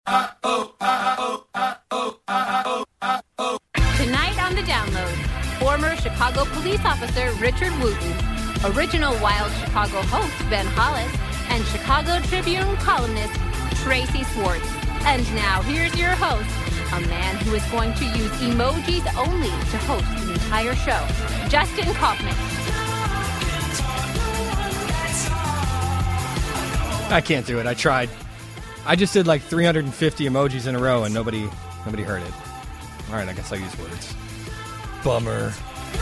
Tonight on The Download, former Chicago police officer Richard Wooten, original Wild Chicago host Ben Hollis, and Chicago Tribune columnist Tracy Swartz. And now, here's your host, a man who is going to use emojis only to host the entire show, Justin Kaufman. I can't do it. I tried. I just did like 350 emojis in a row, and nobody heard it. All right, I guess I'll use words. Bummer.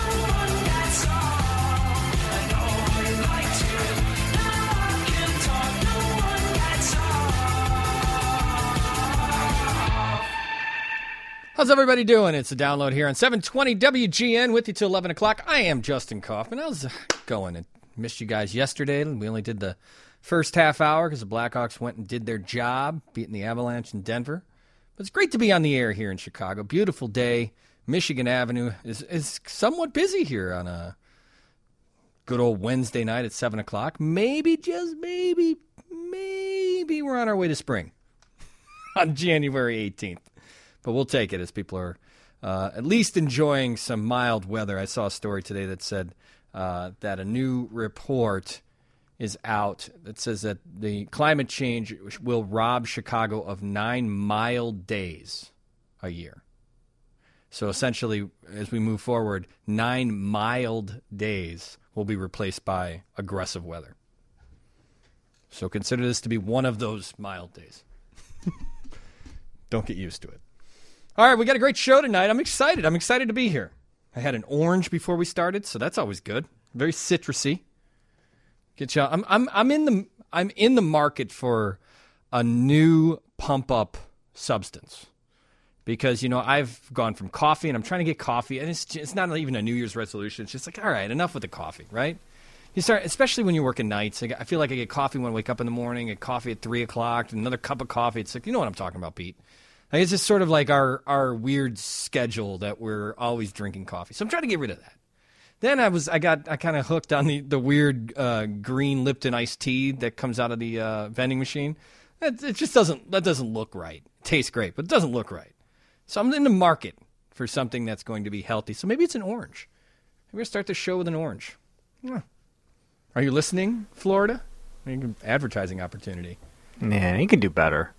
How's everybody doing? It's The Download here on 720 WGN with you till 11 o'clock. I am Justin Kaufman. How's it going? I missed you guys yesterday. We only did the first half hour because the Blackhawks went and did their job, beating the Avalanche in Denver. But it's great to be on the air here in Chicago. Beautiful day. Michigan Avenue is somewhat busy here on a good old Wednesday night at 7 o'clock. Maybe, just maybe we're on our way to spring on January 18th. But we'll take it as people are at least enjoying some mild weather. I saw a story today that said that a new report is out that says that the climate change will rob Chicago of 9 mild days a year. So essentially, as we move forward, 9 mild days will be replaced by aggressive weather. So consider this to be one of those mild days. Don't get used to it. All right, we got a great show tonight. I'm excited. I'm excited to be here. I had an orange before we started, so that's always good. Very citrusy. Get you. I'm in the market for a new pump up substance because I've gone from coffee and I'm trying to get coffee and it's not even a New Year's resolution. It's just like, all right, enough with the coffee, right? You start, especially when you're working nights. I feel like I get coffee when I wake up in the morning, get coffee at 3 o'clock, another cup of coffee. It's like, you know what I'm talking about, Pete. Like, it's just sort of like our weird schedule that we're always drinking coffee. So I'm trying to get rid of that. Then I kind of hooked on the weird green Lipton iced tea that comes out of the vending machine. It just doesn't look right. It tastes great, but it doesn't look right. So I'm in the market for something that's going to be healthy. So maybe it's an orange. Maybe we'll start the show with an orange. Yeah. Are you listening, Florida? Advertising opportunity. Nah, you can do better.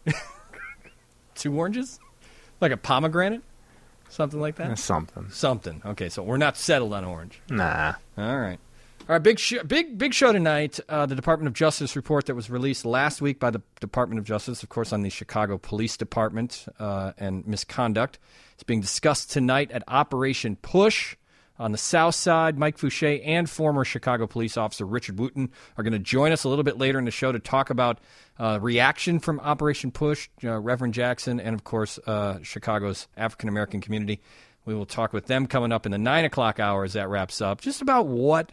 2 oranges? Like a pomegranate? Something like that? Something. Okay, so we're not settled on orange. Nah. All right. All right, big show tonight. The Department of Justice report that was released last week by the Department of Justice, of course, on the Chicago Police Department and misconduct. It's being discussed tonight at Operation Push on the South Side. Mike Fouché and former Chicago police officer Richard Wooten are going to join us a little bit later in the show to talk about reaction from Operation Push, Reverend Jackson, and, of course, Chicago's African-American community. We will talk with them coming up in the 9 o'clock hour as that wraps up, just about what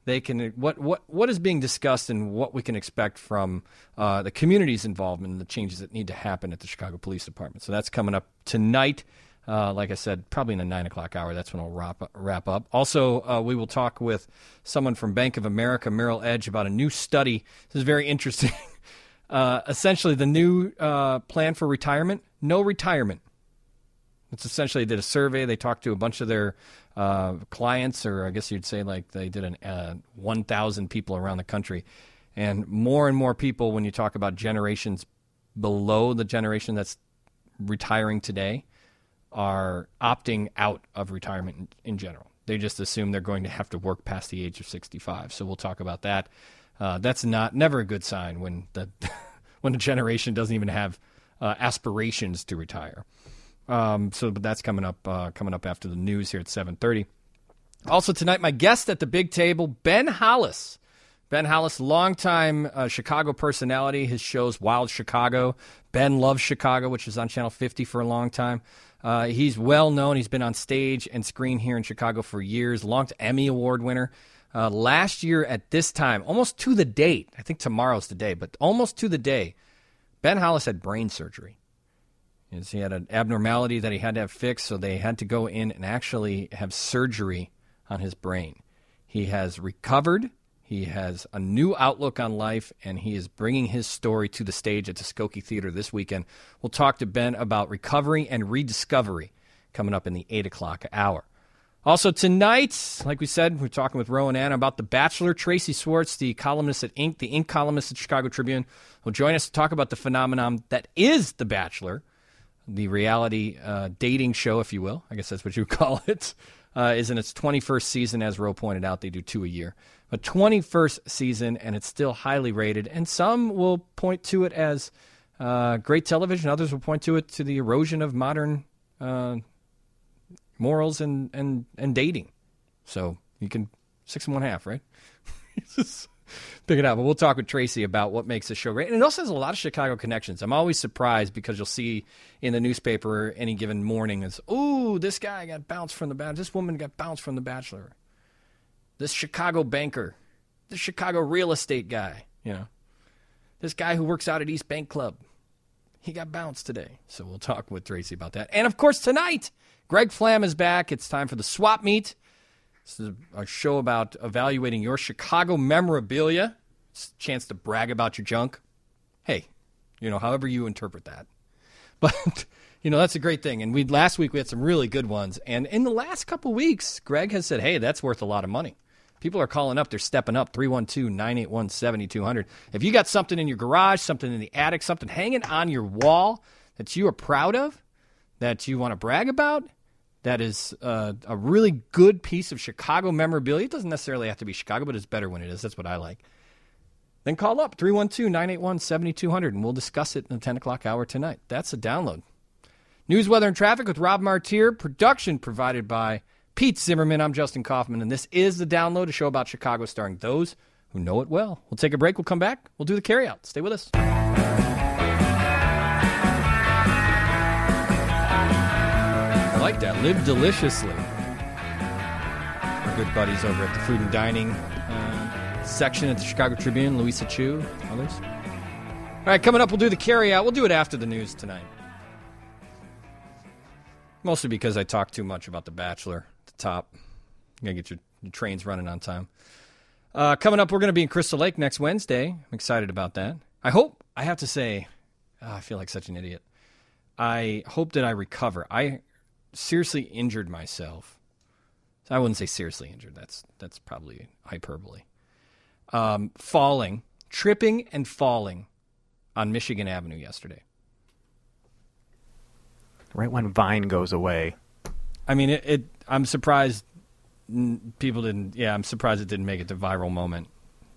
is being discussed and what we can expect from the community's involvement and the changes that need to happen at the Chicago Police Department. So that's coming up tonight. Like I said, probably in the 9 o'clock hour. That's when I'll wrap up. Also, we will talk with someone from Bank of America, Merrill Edge, about a new study. This is very interesting. Essentially, the new plan for retirement, no retirement. It's essentially, they did a survey. They talked to a bunch of their clients, or I guess you'd say like they did 1,000 people around the country. And more people, when you talk about generations below the generation that's retiring today, are opting out of retirement in general. They just assume they're going to have to work past the age of 65. So we'll talk about that. That's never a good sign when when a generation doesn't even have aspirations to retire. But that's coming up after the news here at 7:30. Also tonight, my guest at the big table, Ben Hollis. Ben Hollis, longtime Chicago personality. His show's Wild Chicago. Ben Loves Chicago, which is on Channel 50 for a long time. He's well known. He's been on stage and screen here in Chicago for years. Long Emmy Award winner. Last year at this time, almost to the date, I think tomorrow's the day, but almost to the day, Ben Hollis had brain surgery. He had an abnormality that he had to have fixed, so they had to go in and actually have surgery on his brain. He has recovered. He has a new outlook on life, and he is bringing his story to the stage at the Skokie Theater this weekend. We'll talk to Ben about recovery and rediscovery coming up in the 8 o'clock hour. Also tonight, like we said, we're talking with Ro and Anna about The Bachelor. Tracy Swartz, the columnist at Inc., the Inc. columnist at Chicago Tribune, will join us to talk about the phenomenon that is The Bachelor, the reality dating show, if you will. I guess that's what you would call it. Is in its 21st season, as Ro pointed out. They do 2 a year. But 21st season, and it's still highly rated. And some will point to it as great television. Others will point to the erosion of modern morals and dating. So you can 6 1/2, right? Just pick it out. But we'll talk with Tracy about what makes the show great. And it also has a lot of Chicago connections. I'm always surprised because you'll see in the newspaper any given morning is, oh, this guy got bounced from The Bachelor. This woman got bounced from The Bachelor. This Chicago banker. This Chicago real estate guy. This guy who works out at East Bank Club. He got bounced today. So we'll talk with Tracy about that. And, of course, tonight, Greg Flam is back. It's time for the Swap Meet. This is a show about evaluating your Chicago memorabilia. It's a chance to brag about your junk. Hey, however you interpret that. But, that's a great thing. And last week we had some really good ones. And in the last couple weeks, Greg has said, hey, that's worth a lot of money. People are calling up. They're stepping up. 312-981-7200. If you got something in your garage, something in the attic, something hanging on your wall that you are proud of, that you want to brag about, that is a really good piece of Chicago memorabilia. It doesn't necessarily have to be Chicago, but it's better when it is. That's what I like. Then call up 312-981-7200, and we'll discuss it in the 10 o'clock hour tonight. That's a download. News, weather, and traffic with Rob Martier. Production provided by Pete Zimmerman. I'm Justin Kaufman, and this is The Download, a show about Chicago starring those who know it well. We'll take a break. We'll come back. We'll do the carryout. Stay with us. I like that. Live deliciously. Our good buddies over at the Food and Dining section at the Chicago Tribune, Louisa Chu, others. All right, coming up, we'll do the carryout. We'll do it after the news tonight. Mostly because I talk too much about The Bachelor at the top. You got to get your trains running on time. Coming up, we're going to be in Crystal Lake next Wednesday. I'm excited about that. I have to say, I feel like such an idiot. I hope that I recover. I seriously injured myself. I wouldn't say seriously injured. That's probably hyperbole. Tripping and falling on Michigan Avenue yesterday. Right when Vine goes away. I mean, I'm surprised people didn't. Yeah, I'm surprised it didn't make it to viral moment.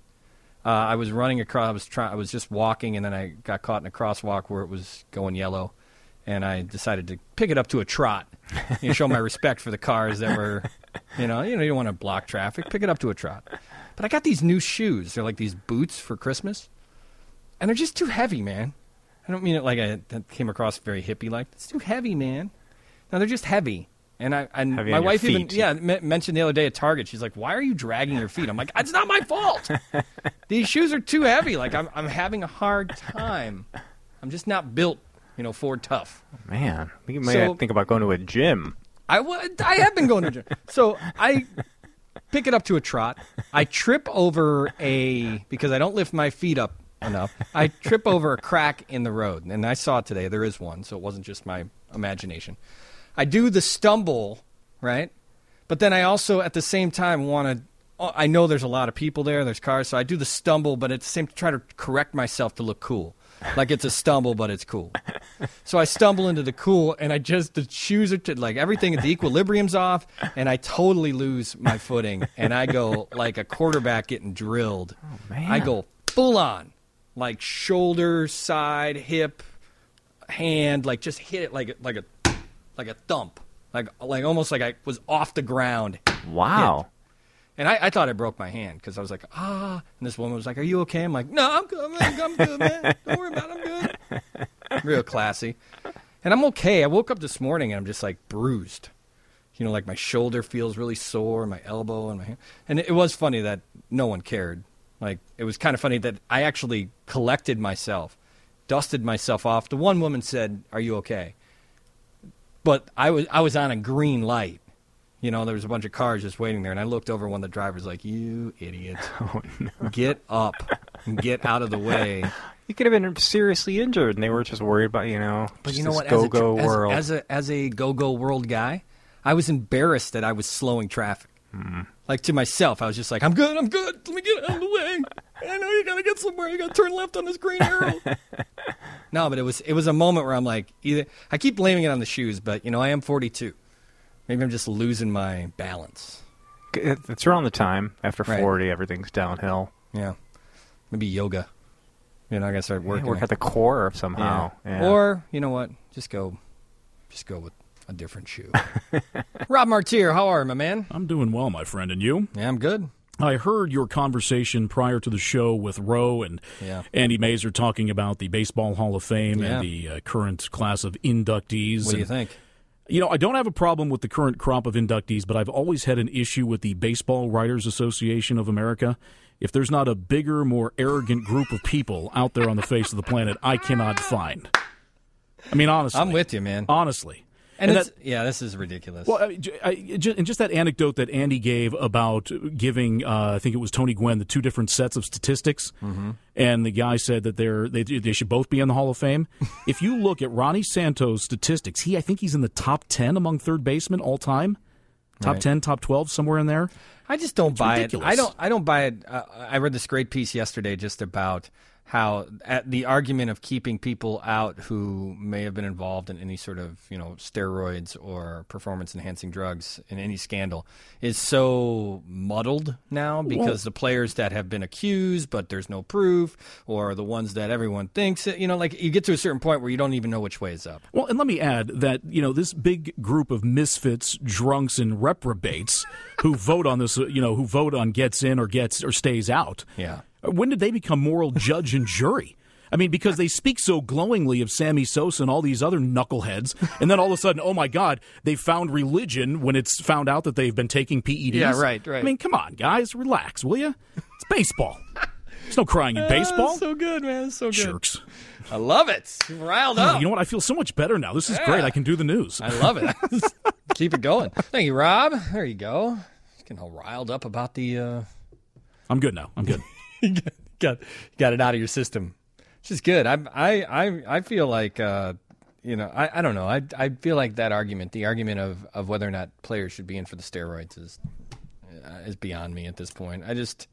I was running across. I was just walking, and then I got caught in a crosswalk where it was going yellow, and I decided to pick it up to a trot. Show my respect for the cars that were. You don't want to block traffic. Pick it up to a trot. But I got these new shoes. They're like these boots for Christmas, and they're just too heavy, man. I don't mean it like that came across very hippie-like. It's too heavy, man. No, they're just heavy. And my wife even mentioned the other day at Target. She's like, "Why are you dragging your feet?" I'm like, "It's not my fault. These shoes are too heavy. Like I'm having a hard time. I'm just not built, for tough." Man, you might think about going to a gym. I have been going to a gym. So I pick it up to a trot. I trip over because I don't lift my feet up enough. I trip over a crack in the road, and I saw it today. There is one, so it wasn't just my imagination. I do the stumble, right? But then I also, at the same time, I know there's a lot of people there, there's cars, so I do the stumble, but at the same time, try to correct myself to look cool. Like it's a stumble, but it's cool. So I stumble into the cool, and the shoes are, everything, the equilibrium's off, and I totally lose my footing, and I go like a quarterback getting drilled. Oh, man. I go full on. Like shoulder, side, hip, hand, just hit it like a thump, like almost like I was off the ground. Wow! And I thought I broke my hand because I was like, and this woman was like, "Are you okay?" I'm like, "No, I'm good, man. I'm good, man. Don't worry about it. I'm good." Real classy, and I'm okay. I woke up this morning and I'm just bruised. Like my shoulder feels really sore, my elbow, and my hand. And it was funny that no one cared. It was kind of funny that I actually collected myself, dusted myself off. The one woman said, "Are you okay?" But I was on a green light. There was a bunch of cars just waiting there, and I looked over one of the drivers like, you idiot. Oh, no. Get up and get out of the way. You could have been seriously injured, and they were just worried about, But you know what? Go-go world. As a go-go world guy, I was embarrassed that I was slowing traffic. Like to myself, I was just like, I'm good. Let me get out of the way. I know you got to get somewhere. You got to turn left on this green arrow. No, but it was a moment where I'm like, I keep blaming it on the shoes, but, I am 42. Maybe I'm just losing my balance. It's around the time. After 40, everything's downhill. Yeah. Maybe yoga. I got to start working. Work at the core somehow. Yeah. Or, you know what? Just go with a different shoe. Rob Martier, how are you, my man? I'm doing well, my friend. And you? Yeah, I'm good. I heard your conversation prior to the show with Roe and Andy Mazer talking about the Baseball Hall of Fame and the current class of inductees. What do you think? I don't have a problem with the current crop of inductees, but I've always had an issue with the Baseball Writers Association of America. If there's not a bigger, more arrogant group of people out there on the face of the planet, I cannot find. I mean, honestly. I'm with you, man. Honestly. And this is ridiculous. Well, and just that anecdote that Andy gave about giving, I think it was Tony Gwynn, the two different sets of statistics, and the guy said that they should both be in the Hall of Fame. If you look at Ronnie Santo's statistics, I think he's in the top 10 among third basemen all time. Top 10, top 12, somewhere in there. I just don't buy ridiculous. it. I don't buy it. I read this great piece yesterday just about how the argument of keeping people out who may have been involved in any sort of steroids or performance-enhancing drugs in any scandal is so muddled now because the players that have been accused but there's no proof, or the ones that everyone thinks, like you get to a certain point where you don't even know which way is up. Well, and let me add that this big group of misfits, drunks, and reprobates who vote on this, who vote on gets in or stays out. Yeah. When did they become moral judge and jury? I mean, because they speak so glowingly of Sammy Sosa and all these other knuckleheads, and then all of a sudden, oh my God, they found religion when it's found out that they've been taking PEDs. Yeah, right. I mean, come on, guys, relax, will you? It's baseball. There's no crying in baseball. So good, man. It's so good. Jerks. I love it. You're riled up. You know what? I feel so much better now. This is great. I can do the news. I love it. Keep it going. Thank you, Rob. There you go. Getting all riled up about the... I'm good now. I'm good. got it out of your system, which is good. I feel like I don't know. I feel like that argument, the argument of whether or not players should be in for the steroids, is beyond me at this point.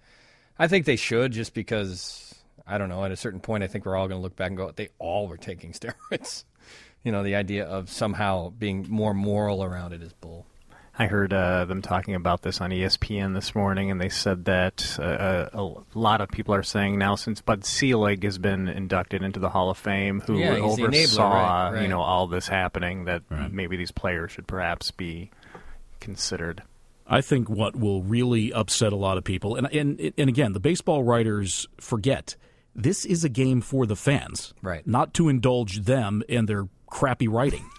I think they should, just because I don't know. At a certain point, I think we're all going to look back and go, they all were taking steroids. The idea of somehow being more moral around it is bull. I heard them talking about this on ESPN this morning, and they said that a lot of people are saying now, since Bud Selig has been inducted into the Hall of Fame, who oversaw right. All this happening, that maybe these players should perhaps be considered. I think what will really upset a lot of people, and again, the baseball writers forget, this is a game for the fans, right? Not to indulge them in their crappy writing.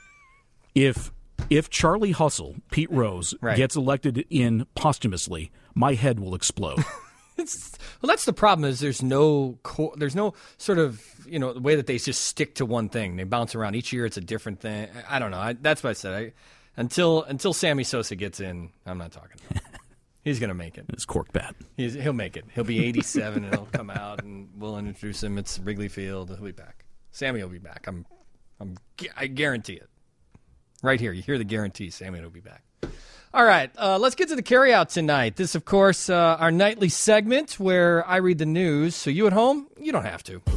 If Charlie Hustle, Pete Rose, gets elected in posthumously, my head will explode. Well, that's the problem. Is there's no sort of way that they just stick to one thing. They bounce around each year. It's a different thing. I don't know. That's what I said. Until Sammy Sosa gets in, I'm not talking about it. He's gonna make it. It's cork bat. He'll make it. He'll be 87 and he'll come out and we'll introduce him. It's Wrigley Field. He'll be back. Sammy will be back. I guarantee it. Right here, you hear the guarantee. Sammy will be back. All right, let's get to the carryout tonight. This, of course, our nightly segment where I read the news. So you at home, you don't have to.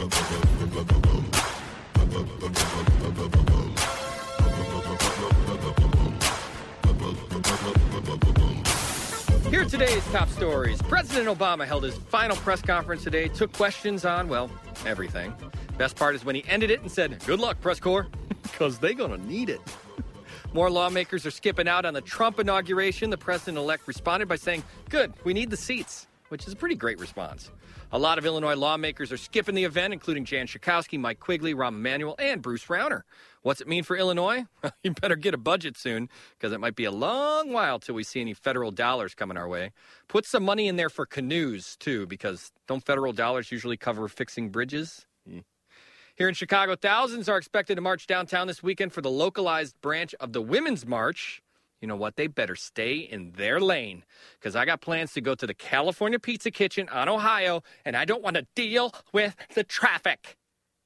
Here are today's top stories. President Obama held his final press conference today, took questions on, well, everything. Best part is when he ended it and said, good luck, press corps, because they're going to need it. More lawmakers are skipping out on the Trump inauguration. The president-elect responded by saying, good, we need the seats, which is a pretty great response. A lot of Illinois lawmakers are skipping the event, including Jan Schakowsky, Mike Quigley, Rahm Emanuel, and Bruce Rauner. What's it mean for Illinois? You better get a budget soon, because it might be a long while till we see any federal dollars coming our way. Put some money in there for canoes, too, because don't federal dollars usually cover fixing bridges? Here in Chicago, thousands are expected to march downtown this weekend for the localized branch of the Women's March. you know what? They better stay in their lane, because I got plans to go to the California Pizza Kitchen on Ohio, and I don't want to deal with the traffic.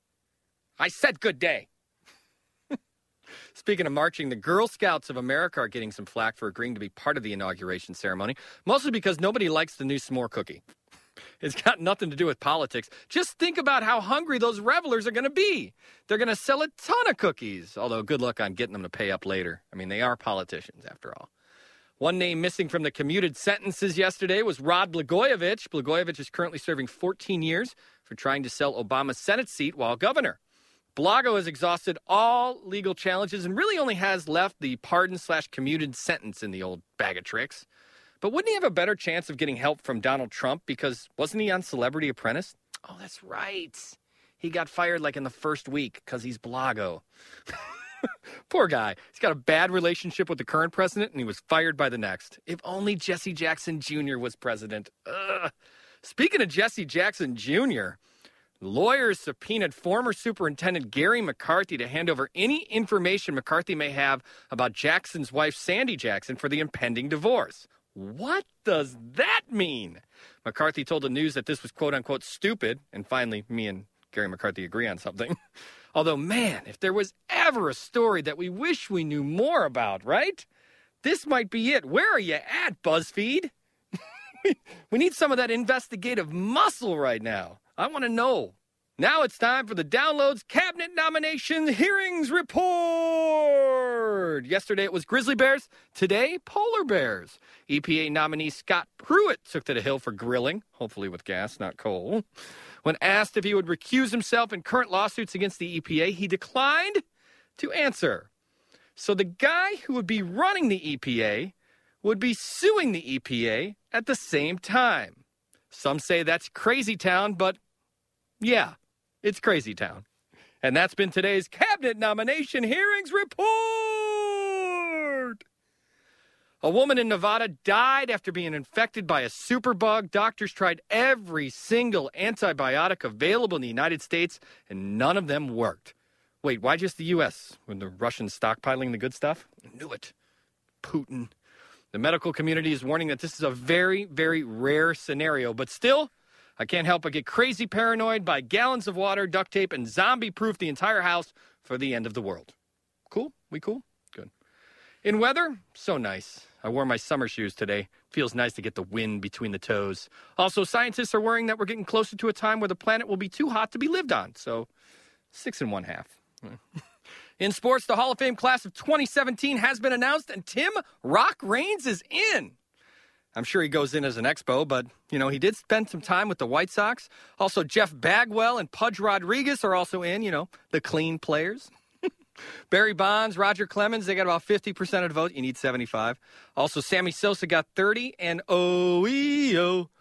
I said good day. Speaking of marching, the Girl Scouts of America are getting some flack for agreeing to be part of the inauguration ceremony, mostly because nobody likes the new s'more cookie. It's got nothing to do with politics. Just think about how hungry those revelers are going to be. They're going to sell a ton of cookies, although good luck on getting them to pay up later. I mean, they are politicians, after all. One name missing from the commuted sentences yesterday was Rod Blagojevich. Blagojevich is currently serving 14 years for trying to sell Obama's Senate seat while governor. Blago has exhausted all legal challenges and really only has left the pardon/commuted sentence in the old bag of tricks. But wouldn't he have a better chance of getting help from Donald Trump, because wasn't he on Celebrity Apprentice? Oh, that's right. He got fired like in the first week because he's Blago. Poor guy. He's got a bad relationship with the current president, and he was fired by the next. If only Jesse Jackson Jr. was president. Ugh. Speaking of Jesse Jackson Jr., lawyers subpoenaed former Superintendent Gary McCarthy to hand over any information McCarthy may have about Jackson's wife, Sandy Jackson, for the impending divorce. What does that mean? McCarthy told the News that this was quote-unquote stupid, and finally, me and Gary McCarthy agree on something. Although, man, if there was ever a story that we wish we knew more about, right? This might be it. Where are you at, BuzzFeed? We need some of that investigative muscle right now. I want to know. Now it's time for the Downloads Cabinet Nomination Hearings Report. Yesterday it was Grizzly Bears. Today, Polar Bears. EPA nominee Scott Pruitt took to the Hill for grilling, hopefully with gas, not coal. When asked if he would recuse himself in current lawsuits against the EPA, he declined to answer. So the guy who would be running the EPA would be suing the EPA at the same time. Some say that's crazy town, but yeah. It's Crazy Town. And that's been today's Cabinet Nomination Hearings Report. A woman in Nevada died after being infected by a superbug. Doctors tried every single antibiotic available in the United States, and none of them worked. Wait, why just the U.S. when the Russians stockpiling the good stuff? I knew it. Putin. The medical community is warning that this is a very, very rare scenario, but still, I can't help but get crazy paranoid, buy gallons of water, duct tape, and zombie-proof the entire house for the end of the world. Cool? We cool? Good. In weather, so nice. I wore my summer shoes today. Feels nice to get the wind between the toes. Also, scientists are worrying that we're getting closer to a time where the planet will be too hot to be lived on. So, 6 1/2. In sports, the Hall of Fame class of 2017 has been announced, and Tim Rock Raines is in. I'm sure he goes in as an expo, but, he did spend some time with the White Sox. Also, Jeff Bagwell and Pudge Rodriguez are also in, the clean players. Barry Bonds, Roger Clemens, they got about 50% of the vote. You need 75. Also, Sammy Sosa got 30, and Oeo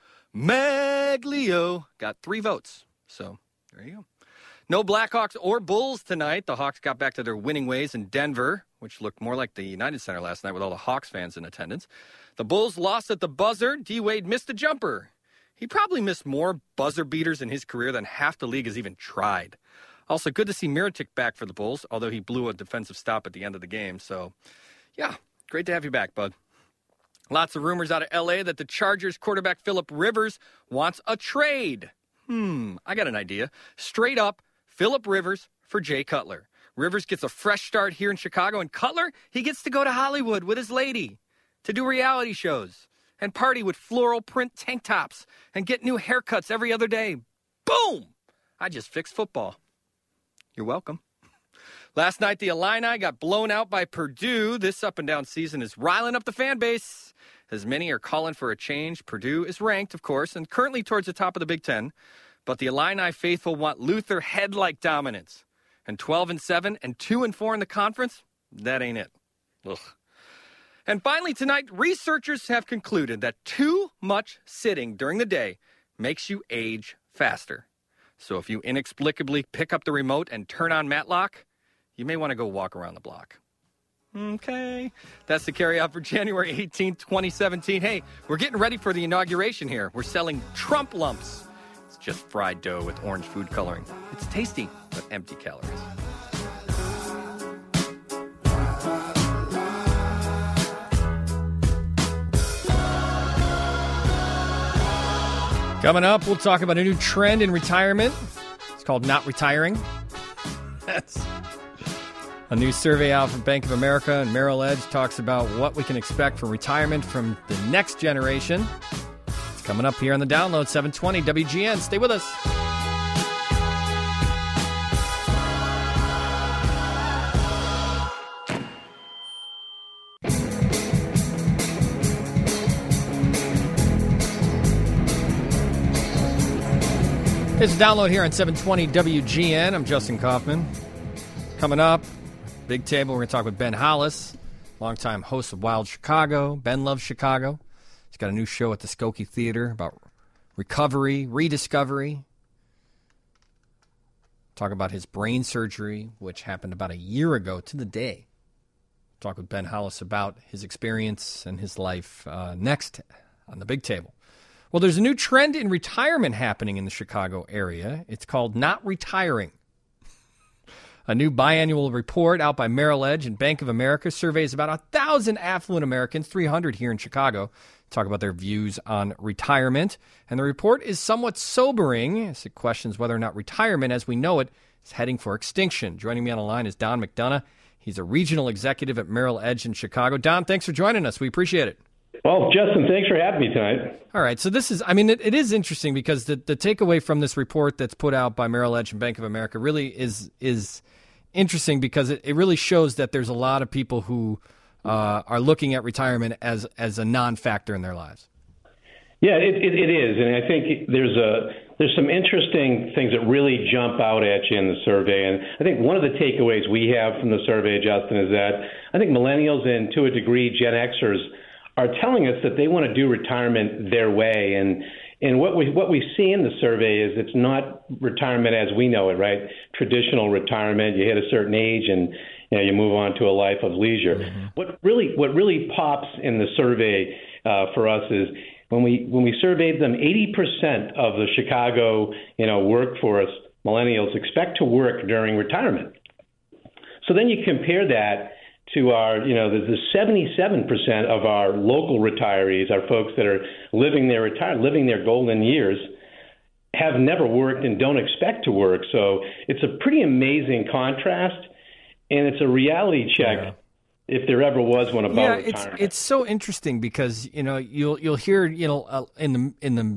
Maglio got 3 votes. So, there you go. No Blackhawks or Bulls tonight. The Hawks got back to their winning ways in Denver, which looked more like the United Center last night with all the Hawks fans in attendance. The Bulls lost at the buzzer. D-Wade missed a jumper. He probably missed more buzzer beaters in his career than half the league has even tried. Also, good to see Mirotic back for the Bulls, although he blew a defensive stop at the end of the game. So, yeah, great to have you back, bud. Lots of rumors out of L.A. that the Chargers quarterback Phillip Rivers wants a trade. I got an idea. Straight up, Phillip Rivers for Jay Cutler. Rivers gets a fresh start here in Chicago, and Cutler, he gets to go to Hollywood with his lady to do reality shows and party with floral print tank tops and get new haircuts every other day. Boom! I just fixed football. You're welcome. Last night, the Illini got blown out by Purdue. This up-and-down season is riling up the fan base. As many are calling for a change, Purdue is ranked, of course, and currently towards the top of the Big Ten. But the Illini faithful want Luther Head-like dominance. And 12-7 and 2-4 in the conference, that ain't it. Ugh. And finally tonight, researchers have concluded that too much sitting during the day makes you age faster. So if you inexplicably pick up the remote and turn on Matlock, you may want to go walk around the block. Okay. That's the carryout for January 18th, 2017. Hey, we're getting ready for the inauguration here. We're selling Trump lumps. It's just fried dough with orange food coloring. It's tasty, but empty calories. Coming up, we'll talk about a new trend in retirement. It's called not retiring. That's a new survey out from Bank of America and Merrill Edge talks about what we can expect from retirement from the next generation. It's coming up here on the Download, 720 WGN. Stay with us. It's a Download here on 720 WGN. I'm Justin Kaufman. Coming up, big table, we're going to talk with Ben Hollis, longtime host of Wild Chicago. Ben loves Chicago. He's got a new show at the Skokie Theater about recovery, rediscovery. Talk about his brain surgery, which happened about a year ago to the day. Talk with Ben Hollis about his experience and his life next on the big table. Well, there's a new trend in retirement happening in the Chicago area. It's called not retiring. A new biannual report out by Merrill Edge and Bank of America surveys about 1,000 affluent Americans, 300 here in Chicago, talk about their views on retirement. And the report is somewhat sobering as it questions whether or not retirement as we know it is heading for extinction. Joining me on the line is Don McDonough. He's a regional executive at Merrill Edge in Chicago. Don, thanks for joining us. We appreciate it. Well, Justin, thanks for having me tonight. All right. So this is, it is interesting because the takeaway from this report that's put out by Merrill Edge and Bank of America really is interesting because it really shows that there's a lot of people who are looking at retirement as a non-factor in their lives. Yeah, it is. And I think there's some interesting things that really jump out at you in the survey. And I think one of the takeaways we have from the survey, Justin, is that I think millennials and to a degree Gen Xers are telling us that they want to do retirement their way. And what we see in the survey is it's not retirement as we know it, right? Traditional retirement, you hit a certain age and you move on to a life of leisure. Mm-hmm. What really pops in the survey for us is when we surveyed them, 80% of the Chicago workforce, millennials, expect to work during retirement. So then you compare that to our, the 77% of our local retirees, our folks that are living their golden years, have never worked and don't expect to work. So it's a pretty amazing contrast, and it's a reality check if there ever was one about retirement. It's so interesting because you'll hear in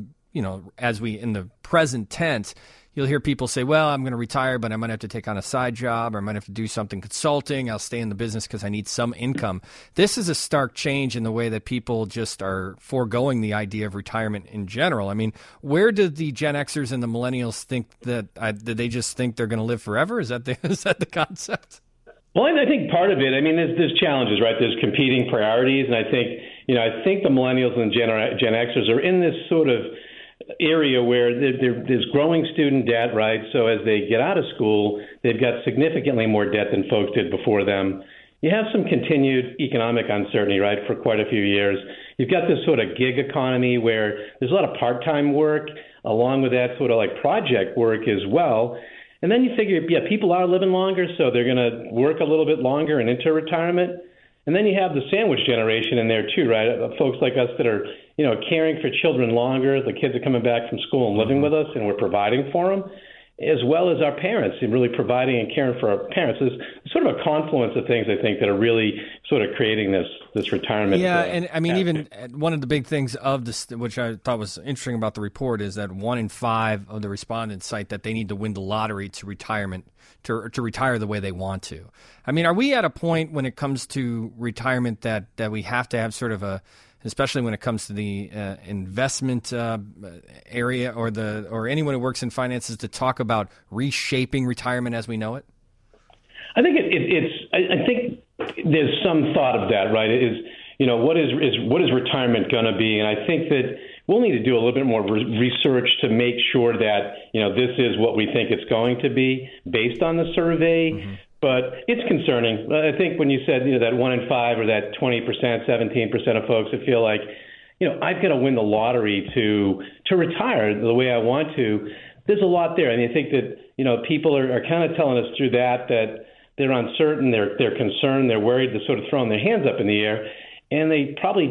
the present tense. You'll hear people say, well, I'm going to retire, but I might have to take on a side job or I might have to do something consulting. I'll stay in the business because I need some income. This is a stark change in the way that people just are foregoing the idea of retirement in general. I mean, where do the Gen Xers and the millennials think that did they just think they're going to live forever? Is that the concept? Well, I think part of it, there's challenges, right? There's competing priorities. And I think the millennials and Gen Xers are in this sort of area where there's growing student debt, right? So as they get out of school, they've got significantly more debt than folks did before them. You have some continued economic uncertainty, right, for quite a few years. You've got this sort of gig economy where there's a lot of part-time work along with that sort of like project work as well. And then you figure, people are living longer, so they're going to work a little bit longer and into retirement. And then you have the sandwich generation in there too, right? Folks like us that are, caring for children longer. The kids are coming back from school and living with us, and we're providing for them, as well as our parents and really providing and caring for our parents. There's sort of a confluence of things, I think, that are really sort of creating this retirement. Yeah, and even one of the big things of this, which I thought was interesting about the report, is that 1 in 5 of the respondents cite that they need to win the lottery to retirement, to retire the way they want to. Are we at a point when it comes to retirement that we have to have sort of especially when it comes to the investment area or anyone who works in finances, to talk about reshaping retirement as we know it? I think I think there's some thought of that, right? What is retirement going to be? And I think that we'll need to do a little bit more research to make sure that this is what we think it's going to be based on the survey. Mm-hmm. But it's concerning. I think when you said, that 1 in 5 or that 20%, 17% of folks that feel like, I've got to win the lottery to retire the way I want to, there's a lot there. And I think that, people are kind of telling us through that they're uncertain, they're concerned, they're worried, they're sort of throwing their hands up in the air. And they probably just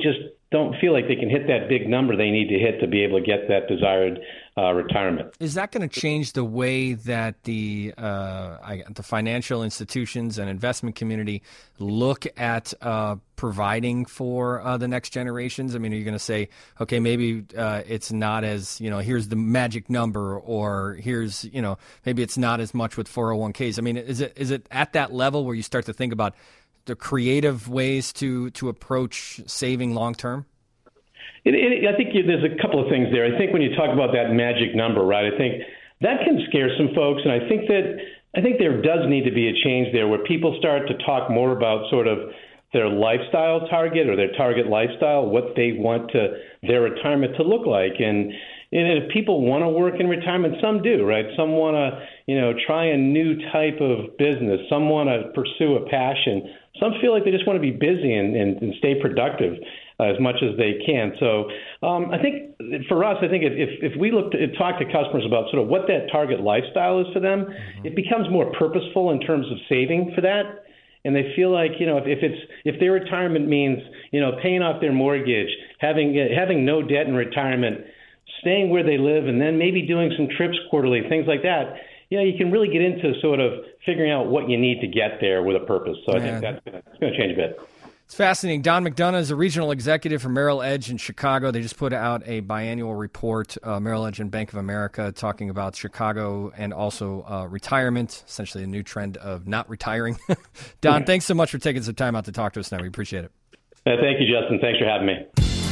don't feel like they can hit that big number they need to hit to be able to get that desired retirement. Is that going to change the way that the financial institutions and investment community look at providing for the next generations? I mean, are you going to say, okay, maybe it's not as, here's the magic number, or here's, maybe it's not as much with 401ks. I mean, is it at that level where you start to think about the creative ways to approach saving long term? I think there's a couple of things there. I think when you talk about that magic number, right, I think that can scare some folks, and I think there does need to be a change there where people start to talk more about sort of their lifestyle target or their target lifestyle, what they want their retirement to look like. And if people want to work in retirement, some do, right? Some want to, try a new type of business. Some want to pursue a passion. Some feel like they just want to be busy and stay productive as much as they can. So I think for us, if we look to talk to customers about sort of what that target lifestyle is for them, it becomes more purposeful in terms of saving for that. And they feel like, if their retirement means, paying off their mortgage, having no debt in retirement, staying where they live, and then maybe doing some trips quarterly, things like that, you can really get into sort of figuring out what you need to get there with a purpose. So I think that's going to change a bit. It's fascinating. Don McDonough is a regional executive for Merrill Edge in Chicago. They just put out a biannual report, Merrill Edge and Bank of America, talking about Chicago and also retirement, essentially a new trend of not retiring. Don, thanks so much for taking some time out to talk to us now. We appreciate it. Thank you, Justin. Thanks for having me.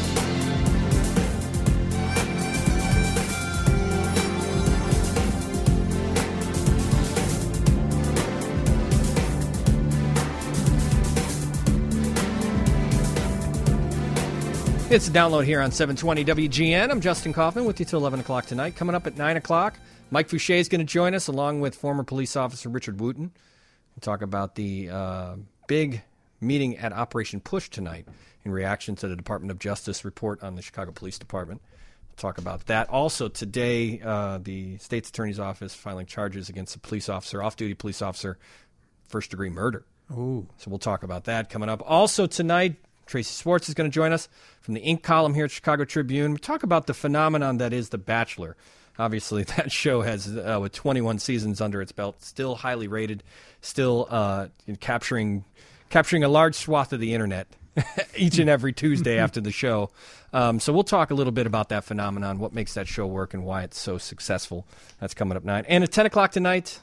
It's a download here on 720 WGN. I'm Justin Kaufman with you till 11 o'clock tonight. Coming up at 9 o'clock, Mike Fouché is going to join us along with former police officer Richard Wooten. We'll talk about the big meeting at Operation Push tonight in reaction to the Department of Justice report on the Chicago Police Department. We'll talk about that. Also today, the state's attorney's office filing charges against a police officer, off-duty police officer, first-degree murder. Ooh. So we'll talk about that coming up. Also tonight, Tracy Swartz is going to join us from the Ink column here at Chicago Tribune. We talk about the phenomenon that is The Bachelor. Obviously, that show has, with 21 seasons under its belt, still highly rated, still capturing a large swath of the internet each and every Tuesday after the show. So we'll talk a little bit about that phenomenon, what makes that show work, and why it's so successful. That's coming up 9. And at 10 o'clock tonight,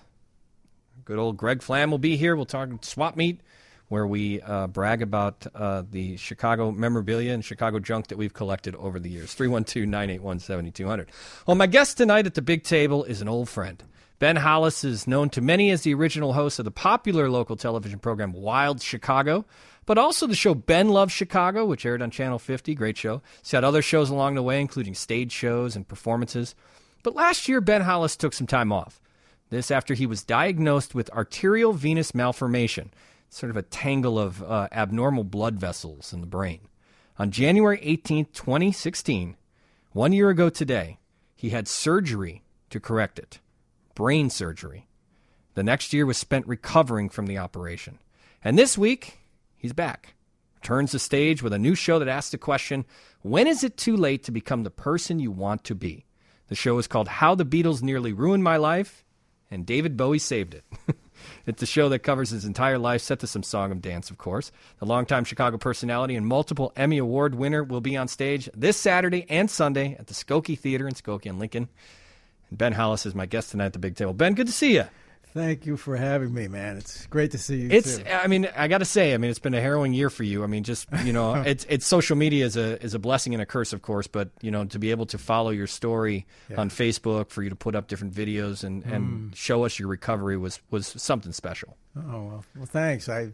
good old Greg Flam will be here. We'll talk swap meet, where we brag about the Chicago memorabilia and Chicago junk that we've collected over the years. 312-981-7200. Well, my guest tonight at the big table is an old friend. Ben Hollis is known to many as the original host of the popular local television program Wild Chicago, but also the show Ben Loves Chicago, which aired on Channel 50. Great show. He's had other shows along the way, including stage shows and performances. But last year, Ben Hollis took some time off. This after he was diagnosed with arterial venous malformation, sort of a tangle of abnormal blood vessels in the brain. On January 18th, 2016, 1 year ago today, he had surgery to correct it, brain surgery. The next year was spent recovering from the operation. And this week, he's back. Turns the stage with a new show that asks the question, when is it too late to become the person you want to be? The show is called How the Beatles Nearly Ruined My Life, and David Bowie Saved It. It's a show that covers his entire life, set to some song and dance, of course. The longtime Chicago personality and multiple Emmy Award winner will be on stage this Saturday and Sunday at the Skokie Theater in Skokie and Lincoln. And Ben Hollis is my guest tonight at the big table. Ben, good to see you. Thank you for having me, man. It's great to see you, too. I mean, I got to say, it's been a harrowing year for you. I mean, just, it's social media is a blessing and a curse, of course, but, to be able to follow your story on Facebook, for you to put up different videos and show us your recovery was something special. Oh, well, thanks. I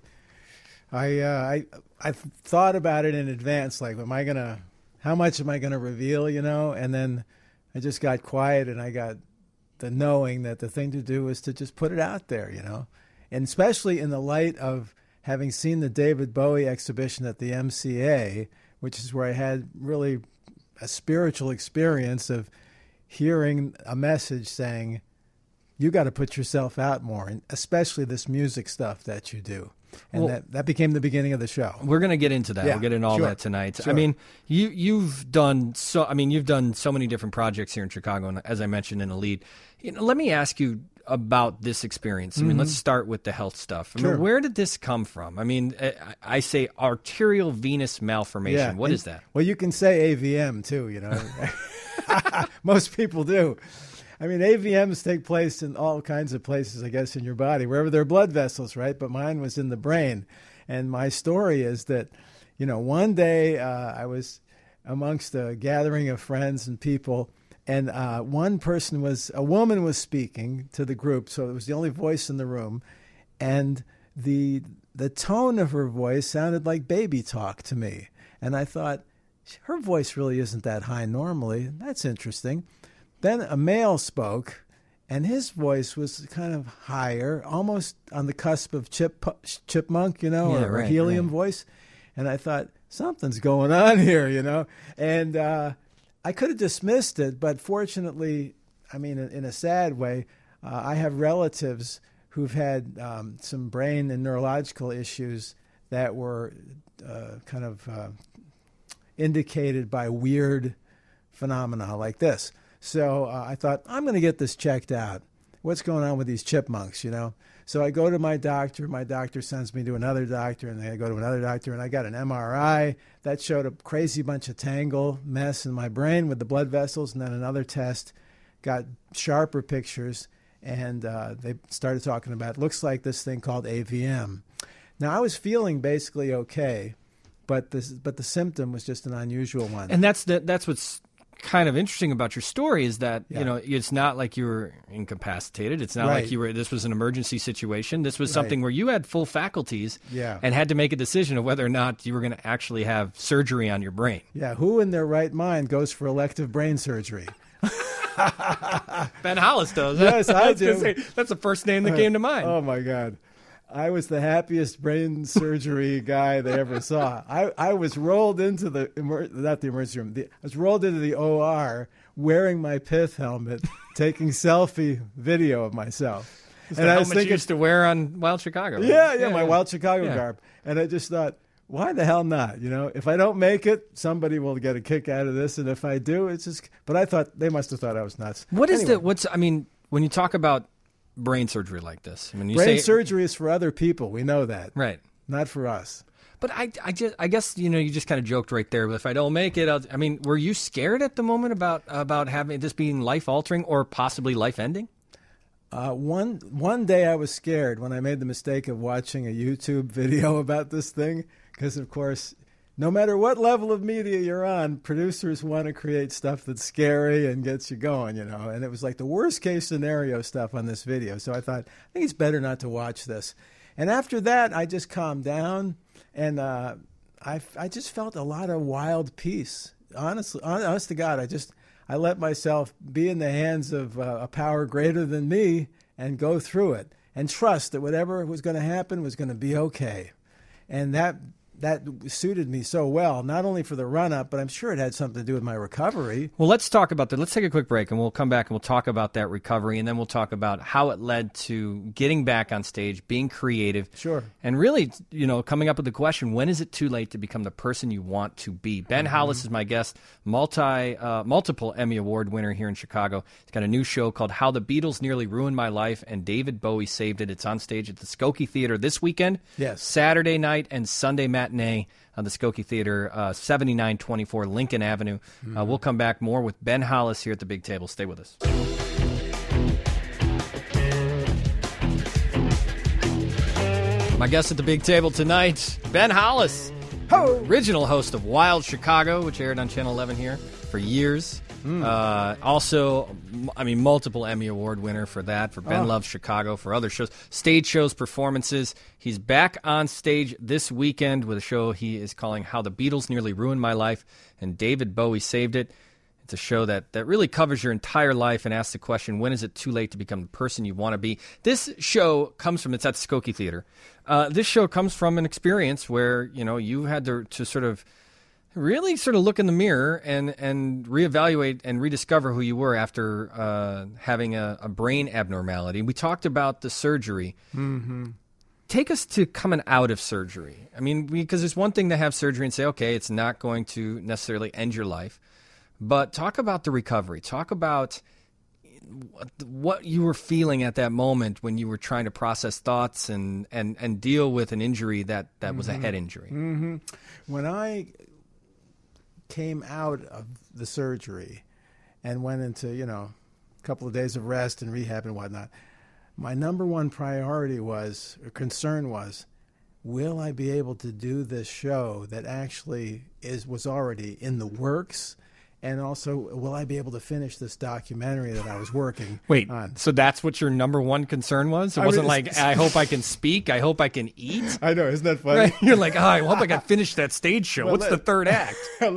thought about it in advance, like, how much am I going to reveal, and then I just got quiet and I got the knowing that the thing to do is to just put it out there, and especially in the light of having seen the David Bowie exhibition at the MCA, which is where I had really a spiritual experience of hearing a message saying, you got to put yourself out more, and especially this music stuff that you do. And that became the beginning of the show. We're going to get into that. Yeah, we'll get into all that tonight. Sure. I mean, you've done so many different projects here in Chicago, and as I mentioned in Elite. Let me ask you about this experience. I mean, let's start with the health stuff. I mean, where did this come from? I mean, I say arterial venous malformation. Yeah. What is that? Well, you can say AVM too, Most people do. I mean, AVMs take place in all kinds of places, I guess, in your body, wherever there are blood vessels, right? But mine was in the brain. And my story is that, one day I was amongst a gathering of friends and people, and a woman was speaking to the group, so it was the only voice in the room, and the tone of her voice sounded like baby talk to me. And I thought, her voice really isn't that high normally. That's interesting. Then a male spoke, and his voice was kind of higher, almost on the cusp of chipmunk, or helium voice. And I thought, something's going on here, And I could have dismissed it, but fortunately, I mean, in a sad way, I have relatives who've had some brain and neurological issues that were kind of indicated by weird phenomena like this. So I thought, I'm going to get this checked out. What's going on with these chipmunks, So I go to my doctor. My doctor sends me to another doctor, and then I go to another doctor, and I got an MRI. That showed a crazy bunch of tangle mess in my brain with the blood vessels, and then another test got sharper pictures, and they started talking about, looks like this thing called AVM. Now, I was feeling basically okay, but the symptom was just an unusual one. And that's what's kind of interesting about your story is that it's not like you were incapacitated. It's not like this was an emergency situation. This was something where you had full faculties and had to make a decision of whether or not you were going to actually have surgery on your brain. Yeah, who in their right mind goes for elective brain surgery? Ben Hollis does. Yes, I do. That's the first name that came to mind. Oh my God. I was the happiest brain surgery guy they ever saw. I was rolled into not the emergency room. I was rolled into the OR wearing my pith helmet, taking selfie video of myself. And I was thinking, you used to wear on Wild Chicago. Right? Yeah, my Wild Chicago garb. And I just thought, why the hell not? If I don't make it, somebody will get a kick out of this, and if I do, it's just. But I thought they must have thought I was nuts. When you talk about brain surgery like this, brain surgery is for other people. We know that, right? Not for us. But I guess you just kind of joked right there. But if I don't make it, were you scared at the moment about having this being life altering or possibly life ending? One day I was scared when I made the mistake of watching a YouTube video about this thing, because of course, no matter what level of media you're on, producers want to create stuff that's scary and gets you going, And it was like the worst case scenario stuff on this video. So I thought, I think it's better not to watch this. And after that, I just calmed down, and I just felt a lot of wild peace. Honest to God, I let myself be in the hands of a power greater than me and go through it and trust that whatever was going to happen was going to be okay. And that suited me so well, not only for the run-up, but I'm sure it had something to do with my recovery. Well, let's talk about that. Let's take a quick break, and we'll come back and we'll talk about that recovery, and then we'll talk about how it led to getting back on stage, being creative. Sure. And really, coming up with the question, when is it too late to become the person you want to be? Ben Hollis is my guest, multiple Emmy Award winner here in Chicago. He's got a new show called How the Beatles Nearly Ruined My Life and David Bowie Saved It. It's on stage at the Skokie Theater this weekend. Yes. Saturday night and Sunday matinee on the Skokie Theater, 7924 Lincoln Avenue. We'll come back more with Ben Hollis here at the Big Table. Stay with us. My guest at the Big Table tonight, Ben Hollis, original host of Wild Chicago, which aired on Channel 11 here for years. Also, multiple Emmy Award winner for that, for Ben Loves Chicago, for other shows, stage shows, performances. He's back on stage this weekend with a show he is calling How the Beatles Nearly Ruined My Life and David Bowie Saved It. It's a show that really covers your entire life and asks the question, when is it too late to become the person you want to be? This show comes from, it's at the Skokie Theater. This show comes from an experience where, you had to sort of really sort of look in the mirror and reevaluate and rediscover who you were after having a brain abnormality. We talked about the surgery. Mm-hmm. Take us to coming out of surgery. I mean, because there's one thing to have surgery and say, okay, it's not going to necessarily end your life. But talk about the recovery. Talk about what you were feeling at that moment when you were trying to process thoughts and deal with an injury that was a head injury. Mm-hmm. When I came out of the surgery and went into, a couple of days of rest and rehab and whatnot, my number one priority concern was, will I be able to do this show that actually was already in the works? And also, will I be able to finish this documentary that I was working on? So that's what your number one concern was? It wasn't like, I hope I can speak, I hope I can eat? I know, isn't that funny? Right? You're like, I hope I can finish that stage show. What's the third act?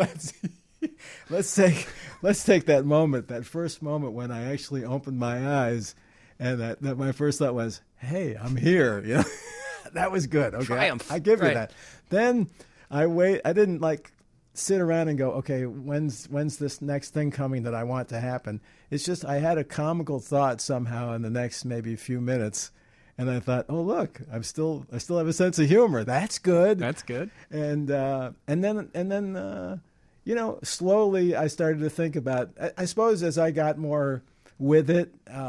Let's take that moment, that first moment when I actually opened my eyes, and that my first thought was, hey, I'm here. That was good. Okay, Triumph. I give you that. Then I didn't sit around and go, okay, when's this next thing coming that I want to happen? It's just I had a comical thought somehow in the next maybe few minutes, and I thought, oh look, I still have a sense of humor. That's good. That's good. And then slowly I started to think about. I suppose as I got more with it,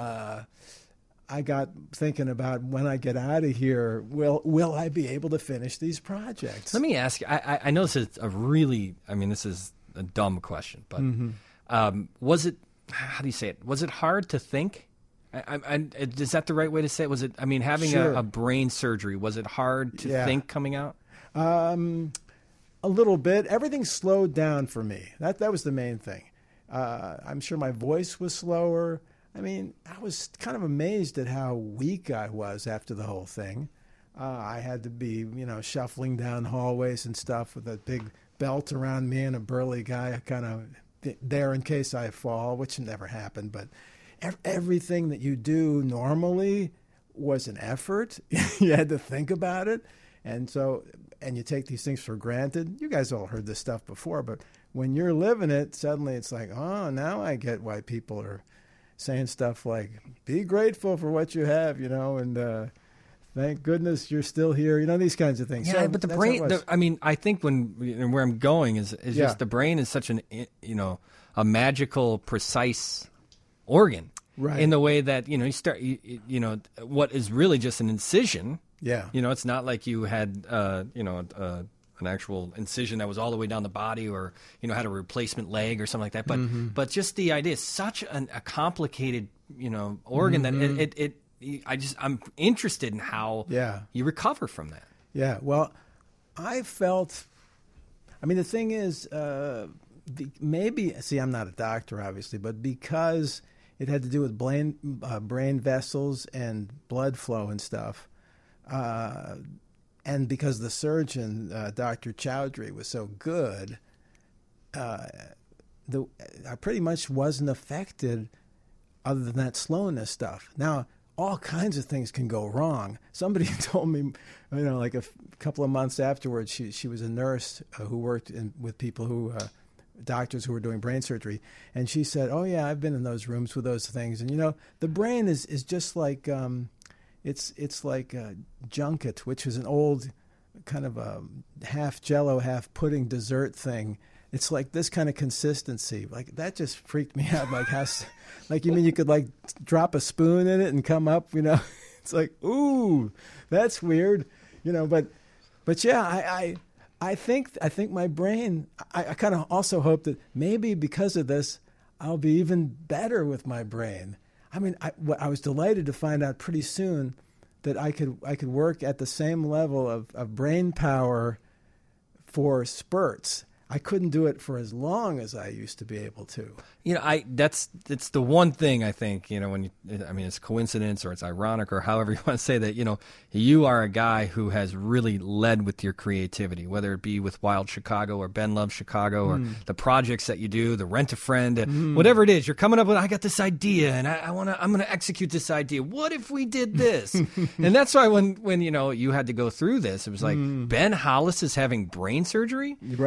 I got thinking about when I get out of here, will I be able to finish these projects? Let me ask you, I know this is this is a dumb question, but was it, how do you say it? Was it hard to think? Is that the right way to say it? Was it, having Sure. a brain surgery, was it hard to think coming out? A little bit. Everything slowed down for me. That was the main thing. I'm sure my voice was slower. I was kind of amazed at how weak I was after the whole thing. I had to be, shuffling down hallways and stuff with a big belt around me and a burly guy kind of there in case I fall, which never happened. But everything that you do normally was an effort. You had to think about it. And you take these things for granted. You guys all heard this stuff before, but when you're living it, suddenly it's like, oh, now I get why people are saying stuff like, be grateful for what you have, and thank goodness you're still here, these kinds of things. Yeah, so but the brain, I think where I'm going is just the brain is such a magical, precise organ. Right. In the way that, you start, what is really just an incision. Yeah. It's not like you had, an actual incision that was all the way down the body, or had a replacement leg or something like that. But just the idea is such a complicated organ that I'm interested in how you recover from that. Yeah. Well, I felt. The thing is, I'm not a doctor, obviously, but because it had to do with brain vessels and blood flow and stuff. And because the surgeon, Dr. Chowdhury, was so good, I pretty much wasn't affected other than that slowness stuff. Now, all kinds of things can go wrong. Somebody told me, like a couple of months afterwards, she was a nurse who worked with people doctors who were doing brain surgery, and she said, oh, yeah, I've been in those rooms with those things. And, the brain is just like... It's like junket, which is an old kind of a half Jell-O, half pudding dessert thing. It's like this kind of consistency. Like that just freaked me out. You mean you could drop a spoon in it and come up? It's like, ooh, that's weird. But yeah, I think my brain. I kind of also hope that maybe because of this, I'll be even better with my brain. I was delighted to find out pretty soon that I could work at the same level of brain power for spurts. I couldn't do it for as long as I used to be able to. It's the one thing I think, when it's coincidence or it's ironic or however you want to say that, you are a guy who has really led with your creativity, whether it be with Wild Chicago or Ben Loves Chicago or the projects that you do, the Rent a Friend, whatever it is, you're coming up with, I got this idea and I'm going to execute this idea. What if we did this? And that's why when you had to go through this, it was like Ben Hollis is having brain surgery. Right. That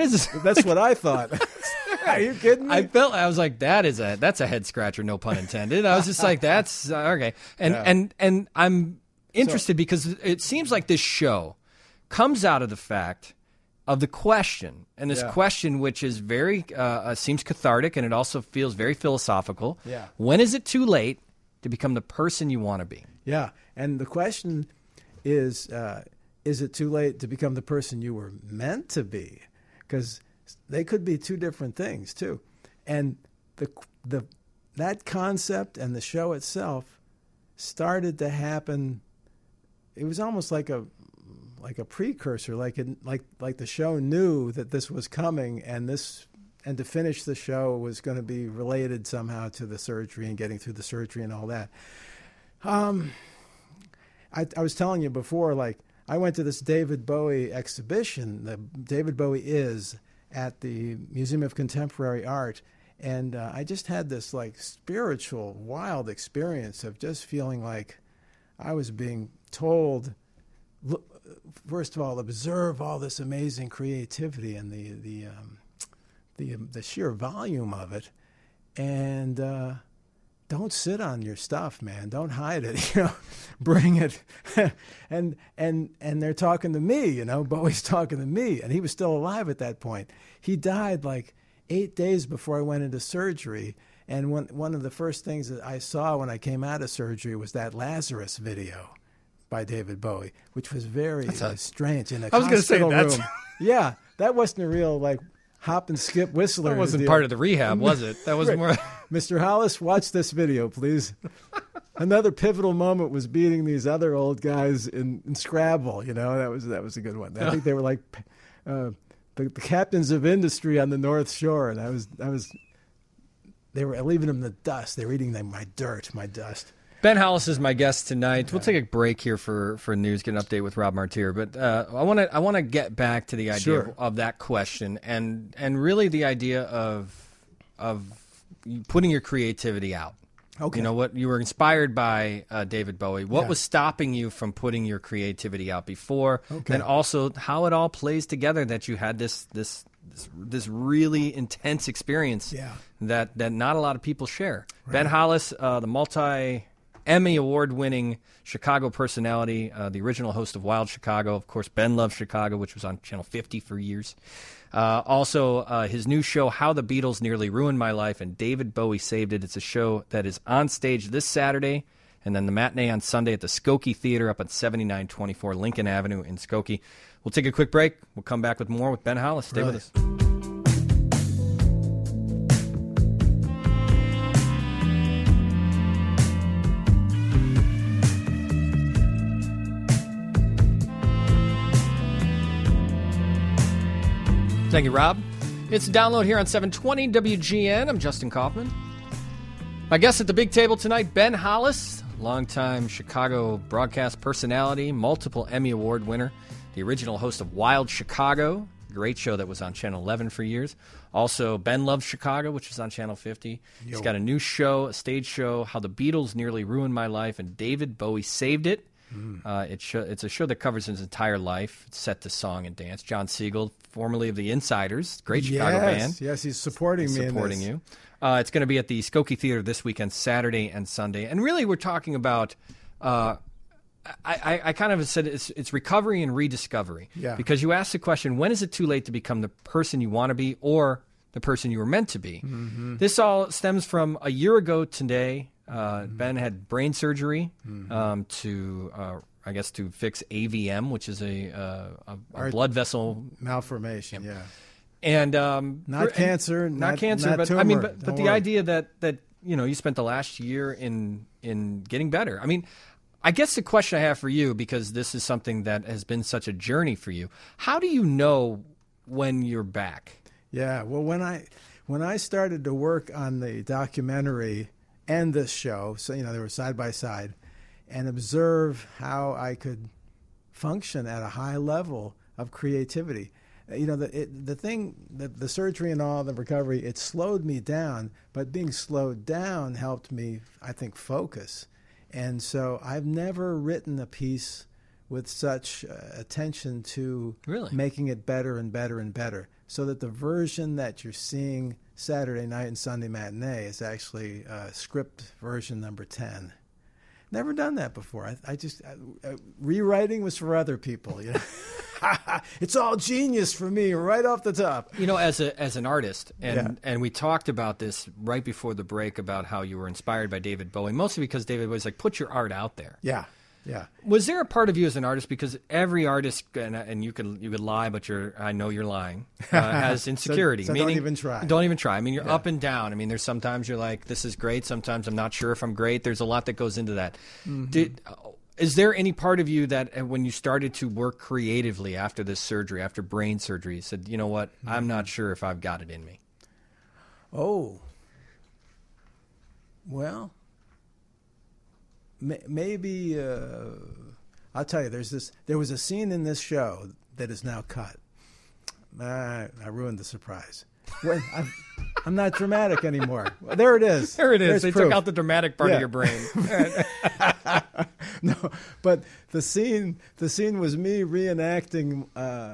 is. That's what I thought. Are you kidding me? I was like, that's a head scratcher, no pun intended. I was just like, that's okay. And I'm interested because it seems like this show comes out of the fact of the question, and this question, which is very seems cathartic, and it also feels very philosophical. Yeah. When is it too late to become the person you want to be? Yeah, and the question is it too late to become the person you were meant to be? Because they could be two different things too, and that concept and the show itself started to happen. It was almost like a precursor, like the show knew that this was coming, and to finish the show was going to be related somehow to the surgery and getting through the surgery and all that. I was telling you before, like, I went to this David Bowie exhibition. The David Bowie is at the Museum of Contemporary Art, and I just had this like spiritual, wild experience of just feeling like I was being told, look, first of all, observe all this amazing creativity and the sheer volume of it, and don't sit on your stuff, man. Don't hide it. Bring it. and they're talking to me. Bowie's talking to me, and he was still alive at that point. He died like 8 days before I went into surgery. And one of the first things that I saw when I came out of surgery was that Lazarus video by David Bowie, which was very strange in a hospital room. Yeah, that wasn't a real like hop and skip whistler. That wasn't part of the rehab, was it? That was more. Mr. Hollis, watch this video, please. Another pivotal moment was beating these other old guys in Scrabble. That was a good one. I think they were like the captains of industry on the North Shore, and they were leaving them the dust. They were eating my dust. Ben Hollis is my guest tonight. We'll take a break here for news, get an update with Rob Martir. But I want to get back to the idea of that question and really the idea of putting your creativity out. Okay. What you were inspired by David Bowie. What was stopping you from putting your creativity out before? Okay. And also how it all plays together that you had this really intense experience that not a lot of people share. Right. Ben Hollis, the multi-Emmy award-winning Chicago personality, the original host of Wild Chicago. Of course, Ben Loves Chicago, which was on Channel 50 for years. Also, his new show, How the Beatles Nearly Ruined My Life, and David Bowie Saved It. It's a show that is on stage this Saturday, and then the matinee on Sunday at the Skokie Theater up at 7924 Lincoln Avenue in Skokie. We'll take a quick break. We'll come back with more with Ben Hollis. Stay with us. Thank you, Rob. It's a download here on 720 WGN. I'm Justin Kaufman. My guest at the big table tonight, Ben Hollis, longtime Chicago broadcast personality, multiple Emmy Award winner, the original host of Wild Chicago, a great show that was on Channel 11 for years. Also, Ben Loves Chicago, which is on Channel 50. He's got a new show, a stage show, How the Beatles Nearly Ruined My Life, and David Bowie Saved It. It's a show that covers his entire life. It's set to song and dance. John Siegel, formerly of the Insiders, great Chicago band. Yes, he's supporting me. Supporting you. It's going to be at the Skokie Theater this weekend, Saturday and Sunday. And really, we're talking about. I kind of said it's recovery and rediscovery. Yeah. Because you asked the question, when is it too late to become the person you want to be or the person you were meant to be? Mm-hmm. This all stems from a year ago today. Ben had brain surgery to fix AVM, which is a blood vessel malformation. Yeah. And not cancer, not cancer, but tumor. I mean, but the idea that you spent the last year in getting better. I mean, I guess the question I have for you, because this is something that has been such a journey for you, how do you know when you're back? Yeah, well, when I started to work on the documentary and this show, so they were side by side, and observe how I could function at a high level of creativity. The surgery and all, the recovery, it slowed me down, but being slowed down helped me, I think, focus. And so I've never written a piece with such attention to really making it better and better and better, so that the version that you're seeing Saturday night and Sunday matinee is actually script version number 10. Never done that before. I just rewriting was for other people. You know? It's all genius for me right off the top. You know, as an artist, and we talked about this right before the break about how you were inspired by David Bowie, mostly because David was like, put your art out there. Yeah. Yeah. Was there a part of you as an artist, because every artist, and you could lie, but I know you're lying, has insecurity. so meaning, don't even try. Don't even try. I mean, you're up and down. I mean, there's sometimes you're like, this is great. Sometimes I'm not sure if I'm great. There's a lot that goes into that. Mm-hmm. Is there any part of you that when you started to work creatively after this surgery, after brain surgery, you said, you know what, I'm not sure if I've got it in me? Oh. Well, maybe I'll tell you. There was a scene in this show that is now cut. I ruined the surprise. I'm not dramatic anymore. Well, there it is. There it is. There's they proof. took out the dramatic part of your brain. No, but the scene was me reenacting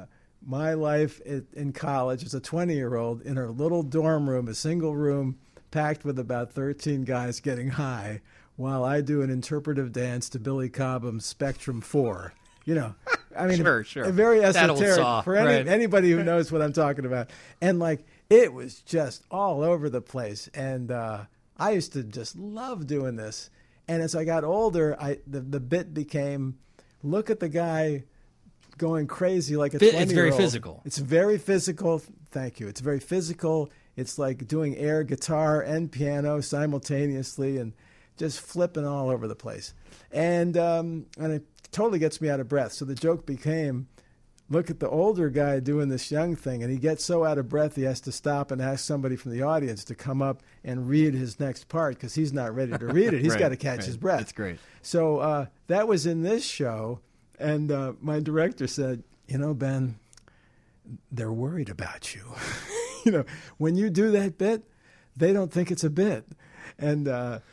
my life in college as a 20-year-old in a little dorm room, a single room packed with about 13 guys getting high, while I do an interpretive dance to Billy Cobham's Spectrum 4. You know, I mean, sure. Very esoteric for anybody who knows what I'm talking about. And like, it was just all over the place. And I used to just love doing this. And as I got older, the bit became, look at the guy going crazy like a 20-year-old. It's very physical. It's very physical. Thank you. It's very physical. It's like doing air guitar and piano simultaneously and just flipping all over the place. And it totally gets me out of breath. So the joke became, look at the older guy doing this young thing, and he gets so out of breath he has to stop and ask somebody from the audience to come up and read his next part because he's not ready to read it. He's got to catch his breath. That's great. So that was in this show, and my director said, you know, Ben, they're worried about you. You know, when you do that bit, they don't think it's a bit. And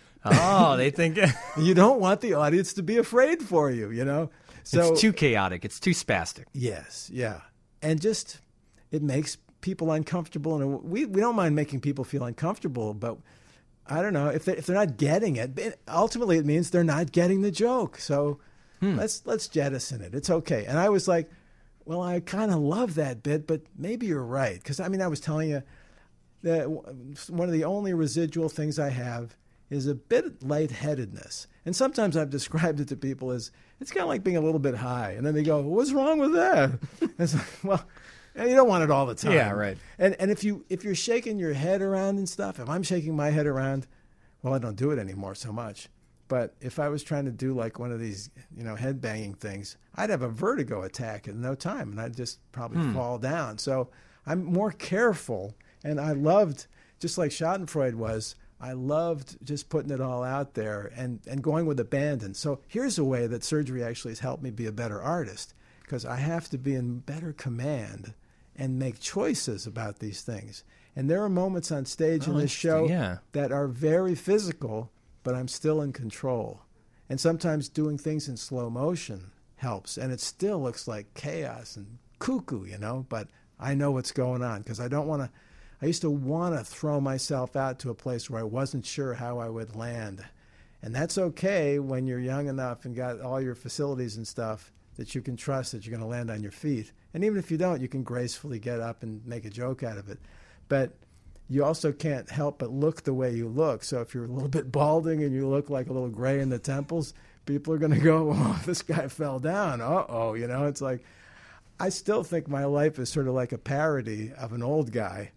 they think you don't want the audience to be afraid for you, you know? So it's too chaotic. It's too spastic. Yes, yeah. And just, it makes people uncomfortable. And we don't mind making people feel uncomfortable, but I don't know, if they're not getting it, ultimately it means they're not getting the joke. So let's jettison it. It's okay. And I was like, well, I kind of love that bit, but maybe you're right. Because, I mean, I was telling you that one of the only residual things I have is a bit of lightheadedness. And sometimes I've described it to people as, it's kind of like being a little bit high. And then they go, what's wrong with that? It's like, well, you don't want it all the time. Yeah, right. And if you're shaking your head around and stuff, if I'm shaking my head around, well, I don't do it anymore so much. But if I was trying to do like one of these, you know, head banging things, I'd have a vertigo attack in no time, and I'd just probably fall down. So I'm more careful, and I loved, just like Schadenfreude was, I loved just putting it all out there and going with abandon. So here's a way that surgery actually has helped me be a better artist, because I have to be in better command and make choices about these things. And there are moments on stage in this show that are very physical, but I'm still in control. And sometimes doing things in slow motion helps, and it still looks like chaos and cuckoo, you know, but I know what's going on, because I used to want to throw myself out to a place where I wasn't sure how I would land. And that's okay when you're young enough and got all your facilities and stuff that you can trust that you're going to land on your feet. And even if you don't, you can gracefully get up and make a joke out of it. But you also can't help but look the way you look. So if you're a little bit balding and you look like a little gray in the temples, people are going to go, oh, this guy fell down. Uh-oh, you know, it's like, I still think my life is sort of like a parody of an old guy.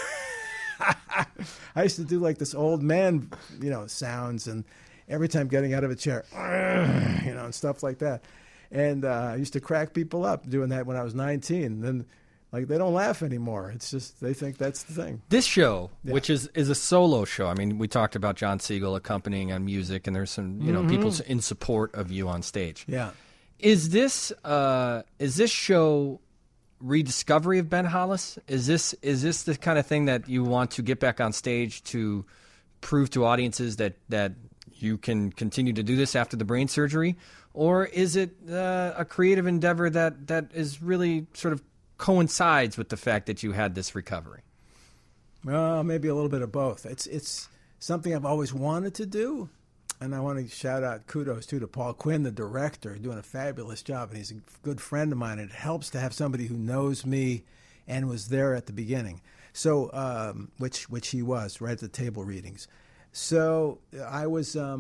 I used to do like this old man, you know, sounds, and every time getting out of a chair, you know, and stuff like that. And I used to crack people up doing that when I was 19. And then, like, they don't laugh anymore. It's just they think that's the thing. This show, which is a solo show. I mean, we talked about John Siegel accompanying on music, and there's some, you know, people in support of you on stage. Yeah. Is this show rediscovery of Ben Hollis? Is this the kind of thing that you want to get back on stage to prove to audiences that you can continue to do this after the brain surgery, or is it a creative endeavor that is really sort of coincides with the fact that you had this recovery? Well, maybe a little bit of both. It's something I've always wanted to do, and I want to shout out kudos to Paul Quinn, the director, doing a fabulous job, and he's a good friend of mine. It helps to have somebody who knows me and was there at the beginning. So, which he was right at the table readings. So I was, I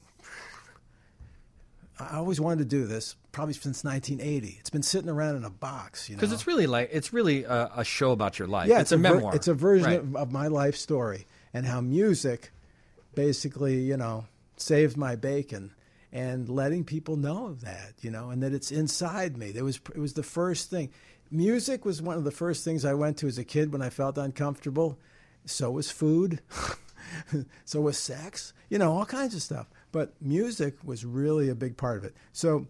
always wanted to do this, probably since 1980. It's been sitting around in a box, Because it's really a show about your life. Yeah, it's a memoir. It's a version of my life story and how music, basically, saved my bacon, and letting people know that, and that it's inside me. It was the first thing. Music was one of the first things I went to as a kid when I felt uncomfortable. So was food. So was sex. All kinds of stuff. But music was really a big part of it. So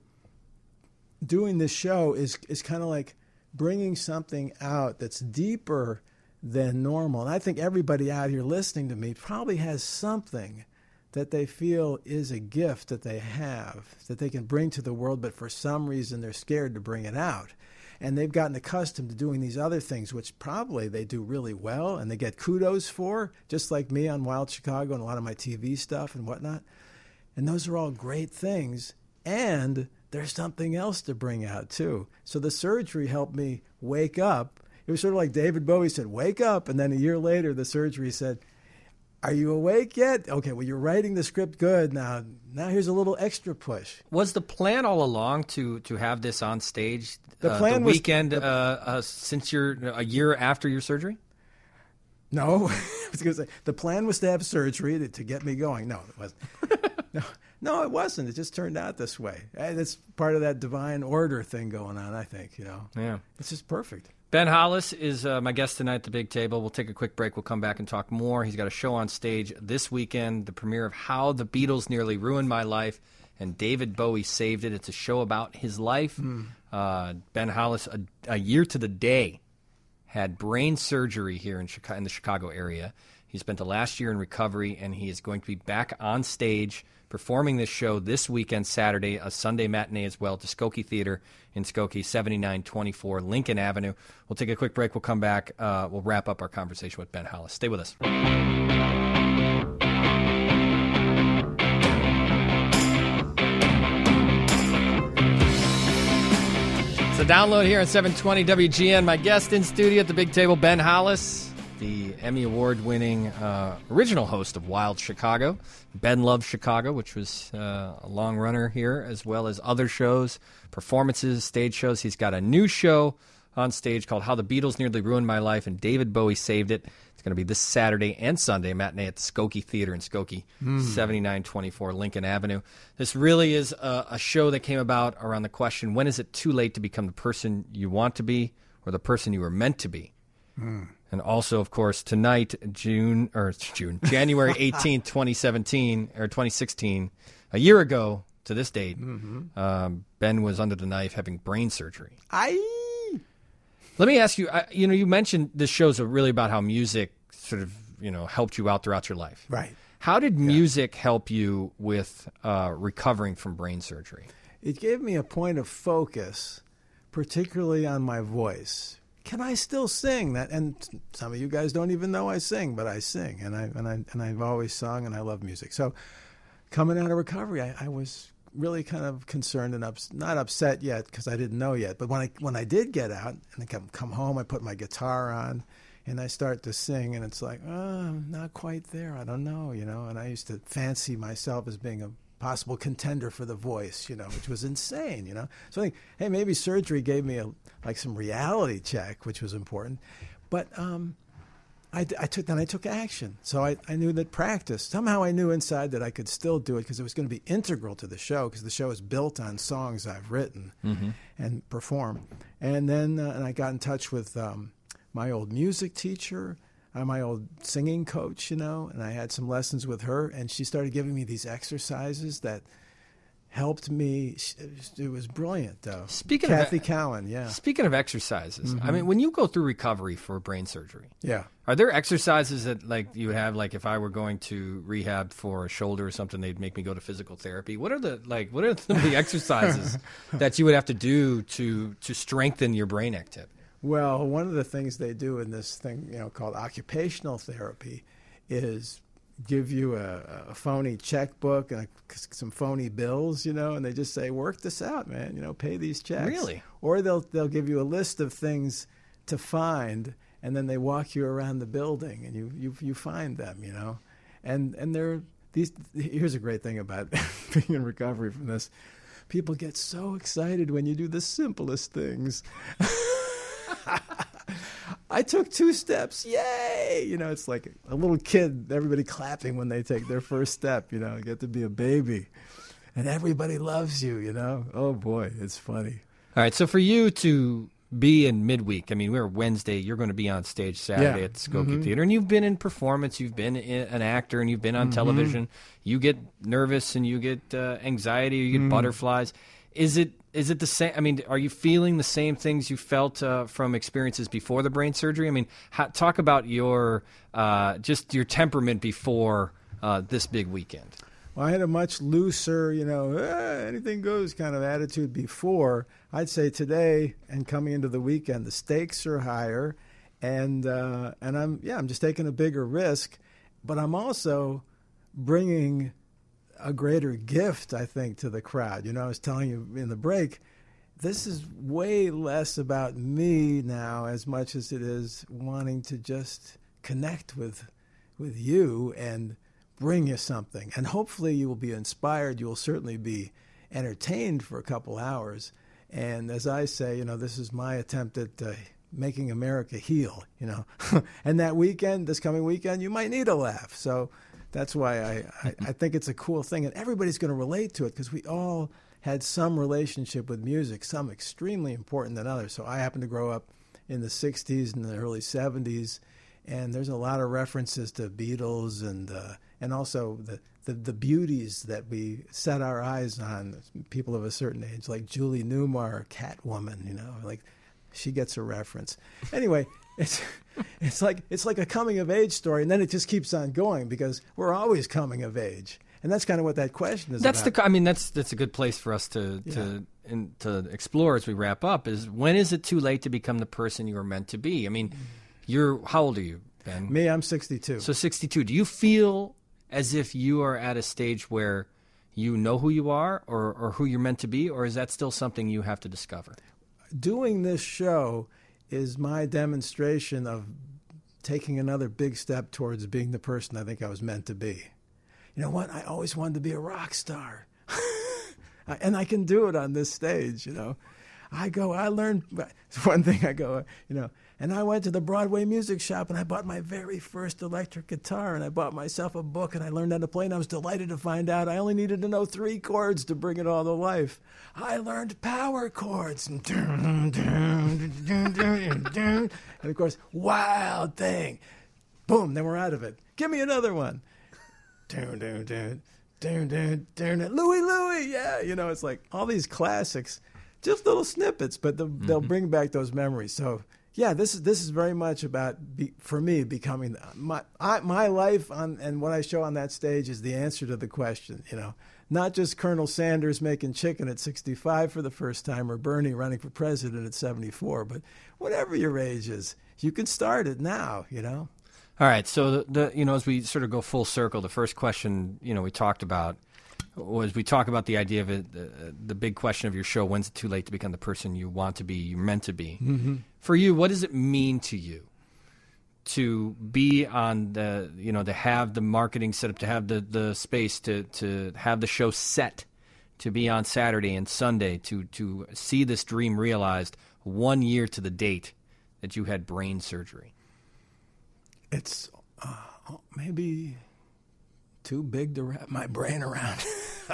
doing this show is kind of like bringing something out that's deeper than normal. And I think everybody out here listening to me probably has something that they feel is a gift that they have, that they can bring to the world, but for some reason they're scared to bring it out. And they've gotten accustomed to doing these other things, which probably they do really well and they get kudos for, just like me on Wild Chicago and a lot of my TV stuff and whatnot. And those are all great things. And there's something else to bring out, too. So the surgery helped me wake up. It was sort of like David Bowie said, wake up. And then a year later, the surgery said, are you awake yet? Okay, well, you're writing the script good. Now here's a little extra push. Was the plan all along to have this on stage the weekend since you're a year after your surgery? No. I was going to say, the plan was to have surgery to get me going. No, it wasn't. No, it wasn't. It just turned out this way. That's part of that divine order thing going on, I think. Yeah. It's just perfect. Ben Hollis is my guest tonight at the Big Table. We'll take a quick break. We'll come back and talk more. He's got a show on stage this weekend, the premiere of How the Beatles Nearly Ruined My Life, and David Bowie Saved It. It's a show about his life. Ben Hollis, a year to the day, had brain surgery here in the Chicago area. He spent the last year in recovery, and he is going to be back on stage performing this show this weekend, Saturday, a Sunday matinee as well, at the Skokie Theater in Skokie, 7924 Lincoln Avenue. We'll take a quick break. We'll come back. We'll wrap up our conversation with Ben Hollis. Stay with us. It's a download here on 720 WGN. My guest in studio at the Big Table, Ben Hollis, the Emmy Award-winning original host of Wild Chicago. Ben Loves Chicago, which was a long runner here, as well as other shows, performances, stage shows. He's got a new show on stage called How the Beatles Nearly Ruined My Life, and David Bowie Saved It. It's going to be this Saturday and Sunday, matinee at the Skokie Theater in Skokie, 7924 Lincoln Avenue. This really is a show that came about around the question, when is it too late to become the person you want to be or the person you were meant to be? And also, of course, tonight, January 18th, 2016, a year ago to this date, Ben was under the knife having brain surgery. Let me ask you, you mentioned this show's really about how music sort of, helped you out throughout your life. Right. How did music help you with recovering from brain surgery? It gave me a point of focus, particularly on my voice. Can I still sing that? And some of you guys don't even know I sing, but I sing, and I've always sung, and I love music. So, coming out of recovery, I was really kind of concerned and not upset yet because I didn't know yet. But when I did get out and I come home, I put my guitar on, and I start to sing, and it's like, I'm not quite there. I don't know, And I used to fancy myself as being a possible contender for The Voice, which was insane, So I think, hey, maybe surgery gave me some reality check, which was important. But I took action. So I knew that practice. Somehow I knew inside that I could still do it because it was going to be integral to the show because the show is built on songs I've written and perform. And then and I got in touch with my old music teacher, my old singing coach, and I had some lessons with her, and she started giving me these exercises that helped me. It was brilliant, though. Speaking Kathy Cowan, yeah. Speaking of exercises, I mean, when you go through recovery for brain surgery, are there exercises that like you would have, like if I were going to rehab for a shoulder or something, they'd make me go to physical therapy? What are some of the exercises that you would have to do to strengthen your brain activity? Well, one of the things they do in this thing, called occupational therapy, is give you a phony checkbook and some phony bills, and they just say, work this out, man, pay these checks. Really? Or they'll give you a list of things to find, and then they walk you around the building and you find them, and here's a great thing about being in recovery from this. People get so excited when you do the simplest things. I took 2 steps. Yay! It's like a little kid, everybody clapping when they take their first step, get to be a baby. And everybody loves you, Oh, boy, it's funny. All right, so for you to be in midweek, I mean, we're Wednesday, you're going to be on stage Saturday at Skokie Theater, and you've been in performance, you've been an actor, and you've been on television. You get nervous and you get anxiety, you get butterflies. Is it the same? I mean, are you feeling the same things you felt from experiences before the brain surgery? I mean, talk about your just your temperament before this big weekend. Well, I had a much looser, anything goes kind of attitude before. I'd say today and coming into the weekend, the stakes are higher, and I'm just taking a bigger risk, but I'm also bringing a greater gift, I think, to the crowd. I was telling you in the break, this is way less about me now as much as it is wanting to just connect with you and bring you something. And hopefully you will be inspired. You will certainly be entertained for a couple hours. And as I say, this is my attempt at making America heal, And this coming weekend, you might need a laugh. So that's why I think it's a cool thing, and everybody's going to relate to it because we all had some relationship with music, some extremely important than others. So I happened to grow up in the 60s and the early 70s, and there's a lot of references to Beatles and also the beauties that we set our eyes on, people of a certain age, like Julie Newmar, Catwoman, like she gets a reference. Anyway, it's like a coming of age story, and then it just keeps on going because we're always coming of age, and that's kind of what that question is about. That's a good place for us to explore as we wrap up. Is when is it too late to become the person you were meant to be? I mean, how old are you, Ben? Me, I'm 62. So 62. Do you feel as if you are at a stage where you know who you are or who you're meant to be, or is that still something you have to discover? Doing this show is my demonstration of taking another big step towards being the person I think I was meant to be. You know what? I always wanted to be a rock star. And I can do it on this stage, I learned one thing, and I went to the Broadway music shop and I bought my very first electric guitar and I bought myself a book and I learned how to play, and I was delighted to find out I only needed to know 3 chords to bring it all to life. I learned power chords and of course, Wild Thing. Boom, then we're out of it. Give me another one. Louie, yeah, it's like all these classics, just little snippets, but they'll bring back those memories. So yeah, this is very much about for me becoming my life and what I show on that stage is the answer to the question. Not just Colonel Sanders making chicken at 65 for the first time, or Bernie running for president at 74, but whatever your age is, you can start it now. All right, so as we sort of go full circle, the first question we talked about was we talk about the idea of it, the big question of your show: when's it too late to become the person you want to be, you're meant to be? Mm-hmm. For you, what does it mean to you to be on to have the marketing set up, to have the space, to have the show set, to be on Saturday and Sunday, to see this dream realized 1 year to the date that you had brain surgery? It's maybe too big to wrap my brain around.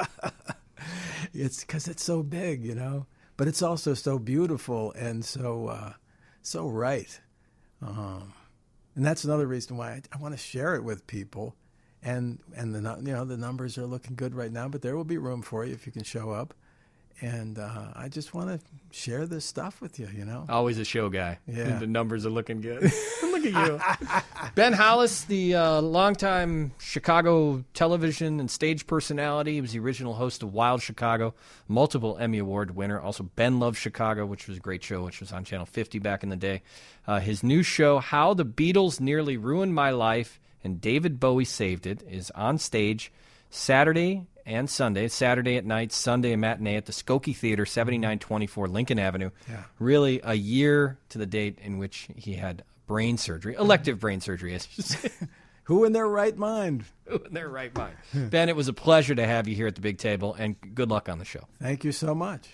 It's because it's so big, but it's also so beautiful and so right. And that's another reason why I want to share it with people. and the numbers are looking good right now. But there will be room for you if you can show up. And I just want to share this stuff with you, Always a show guy. Yeah. The numbers are looking good. Look at you. Ben Hollis, the longtime Chicago television and stage personality. He was the original host of Wild Chicago, multiple Emmy Award winner. Also, Ben Loves Chicago, which was a great show, which was on Channel 50 back in the day. His new show, How the Beatles Nearly Ruined My Life and David Bowie Saved It, is on stage Saturday and Sunday. Saturday at night, Sunday a matinee at the Skokie Theater, 7924 Lincoln Avenue. Yeah. Really a year to the date in which he had brain surgery, elective brain surgery, as you say. Who in their right mind? Who in their right mind? Ben, it was a pleasure to have you here at the big table, and good luck on the show. Thank you so much.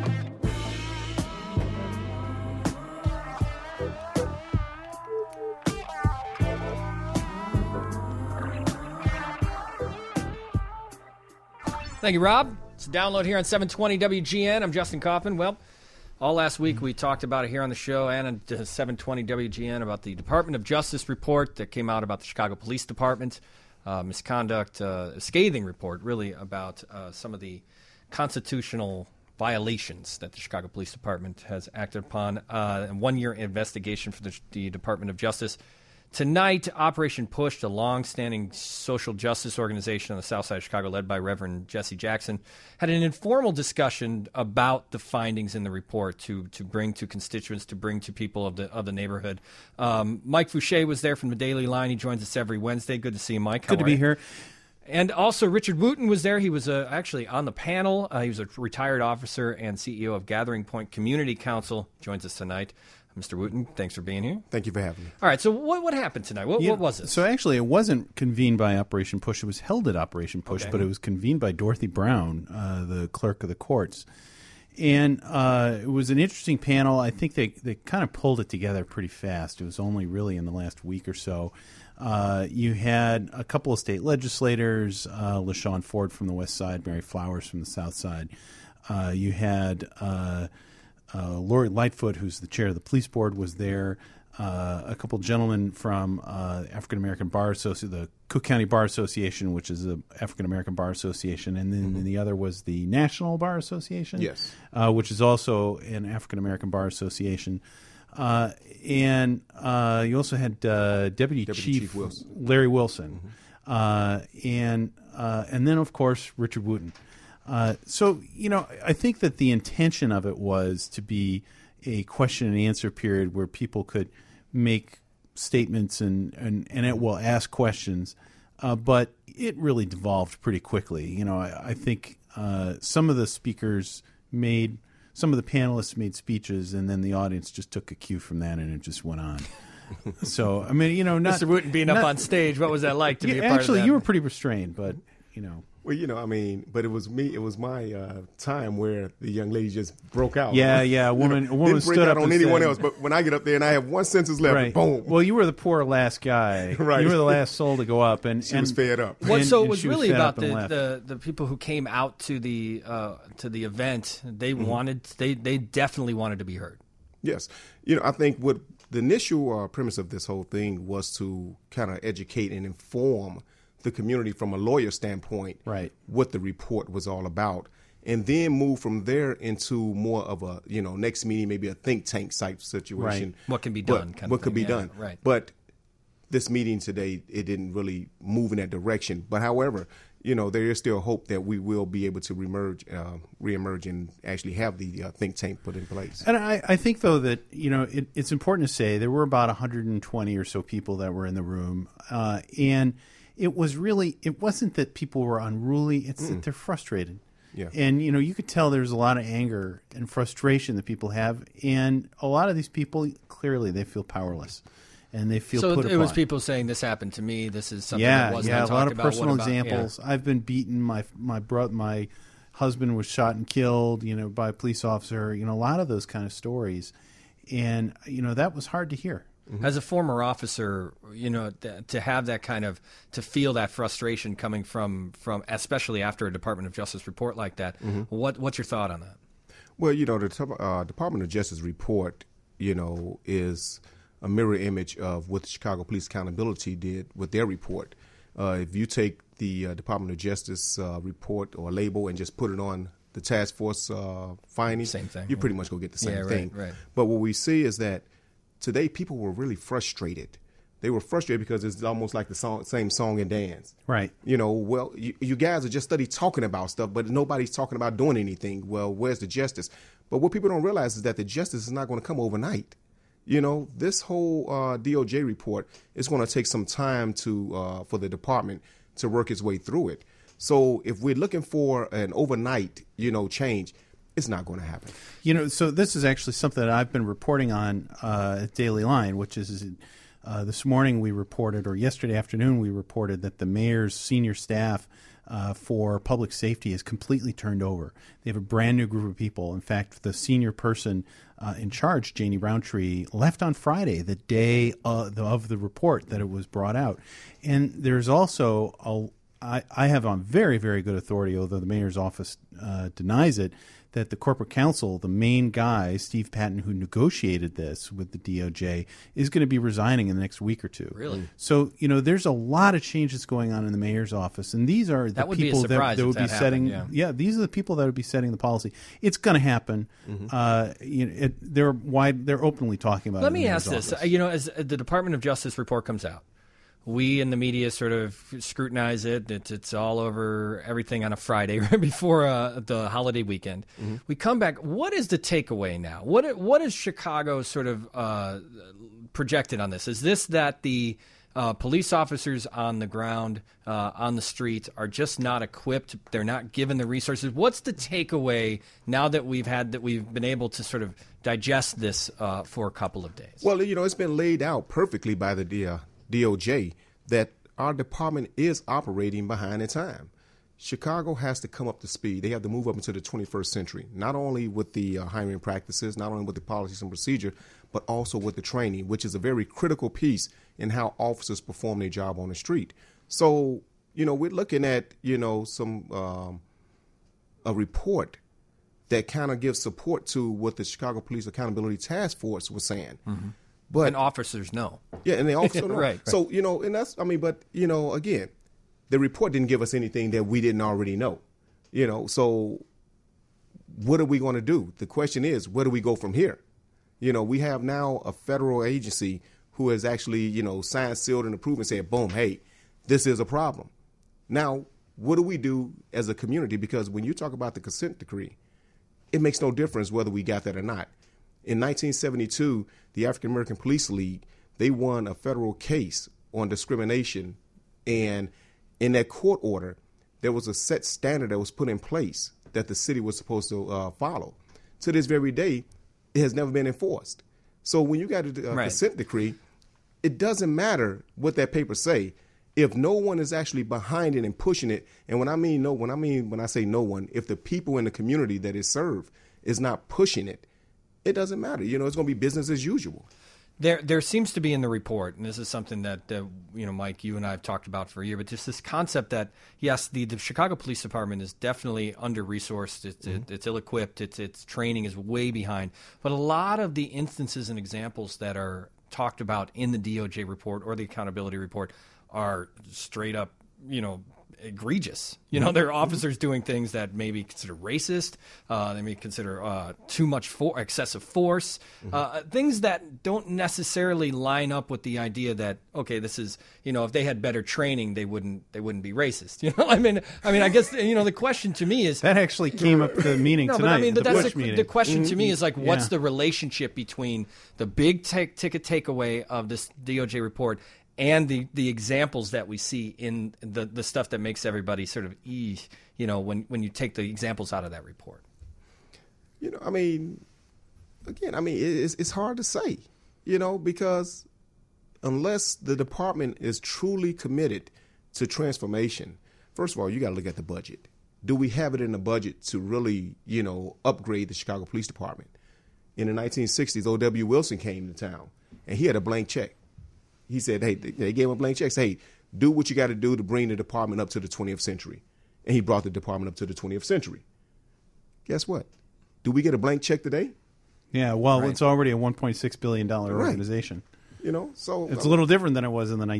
Thank you, Rob. It's a download here on 720 WGN. I'm Justin Kaufman. Well, all last week we talked about it here on the show and on 720 WGN about the Department of Justice report that came out about the Chicago Police Department, misconduct, a scathing report really about some of the constitutional violations that the Chicago Police Department has acted upon, and one-year investigation for the Department of Justice. Tonight, Operation Push, a long-standing social justice organization on the south side of Chicago led by Reverend Jesse Jackson, had an informal discussion about the findings in the report to bring to constituents, to bring to people of the neighborhood. Mike Fouché was there from the Daily Line. He joins us every Wednesday. Good to see you, Mike. Good to be here. And also Richard Wooten was there. He was actually on the panel. He was a retired officer and CEO of Gathering Point Community Council. Joins us tonight. Mr. Wooten, thanks for being here. Thank you for having me. All right, so what happened tonight? What was it? So actually, it wasn't convened by Operation Push. It was held at Operation Push, okay. But it was convened by Dorothy Brown, the clerk of the courts. And it was an interesting panel. I think they kind of pulled it together pretty fast. It was only really in the last week or so. You had a couple of state legislators, LaShawn Ford from the west side, Mary Flowers from the south side. You had Lori Lightfoot, who's the chair of the police board, was there. A couple gentlemen from African American Bar Association, the Cook County Bar Association, which is the African American Bar Association, and then the other was the National Bar Association, yes, which is also an African American Bar Association. And you also had Deputy Chief Wilson. Larry Wilson, and then of course Richard Wooten. So I think that the intention of it was to be a question and answer period where people could make statements and it will ask questions, but it really devolved pretty quickly. I think some of the panelists made speeches, and then the audience just took a cue from that, and it just went on. So I mean, Mr. Wooten being up on stage, what was that like to be a part of that? Actually, you were pretty restrained, but Well, but it was me. It was my time where the young lady just broke out. Yeah. A woman didn't stood break up out on and anyone said, else. But when I get up there and I have one sentence left, right. boom. Well, you were the poor last guy. Right. You were the last soul to go up, and she was fed up. So it was she really fed about up and left. the people who came out to the event. They they definitely wanted to be heard. Yes, I think what the initial premise of this whole thing was to kind of educate and inform the community from a lawyer standpoint, right, what the report was all about, and then move from there into more of a next meeting, maybe a think tank type situation. Right. What can be done? What could be done? Right. But this meeting today, it didn't really move in that direction. But however, there is still hope that we will be able to reemerge and actually have the think tank put in place. And I think, though, that it's important to say there were about 120 or so people that were in the room, and it wasn't that people were unruly. It's that they're frustrated. Yeah. And, you could tell there's a lot of anger and frustration that people have. And a lot of these people, clearly, they feel powerless. And they feel put upon. So it was people saying, this happened to me. This is something that wasn't talked about. Yeah, a lot of personal about? examples. Yeah. I've been beaten. My husband was shot and killed, by a police officer. A lot of those kind of stories. And, that was hard to hear. Mm-hmm. As a former officer, to have that kind of, to feel that frustration coming from especially after a Department of Justice report like that, what's your thought on that? Well, the Department of Justice report, is a mirror image of what the Chicago Police Accountability did with their report. If you take the Department of Justice report or label and just put it on the task force findings, same thing. You pretty much go get the same thing. Right. But what we see is that today people were really frustrated. They were frustrated because it's almost like the same song and dance. Right. Well, you guys are just talking about stuff, but nobody's talking about doing anything. Well, where's the justice? But what people don't realize is that the justice is not going to come overnight. This whole DOJ report is going to take some time for the department to work its way through it. So if we're looking for an overnight, change, it's not going to happen. So this is actually something that I've been reporting on at Daily Line, which is this morning we reported, or yesterday afternoon we reported, that the mayor's senior staff for public safety is completely turned over. They have a brand new group of people. In fact, the senior person in charge, Janie Roundtree, left on Friday, the day of the report that it was brought out. And there's also, I have on very, very good authority, although the mayor's office denies it, that the corporate counsel, the main guy, Steve Patton, who negotiated this with the DOJ, is going to be resigning in the next week or two. Really? So, there's a lot of changes going on in the mayor's office, and these are the people that would be setting. Yeah, these are the people that would be setting the policy. It's going to happen. Mm-hmm. They're openly talking about it. Let me ask this. As the Department of Justice report comes out, we in the media sort of scrutinize it. It's all over everything on a Friday right before the holiday weekend. Mm-hmm. We come back. What is the takeaway now? What is Chicago sort of projected on this? Is this that the police officers on the ground, on the street, are just not equipped? They're not given the resources. What's the takeaway now that we've been able to sort of digest this for a couple of days? Well, it's been laid out perfectly by the DOJ that our department is operating behind in time. Chicago has to come up to speed. They have to move up into the 21st century, not only with the hiring practices, not only with the policies and procedure, but also with the training, which is a very critical piece in how officers perform their job on the street. So, we're looking at, a report that kind of gives support to what the Chicago Police Accountability Task Force was saying. Mm-hmm. But officers know. Yeah, and they also know. Right. So, and that's, again, the report didn't give us anything that we didn't already know. So what are we going to do? The question is, where do we go from here? We have now a federal agency who has actually, signed, sealed, and approved and said, boom, hey, this is a problem. Now, what do we do as a community? Because when you talk about the consent decree, it makes no difference whether we got that or not. In 1972, the African American Police League, they won a federal case on discrimination, and in that court order, there was a set standard that was put in place that the city was supposed to follow. To this very day, it has never been enforced. So when you got a consent decree, it doesn't matter what that paper say. If no one is actually behind it and pushing it, and when I say no one, if the people in the community that is served is not pushing it, it doesn't matter. It's going to be business as usual. There seems to be in the report, and this is something that Mike, you and I have talked about for a year, but just this concept that yes, the Chicago Police Department is definitely under-resourced. It's ill-equipped. Its training is way behind. But a lot of the instances and examples that are talked about in the DOJ report or the accountability report are straight up, egregious. There are officers doing things that may be considered racist. They may consider too much excessive force. Things that don't necessarily line up with the idea that this is if they had better training they wouldn't be racist. I guess the question to me is that actually came up at the meeting tonight. But that's the question to me is like, what's the relationship between the big ticket takeaway of this DOJ report and the examples that we see in the stuff that makes everybody sort of when you take the examples out of that report? It's hard to say, because unless the department is truly committed to transformation, first of all, you got to look at the budget. Do we have it in the budget to really, upgrade the Chicago Police Department? In the 1960s, O.W. Wilson came to town, and he had a blank check. He said, hey, they gave him a blank check. Say, hey, do what you got to do to bring the department up to the 20th century. And he brought the department up to the 20th century. Guess what? Do we get a blank check today? Yeah, well, It's already a $1.6 billion organization. So it's a little different than it was in the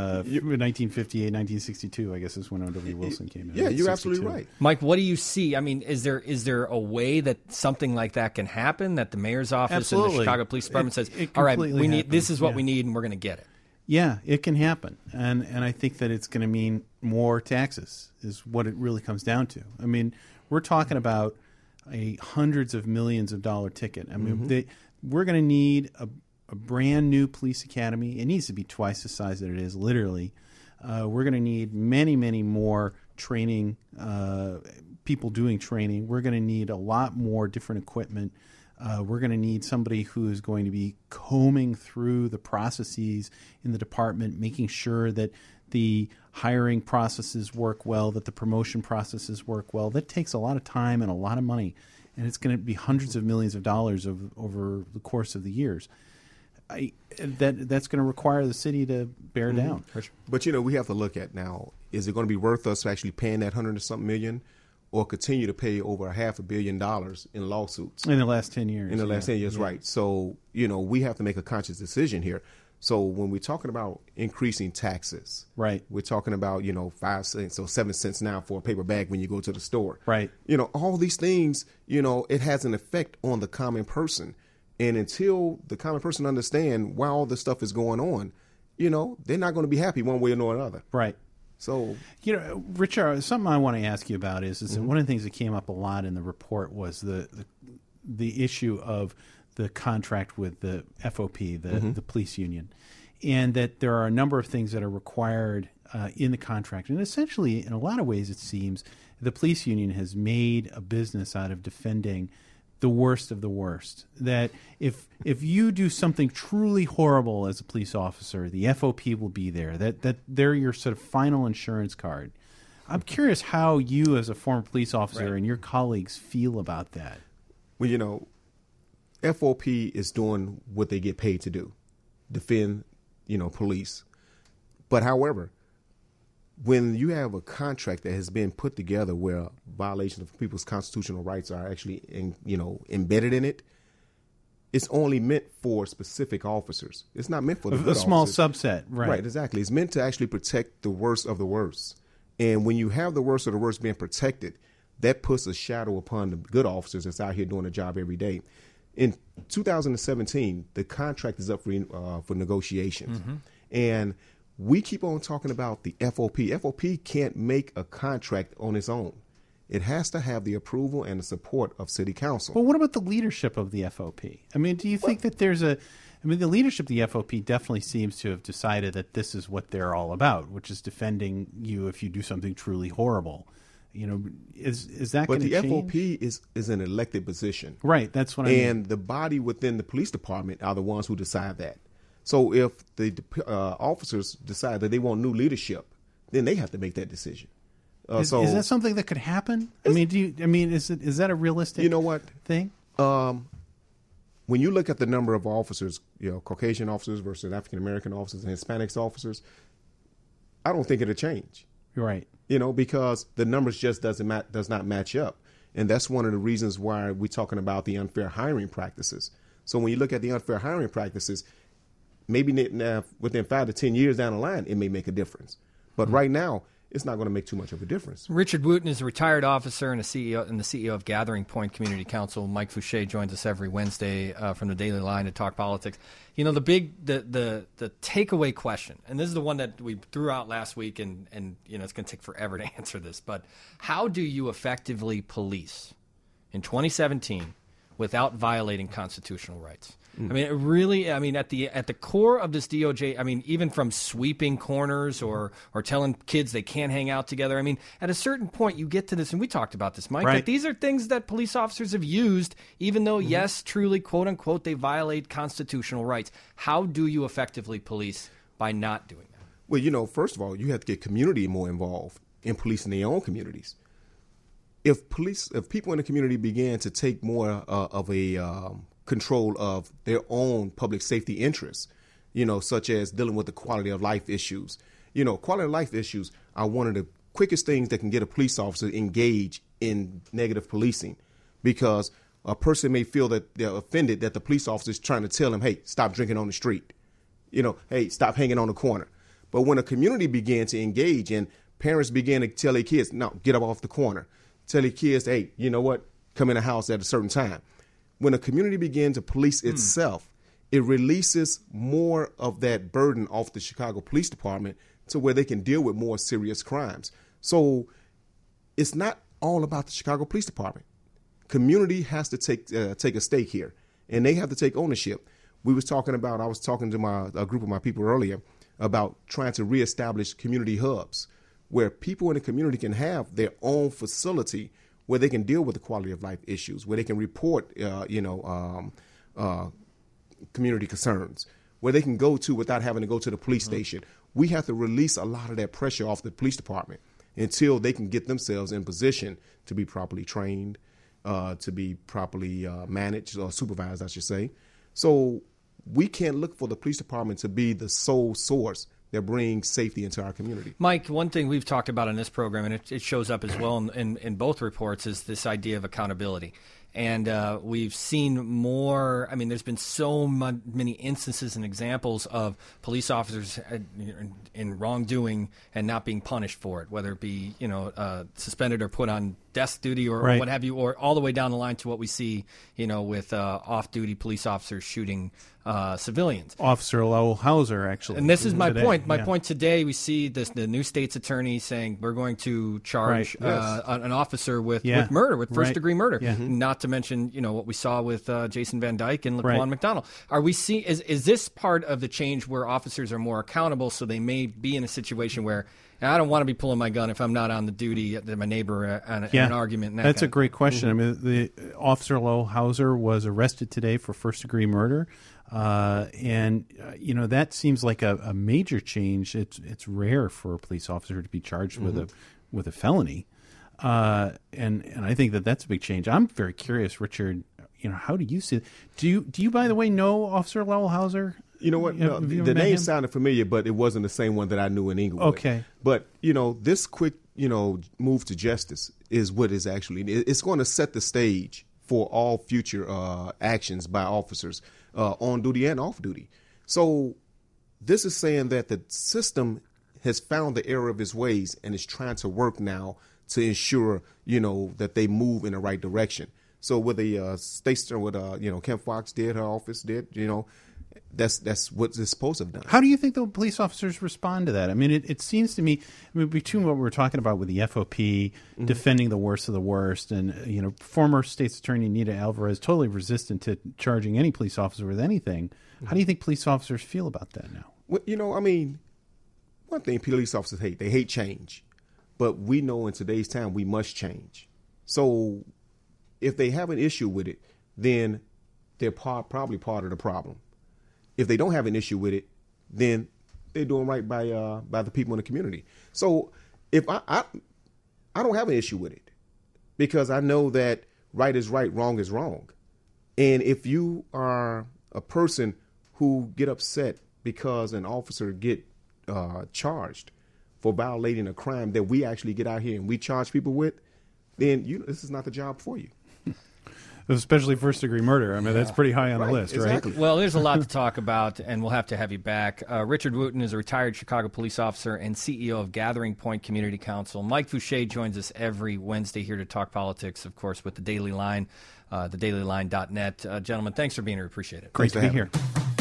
1958, 1962. I guess is when O.W. Wilson came in. Yeah, you're absolutely right, Mike. What do you see? I mean, is there a way that something like that can happen? That the mayor's office Absolutely. and the Chicago Police Department says, it "All right, completely this happens. is what we need, and we're going to get it." Yeah, it can happen, and I think that it's going to mean more taxes is what it really comes down to. I mean, we're talking about a hundreds of millions of dollar ticket. I mean, we're going to need a brand new police academy. It needs to be twice the size that it is, literally. We're going to need many, many more training, people doing training. We're going to need a lot more different equipment. We're going to need somebody who is going to be combing through the processes in the department, making sure that the hiring processes work well, that the promotion processes work well. That takes a lot of time and a lot of money, and it's going to be hundreds of millions of dollars over the course of the years. That's going to require the city to bear down. But we have to look at now: is it going to be worth us actually paying that $100 and something million, or continue to pay over $500 million in lawsuits in the last 10 years? In the last 10 years, right? So we have to make a conscious decision here. So when we're talking about increasing taxes, right, we're talking about 5 cents or 7 cents now for a paper bag when you go to the store, right? All these things, it has an effect on the common person. And until the common person understand why all this stuff is going on, they're not going to be happy one way or another. Right. So, Richard, something I want to ask you about is that one of the things that came up a lot in the report was the issue of the contract with the FOP, the police union, and that there are a number of things that are required in the contract. And essentially, in a lot of ways, it seems the police union has made a business out of defending the worst of the worst. That if you do something truly horrible as a police officer, the FOP will be there. That they're your sort of final insurance card. I'm curious how you, as a former police officer, and your colleagues feel about that. Well, FOP is doing what they get paid to do, defend, police. But however, when you have a contract that has been put together where violations of people's constitutional rights are actually, embedded in it, it's only meant for specific officers. It's not meant for the good officers. A small subset, right? Right, exactly. It's meant to actually protect the worst of the worst. And when you have the worst of the worst being protected, that puts a shadow upon the good officers that's out here doing the job every day. In 2017, the contract is up for negotiations, and we keep on talking about the FOP. FOP can't make a contract on its own. It has to have the approval and the support of city council. Well, what about the leadership of the FOP? I mean, do you think that there's the leadership of the FOP definitely seems to have decided that this is what they're all about, which is defending you if you do something truly horrible. Is that going to change? But the FOP is an elected position. Right, that's what I mean. And the body within the police department are the ones who decide that. So if the officers decide that they want new leadership, then they have to make that decision. Is that something that could happen? Is that a realistic thing? When you look at the number of officers, Caucasian officers versus African American officers and Hispanic officers, I don't think it'll change. Right. Because the numbers just does not match up. And that's one of the reasons why we're talking about the unfair hiring practices. So when you look at the unfair hiring practices, maybe within 5 to 10 years down the line, it may make a difference. But right now, it's not going to make too much of a difference. Richard Wooten is a retired officer and the CEO of Gathering Point Community Council. Mike Fouché joins us every Wednesday from the Daily Line to talk politics. The takeaway question, and this is the one that we threw out last week, and it's going to take forever to answer this, but how do you effectively police in 2017 without violating constitutional rights? I mean, at the core of this DOJ, even from sweeping corners or telling kids they can't hang out together, at a certain point you get to this, and we talked about this, Mike, that these are things that police officers have used, even though, yes, truly, quote unquote, they violate constitutional rights. How do you effectively police by not doing that? Well, first of all, you have to get community more involved in policing their own communities. If people in the community began to take more of a control of their own public safety interests, such as dealing with the quality of life issues. Quality of life issues are one of the quickest things that can get a police officer engaged in negative policing, because a person may feel that they're offended that the police officer is trying to tell them, hey, stop drinking on the street. Hey, stop hanging on the corner. But when a community began to engage and parents began to tell their kids, no, get up off the corner. Tell their kids, hey, you know what? Come in the house at a certain time. When a community began to police itself, it releases more of that burden off the Chicago Police Department to where they can deal with more serious crimes. So it's not all about the Chicago Police Department. Community has to take a stake here, and they have to take ownership. I was talking to a group of my people earlier about trying to reestablish community hubs where people in the community can have their own facility where they can deal with the quality of life issues, where they can report, community concerns, where they can go to without having to go to the police station. We have to release a lot of that pressure off the police department until they can get themselves in position to be properly trained, to be properly managed or supervised, I should say. So we can't look for the police department to be the sole source that brings safety into our community. Mike, one thing we've talked about in this program, and it shows up as well in both reports, is this idea of accountability. And we've seen more. I mean, there's been so many instances and examples of police officers in wrongdoing and not being punished for it, whether it be suspended or put on desk duty or what have you, or all the way down the line to what we see, with off-duty police officers shooting civilians. Officer Lowell Hauser, actually. And this is my point. My point today, we see the new state's attorney saying we're going to charge an officer with murder, with first-degree murder. Yeah. Not to mention, what we saw with Jason Van Dyke and Laquan McDonald. Are we seeing? Is this part of the change where officers are more accountable, so they may be in a situation where I don't want to be pulling my gun if I'm not on the duty at my neighbor in an argument? And that's a great question. Mm-hmm. I mean, the Officer Lowell Hauser was arrested today for first-degree murder. That seems like a major change. It's rare for a police officer to be charged with a felony. And I think that's a big change. I'm very curious, Richard, how do you see it? Do you, by the way, know Officer Lowell Hauser? You know what? No, the name sounded familiar, but it wasn't the same one that I knew in Inglewood. Okay. But, this quick, move to justice is what is actually, it's going to set the stage for all future actions by officers on duty and off duty. So this is saying that the system has found the error of its ways and is trying to work now to ensure, that they move in the right direction. So with the Kim Foxx did, her office did, that's what it's supposed to have done. How do you think the police officers respond to that? I mean, it seems to me, between what we were talking about with the FOP, defending the worst of the worst, and, former state's attorney Nita Alvarez totally resistant to charging any police officer with anything. How do you think police officers feel about that now? Well, one thing police officers hate, they hate change. But we know in today's time we must change. So if they have an issue with it, then they're probably part of the problem. If they don't have an issue with it, then they're doing right by the people in the community. So if I don't have an issue with it because I know that right is right, wrong is wrong. And if you are a person who get upset because an officer get charged for violating a crime that we actually get out here and we charge people with, then this is not the job for you. Especially first-degree murder. I mean, that's pretty high on the list, exactly. right? Well, there's a lot to talk about, and we'll have to have you back. Richard Wooten is a retired Chicago police officer and CEO of Gathering Point Community Council. Mike Fouché joins us every Wednesday here to talk politics, of course, with The Daily Line, thedailyline.net. Gentlemen, thanks for being here. Appreciate it. Great to be here.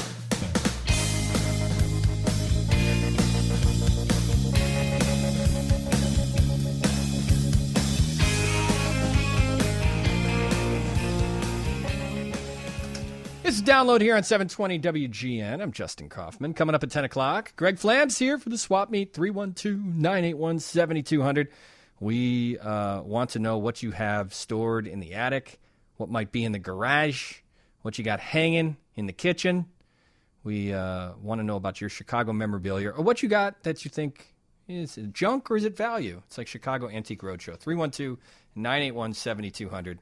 It's Download here on 720 WGN. I'm Justin Kaufman. Coming up at 10 o'clock, Greg Flams here for the Swap Meet, 312-981-7200. We want to know what you have stored in the attic, what might be in the garage, what you got hanging in the kitchen. We want to know about your Chicago memorabilia or what you got that you think is it junk or is it value? It's like Chicago Antique Roadshow, 312-981-7200.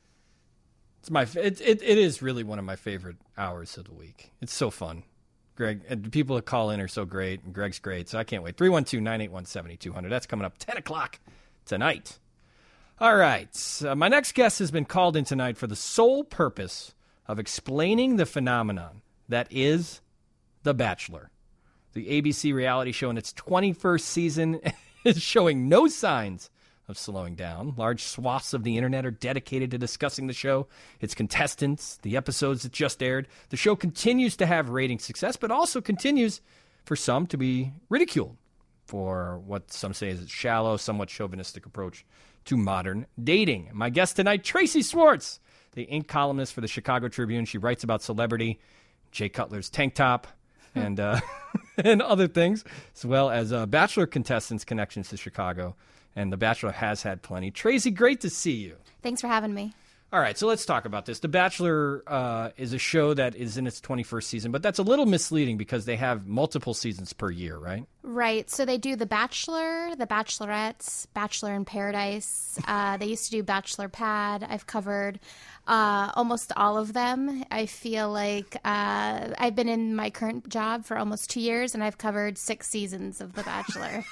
It is really one of my favorite hours of the week. It's so fun. Greg, and the people that call in are so great, and Greg's great, so I can't wait. 312-981-7200. That's coming up 10 o'clock tonight. All right. My next guest has been called in tonight for the sole purpose of explaining the phenomenon that is The Bachelor. The ABC reality show in its 21st season is showing no signs of slowing down. Large swaths of the internet are dedicated to discussing the show, its contestants, the episodes that just aired. The show continues to have rating success, but also continues for some to be ridiculed for what some say is a shallow, somewhat chauvinistic approach to modern dating. My guest tonight, Tracy Swartz, the Ink columnist for the Chicago Tribune. She writes about celebrity, Jay Cutler's tank top, and and other things, as well as Bachelor contestants' connections to Chicago. And The Bachelor has had plenty. Tracy, great to see you. Thanks for having me. All right, so let's talk about this. The Bachelor is a show that is in its 21st season, but that's a little misleading because they have multiple seasons per year, right? Right. So they do The Bachelor, The Bachelorettes, Bachelor in Paradise. They used to do Bachelor Pad. I've covered almost all of them. I feel like I've been in my current job for almost 2 years, and I've covered 6 seasons of The Bachelor.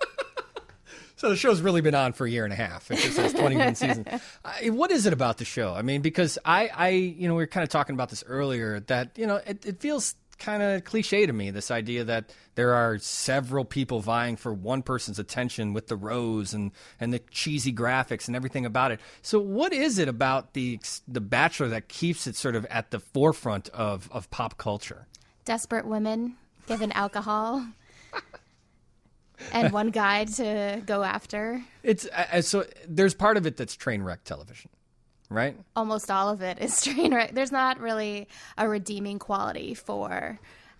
So the show's really been on for a year and a half. It just has 21 seasons. What is it about the show? I mean, because we were kind of talking about this earlier, that, it feels kind of cliche to me, this idea that there are several people vying for one person's attention with the rose and the cheesy graphics and everything about it. So what is it about the Bachelor that keeps it sort of at the forefront of pop culture? Desperate women given alcohol. And one guy to go after. It's so there's part of it that's train wreck television, right? Almost all of it is train wreck. There's not really a redeeming quality for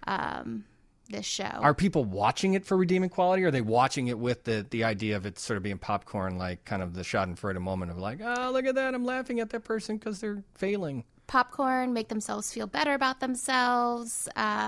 this show. Are people watching it for redeeming quality, or are they watching it with the idea of it sort of being popcorn, like kind of the Schadenfreude moment of like, oh, look at that, I'm laughing at that person because they're failing? Popcorn, make themselves feel better about themselves.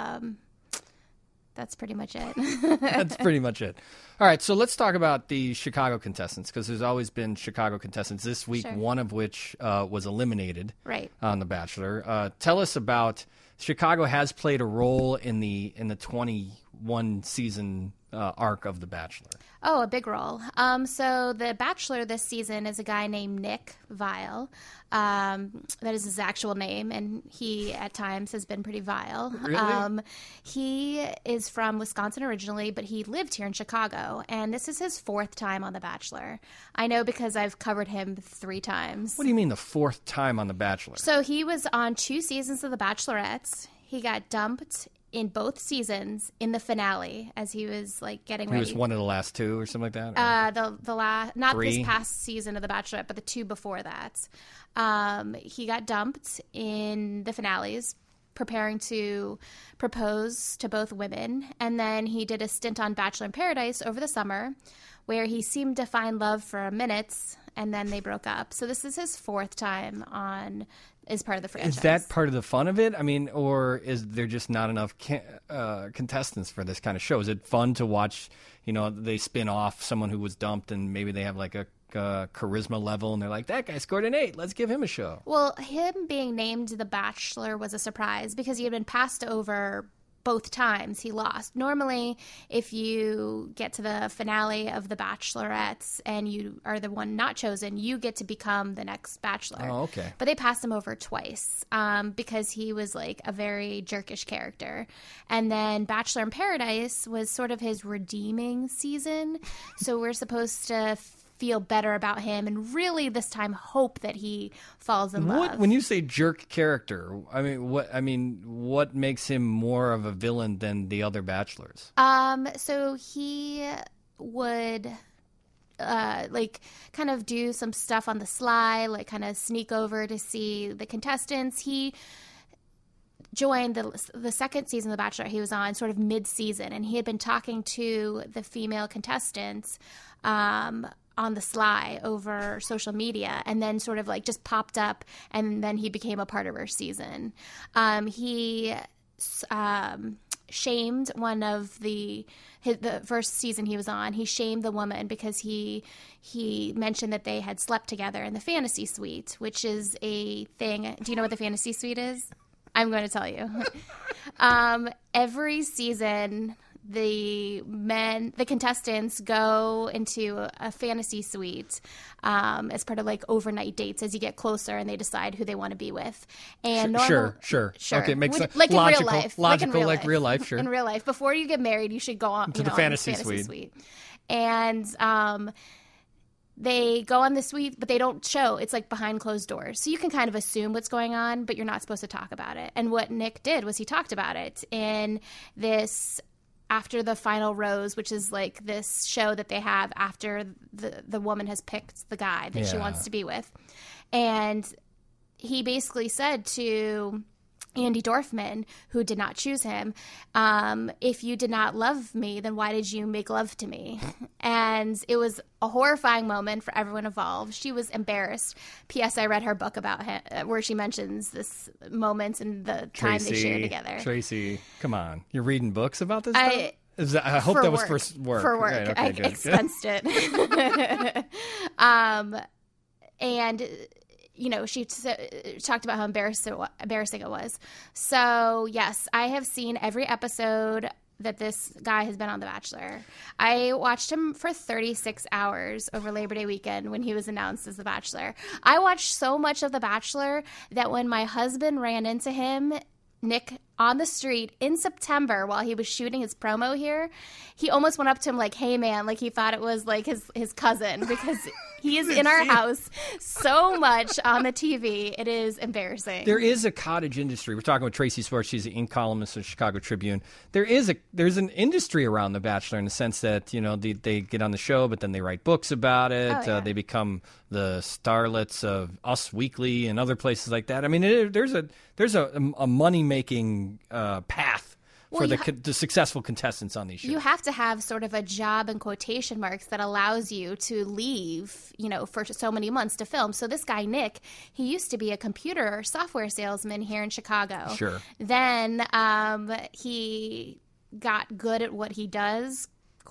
That's pretty much it. That's pretty much it. All right, so let's talk about the Chicago contestants, because there's always been Chicago contestants. This week, Sure. One of which was eliminated Right. on The Bachelor. Tell us about Chicago has played a role in the 21 season arc of The Bachelor. Oh, a big role. So The Bachelor this season is a guy named Nick Viall. That is his actual name, and he at times has been pretty vile. Really? He is from Wisconsin originally, but he lived here in Chicago, and this is his 4th time on The Bachelor. I know because I've covered him 3 times. What do you mean the 4th time on The Bachelor? So he was on 2 seasons of The Bachelorettes. He got dumped in both seasons in the finale as he was like getting ready. He was one of the last 2 or something like that? The last, not 3? this past season of The Bachelorette, but the 2 before that. He got dumped in the finales, preparing to propose to both women, and then he did a stint on Bachelor in Paradise over the summer, where he seemed to find love for a minute, and then they broke up. So this is his 4th time on. Is part of the franchise. Is that part of the fun of it? I mean, or is there just not enough contestants for this kind of show? Is it fun to watch, they spin off someone who was dumped and maybe they have like a charisma level and they're like, that guy scored an 8, let's give him a show? Well, him being named The Bachelor was a surprise because he had been passed over both times he lost. Normally, if you get to the finale of The Bachelorettes and you are the one not chosen, you get to become the next Bachelor. Oh, okay. But they passed him over twice because he was like a very jerkish character. And then Bachelor in Paradise was sort of his redeeming season. So we're supposed to feel better about him and really this time hope that he falls in love. When you say jerk character, what makes him more of a villain than the other bachelors? So he would kind of do some stuff on the sly, like kind of sneak over to see the contestants. He joined the second season of The Bachelor he was on sort of mid-season, and he had been talking to the female contestants on the sly over social media, and then sort of like just popped up, and then he became a part of her season. He shamed one of the first season he was on. He shamed the woman because he mentioned that they had slept together in the fantasy suite, which is a thing. Do you know what the fantasy suite is? I'm going to tell you. Every season the contestants go into a fantasy suite as part of like overnight dates as you get closer, and they decide who they want to be with. And sure. Okay, makes sense. Like logical, in real life. Logical, like real life. Sure. In real life, before you get married, you should go on to the fantasy suite. And they go on the suite, but they don't show. It's like behind closed doors. So you can kind of assume what's going on, but you're not supposed to talk about it. And what Nick did was he talked about it in this After the Final Rose, which is like this show that they have after the woman has picked the guy that she wants to be with. And he basically said to Andy Dorfman, who did not choose him, if you did not love me, then why did you make love to me? And it was a horrifying moment for everyone involved. She was embarrassed. P.S. I read her book about him, where she mentions this moment and the time they shared together. Tracy, come on. You're reading books about this stuff? I hope that was for work. For work. Right, okay, I good. expensed it. And you know, she talked about how embarrassing it was. So, yes, I have seen every episode that this guy has been on The Bachelor. I watched him for 36 hours over Labor Day weekend when he was announced as The Bachelor. I watched so much of The Bachelor that when my husband ran into him, Nick, on the street in September while he was shooting his promo here, he almost went up to him like, hey, man, like he thought it was like his cousin, because he is in our house so much on the TV. It is embarrassing. There is a cottage industry. We're talking with Tracy Swartz. She's an columnist of the Chicago Tribune. There's an industry around The Bachelor in the sense that, you know, they get on the show, but then they write books about it. Oh, yeah. They become the starlets of Us Weekly and other places like that. I mean, there's a money-making path for the successful contestants on these shows. You have to have sort of a job in quotation marks that allows you to leave, you know, for so many months to film. So this guy, Nick, he used to be a computer or software salesman here in Chicago. Sure. Then he got good at what he does, ?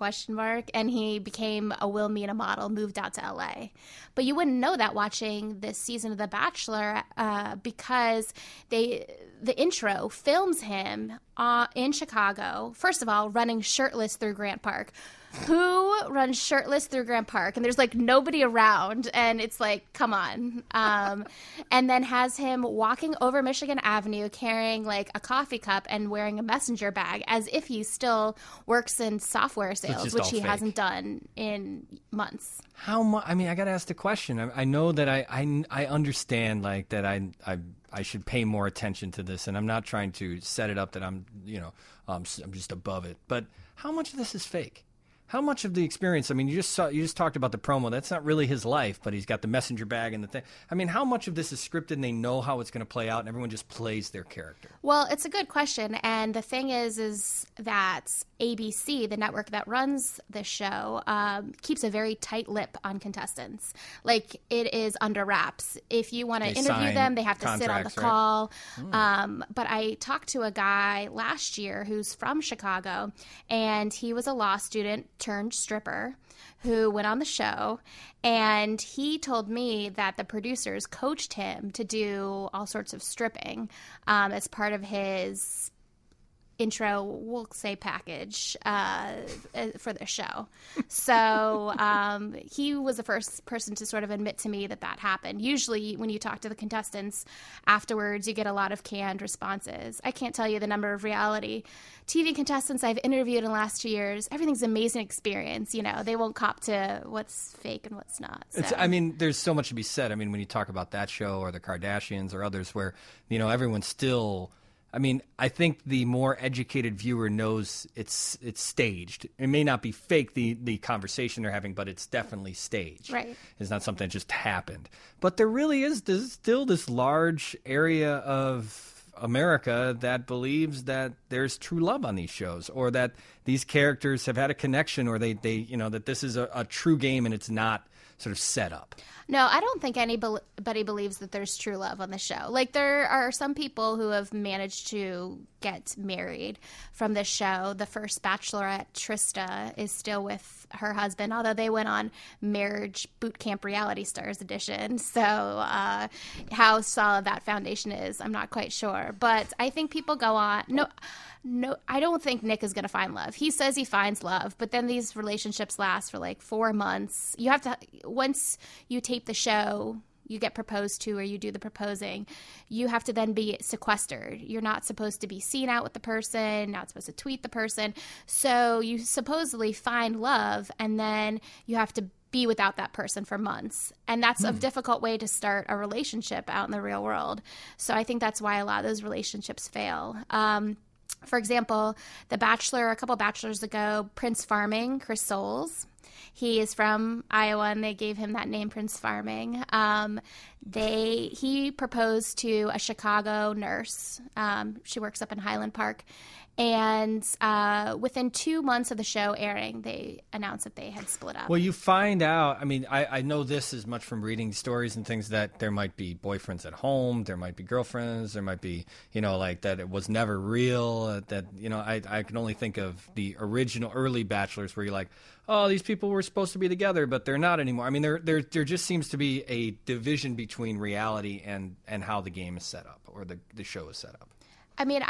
And he became a Wilhelmina model, moved out to LA. But you wouldn't know that watching this season of The Bachelor because the intro films him in Chicago, first of all, running shirtless through Grant Park. Who runs shirtless through Grant Park? And there's like nobody around, and it's like, come on. And then has him walking over Michigan Avenue carrying like a coffee cup and wearing a messenger bag as if he still works in software sales, which he hasn't done in months. How much? I mean, I got to ask the question. I know that I understand like that I should pay more attention to this, and I'm not trying to set it up that I'm just above it. But how much of this is fake? How much of the experience? I mean, you just talked about the promo. That's not really his life, but he's got the messenger bag and the thing. I mean, how much of this is scripted and they know how it's going to play out and everyone just plays their character? Well, it's a good question. And the thing is that ABC, the network that runs the show, keeps a very tight lip on contestants. Like, it is under wraps. If you want to interview them, they have to sit on the call. But I talked to a guy last year who's from Chicago, and he was a law student turned stripper who went on the show, and he told me that the producers coached him to do all sorts of stripping as part of his intro, we'll say, package for the show. So he was the first person to sort of admit to me that happened. Usually when you talk to the contestants afterwards, you get a lot of canned responses. I can't tell you the number of reality TV contestants I've interviewed in the last 2 years. Everything's an amazing experience. You know, they won't cop to what's fake and what's not. So. I mean, there's so much to be said. I mean, when you talk about that show or the Kardashians or others where, you know, everyone's still... I mean, I think the more educated viewer knows it's staged. It may not be fake, the conversation they're having, but it's definitely staged. Right. It's not something that just happened. But there really is still this large area of America that believes that there's true love on these shows, or that these characters have had a connection, or they you know, that this is a true game and it's not sort of set up. No, I don't think anybody believes that there's true love on the show. Like, there are some people who have managed to get married from this show. The first Bachelorette, Trista, is still with her husband, although they went on Marriage Boot Camp Reality Stars edition. So how solid that foundation is, I'm not quite sure. But I think people go on. No, I don't think Nick is going to find love. He says he finds love, but then these relationships last for like 4 months. You have to, once you tape the show, you get proposed to or you do the proposing, you have to then be sequestered. You're not supposed to be seen out with the person, not supposed to tweet the person. So you supposedly find love, and then you have to be without that person for months. And that's a difficult way to start a relationship out in the real world. So I think that's why a lot of those relationships fail. For example, The Bachelor, a couple Bachelors ago, Prince Farming, Chris Soules, he is from Iowa, and they gave him that name, Prince Farming. He proposed to a Chicago nurse. She works up in Highland Park. And within 2 months of the show airing, they announced that they had split up. Well, you find out, I mean, I know this as much from reading stories and things, that there might be boyfriends at home, there might be girlfriends, there might be, like that it was never real, that, I can only think of the original early Bachelors where you're like, oh, these people were supposed to be together, but they're not anymore. I mean, there just seems to be a division between reality and how the game is set up, or the show is set up. I mean,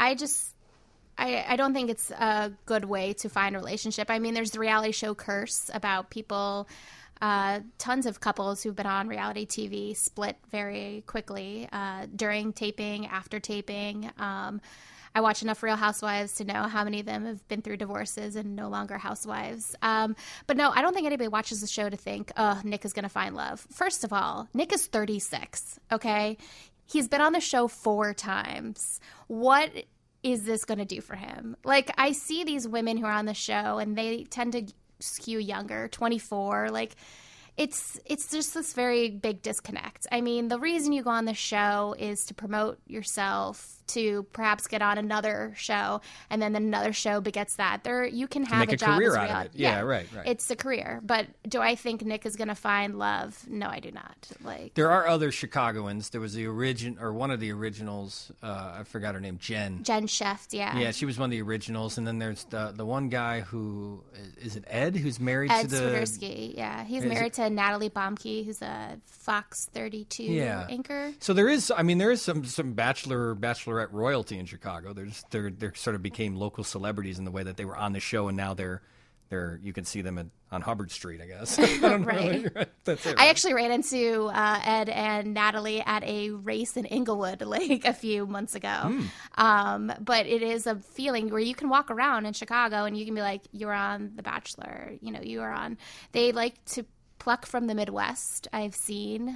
I don't think it's a good way to find a relationship. I mean, there's the reality show curse about people, tons of couples who've been on reality TV split very quickly during taping, after taping. I watch enough Real Housewives to know how many of them have been through divorces and no longer housewives. But no, I don't think anybody watches the show to think, oh, Nick is going to find love. First of all, Nick is 36, okay? He's been on the show 4 times. What is this going to do for him? Like, I see these women who are on the show and they tend to skew younger, 24. Like, it's just this very big disconnect. I mean, the reason you go on the show is to promote yourself, to perhaps get on another show, and then another show begets that. You can have a job career as out of it. Yeah, right. It's a career. But do I think Nick is going to find love? No, I do not. There are other Chicagoans. There was one of the originals. I forgot her name. Jen Sheft. Yeah. Yeah, she was one of the originals. And then there's the one guy who is it Ed, who's married Ed to Swiderski. Yeah, he's married to Natalie Baumke, who's a Fox 32 anchor. So there is some Bachelorette royalty in Chicago. They're sort of became local celebrities in the way that they were on the show, and now they're you can see them on Hubbard Street, I guess. Right. That's it. I actually ran into Ed and Natalie at a race in Inglewood like a few months ago. But it is a feeling where you can walk around in Chicago and you can be like, you're on The Bachelor. You are on. They like to pluck from the Midwest, I've seen.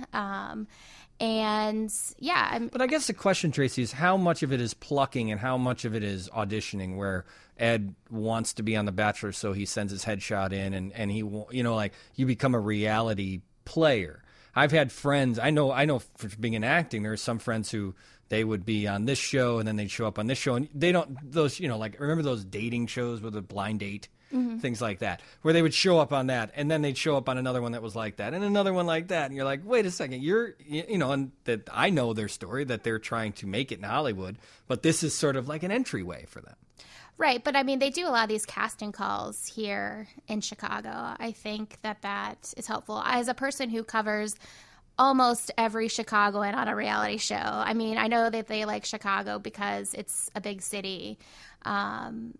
And yeah. But I guess the question, Tracy, is how much of it is plucking and how much of it is auditioning, where Ed wants to be on The Bachelor, so he sends his headshot in and he, like you become a reality player. I've had friends, I know for being in acting, there are some friends who they would be on this show and then they'd show up on this show, and they don't, those, like, remember those dating shows with a blind date? Mm-hmm. Things like that, where they would show up on that, and then they'd show up on another one that was like that, and another one like that, and you're like, wait a second, and that I know their story, that they're trying to make it in Hollywood, but this is sort of like an entryway for them. Right, but I mean, they do a lot of these casting calls here in Chicago. I think that is helpful. As a person who covers almost every Chicagoan on a reality show, I mean, I know that they like Chicago because it's a big city, and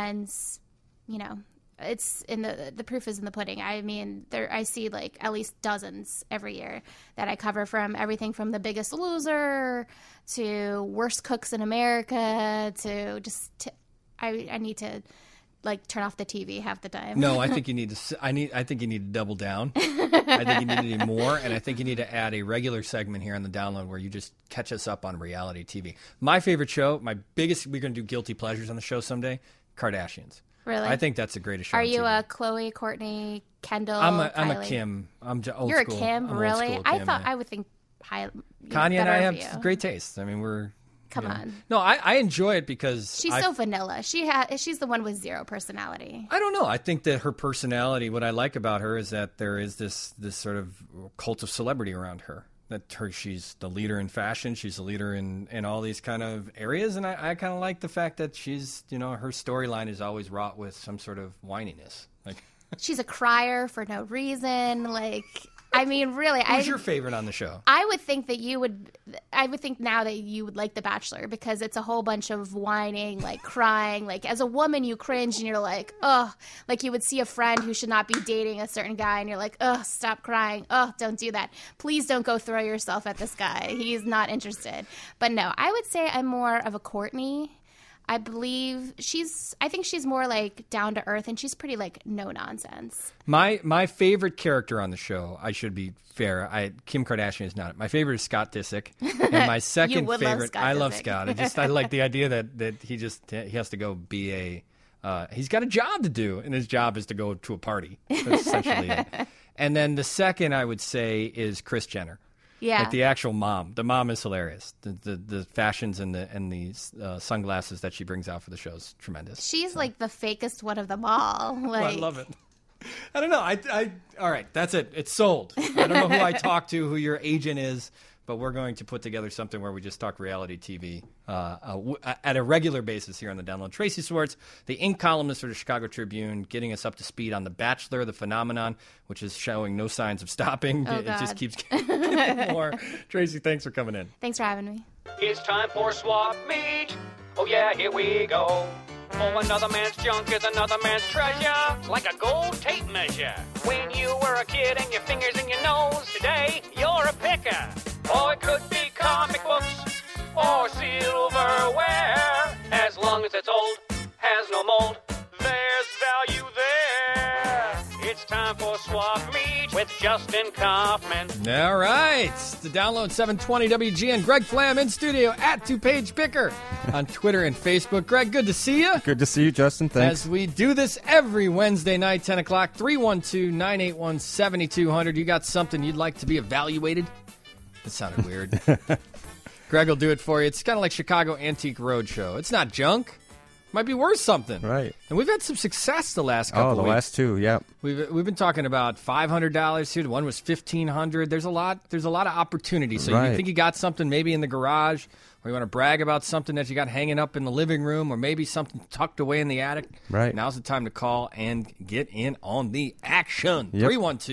it's in the proof is in the pudding. I mean, I see like at least dozens every year that I cover, from everything from The Biggest Loser to Worst Cooks in America to just I need to like turn off the TV half the time. No, I think you need to. I think you need to double down. I think you need to do more, and I think you need to add a regular segment here on the download where you just catch us up on reality TV. My favorite show, we're going to do guilty pleasures on the show someday. Kardashians. Really? I think that's the greatest show. Are you a Khloe, Kourtney, Kendall? I'm a Kim. I'm old You're school. A Kim, I'm really? Kim, I would think Kanye and I have great taste. I mean, Come on. No, I enjoy it because she's so vanilla. She's the one with zero personality. I don't know. I think that her personality, what I like about her is that there is this sort of cult of celebrity around her. She's the leader in fashion. She's the leader in all these kind of areas. And I kind of like the fact that she's, her storyline is always wrought with some sort of whininess. Like she's a crier for no reason. Really. Who's your favorite on the show? I would think now that you would like The Bachelor because it's a whole bunch of whining, like crying. Like as a woman, you cringe and you're like, ugh. Like you would see a friend who should not be dating a certain guy and you're like, ugh, stop crying. Ugh, don't do that. Please don't go throw yourself at this guy. He's not interested. But no, I would say I'm more of a Courtney. I think she's more like down to earth and she's pretty like no nonsense. My favorite character on the show, I should be fair, Kim Kardashian is not. My favorite is Scott Disick. And my second favorite, I love Scott. I like the idea that he has to go be he's got a job to do and his job is to go to a party. That's essentially it. And then the second I would say is Kris Jenner. Yeah. Like the actual mom. The mom is hilarious. The fashions and the sunglasses that she brings out for the show is tremendous. She's like the fakest one of them all. I love it. I don't know. All right, that's it. It's sold. I don't know who I talked to, who your agent is, but we're going to put together something where we just talk reality TV at a regular basis here on the Download. Tracy Swartz, the ink columnist for the Chicago Tribune, getting us up to speed on The Bachelor, the phenomenon, which is showing no signs of stopping. Oh, it just keeps getting more. Tracy, thanks for coming in. Thanks for having me. It's time for Swap Meet. Oh, yeah, here we go. Oh, another man's junk is another man's treasure, like a gold tape measure. When you were a kid and your fingers in your nose, today you're a picker. Or it could be comic books or silverware. As long as it's old, has no mold, there's value there. It's time for Swap Meet with Justin Kaufman. All right. The Download 720 WGN. Greg Flam in studio at DuPage Picker on Twitter and Facebook. Greg, good to see you. Good to see you, Justin. Thanks. As we do this every Wednesday night, 10 o'clock, 312-981-7200. You got something you'd like to be evaluated? That sounded weird. Greg will do it for you. It's kind of like Chicago Antique Roadshow. It's not junk. Might be worth something. Right. And we've had some success the last couple of weeks. Oh, the last two, yep. We've been talking about $500 here. The one was $1,500. There's a lot of opportunity. So you think you got something maybe in the garage, or you want to brag about something that you got hanging up in the living room, or maybe something tucked away in the attic. Right. Now's the time to call and get in on the action. Yep.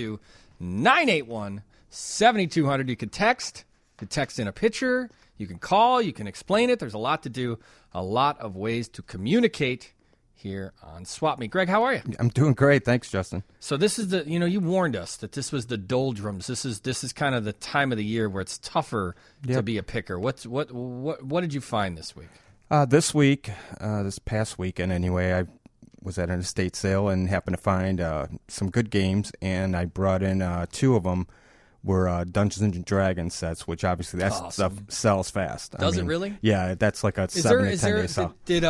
312-981-7200. You can text. You can text in a picture. You can call. You can explain it. There's a lot to do. A lot of ways to communicate here on Swap Meet. Greg, how are you? I'm doing great. Thanks, Justin. So this is you warned us that this was the doldrums. This is kind of the time of the year where it's tougher to be a picker. What did you find this week? This week, this past weekend anyway, I was at an estate sale and happened to find some good games, and I brought in two of them. Were Dungeons and Dragons sets, which obviously that stuff sells fast. Does it really? Yeah, that's like a 7 to 10 day sell. Did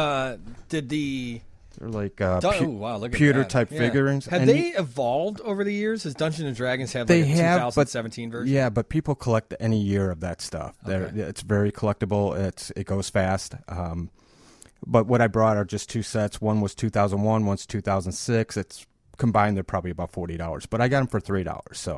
the they're like pewter type figurines? Have they evolved over the years? Has Dungeons and Dragons had like a 2017 version? Yeah, but people collect any year of that stuff. Okay. It's very collectible. It goes fast. But what I brought are just two sets. One was 2001, one's 2006. It's combined. They're probably about $40, but I got them for $3.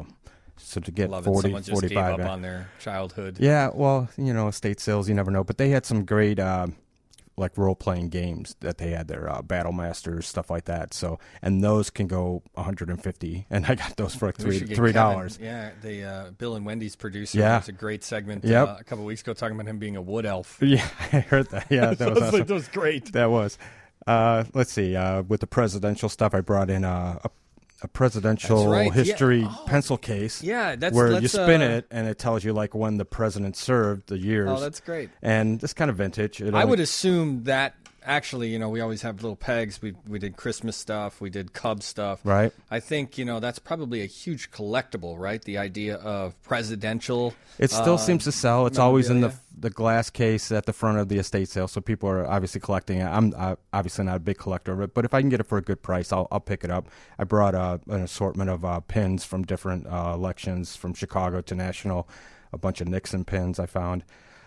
So to get 40, Someone just 45 gave up on their childhood. Yeah, well, estate sales, you never know. But they had some great like role-playing games that they had there, Battle Masters, stuff like that. So, and those can go $150, and I got those for like $3. Yeah, the Bill and Wendy's producer. Yeah, was a great segment a couple of weeks ago talking about him being a wood elf. Yeah, I heard that. Yeah, that was awesome. That was great. That was. Let's see. With the presidential stuff, I brought in a presidential history pencil case. Yeah, where you spin it and it tells you like when the president served, the years. Oh, that's great. And it's kind of vintage. I would assume that actually, we always have little pegs. We did Christmas stuff. We did Cubs stuff. Right. I think, that's probably a huge collectible, right? The idea of presidential. It still seems to sell. It's always in the glass case at the front of the estate sale, so people are obviously collecting it. I'm obviously not a big collector of it, but if I can get it for a good price, I'll pick it up. I brought an assortment of pins from different elections, from Chicago to national, a bunch of Nixon pins I found.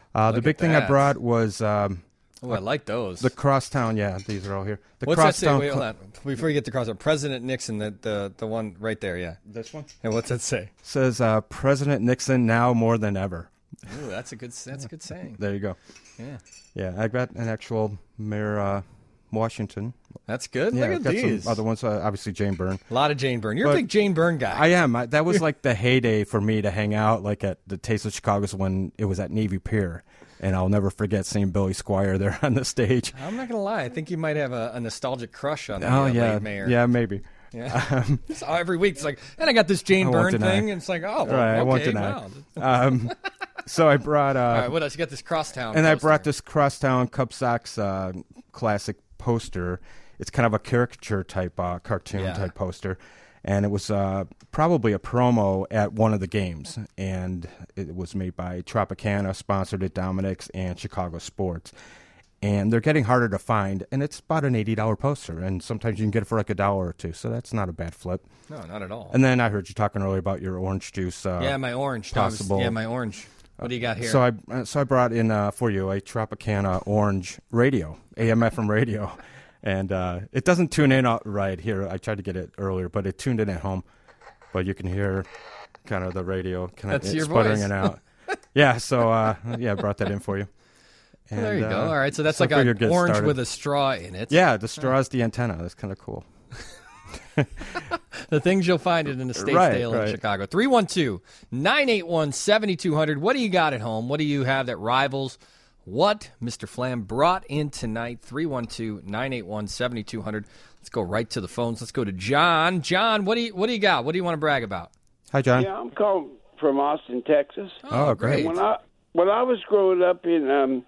Look big at thing that. I brought was I like those. the Crosstown. Yeah, these are all here. The What's that say? Crosstown. Wait, hold on. Before you get to Crosstown, President Nixon, the one right there, yeah. This one? And what's that say? Says President Nixon now more than ever. Ooh, that's a good saying. There you go. Yeah. Yeah, I got an actual Mayor Washington. That's good. Yeah, Look I've at got these. some other ones. Obviously, Jane Byrne. A lot of Jane Byrne. You're a But big Jane Byrne guy. I am. That was like the heyday for me to hang out like at the Taste of Chicago's when it was at Navy Pier. And I'll never forget seeing Billy Squire there on the stage. I'm not going to lie. I think you might have a nostalgic crush on the late mayor. Yeah, maybe. Yeah. So every week it's like, and I got this Jane Byrne thing, and it's like, oh, well, right, okay, I won't deny. wow. So I brought. All right, what else? You got this Crosstown And poster. I brought this Crosstown Cub Sox classic poster. It's kind of a caricature type cartoon type poster. And it was probably a promo at one of the games. And it was made by Tropicana, sponsored at Dominic's and Chicago Sports. And they're getting harder to find, and it's about an $80 poster, and sometimes you can get it for like $1 or $2, so that's not a bad flip. No, not at all. And then I heard you talking earlier about your orange juice. My orange. Possible. My orange. What do you got here? So I brought in for you a Tropicana orange radio, AM/FM radio, and it doesn't tune in right here. I tried to get it earlier, but it tuned in at home, but you can hear kind of the radio kind of sputtering it out. Yeah, so I brought that in for you. And, there you go. All right, so that's like an orange started. With a straw in it. Yeah, the straw is the antenna. That's kind of cool. The things you'll find in an estate sale in Chicago. 312-981-7200. What do you got at home? What do you have that rivals what Mr. Flam brought in tonight? 312-981-7200. Let's go right to the phones. Let's go to John. John, what do you got? What do you want to brag about? Hi, John. Yeah, I'm calling from Austin, Texas. Oh, great. When I was growing up in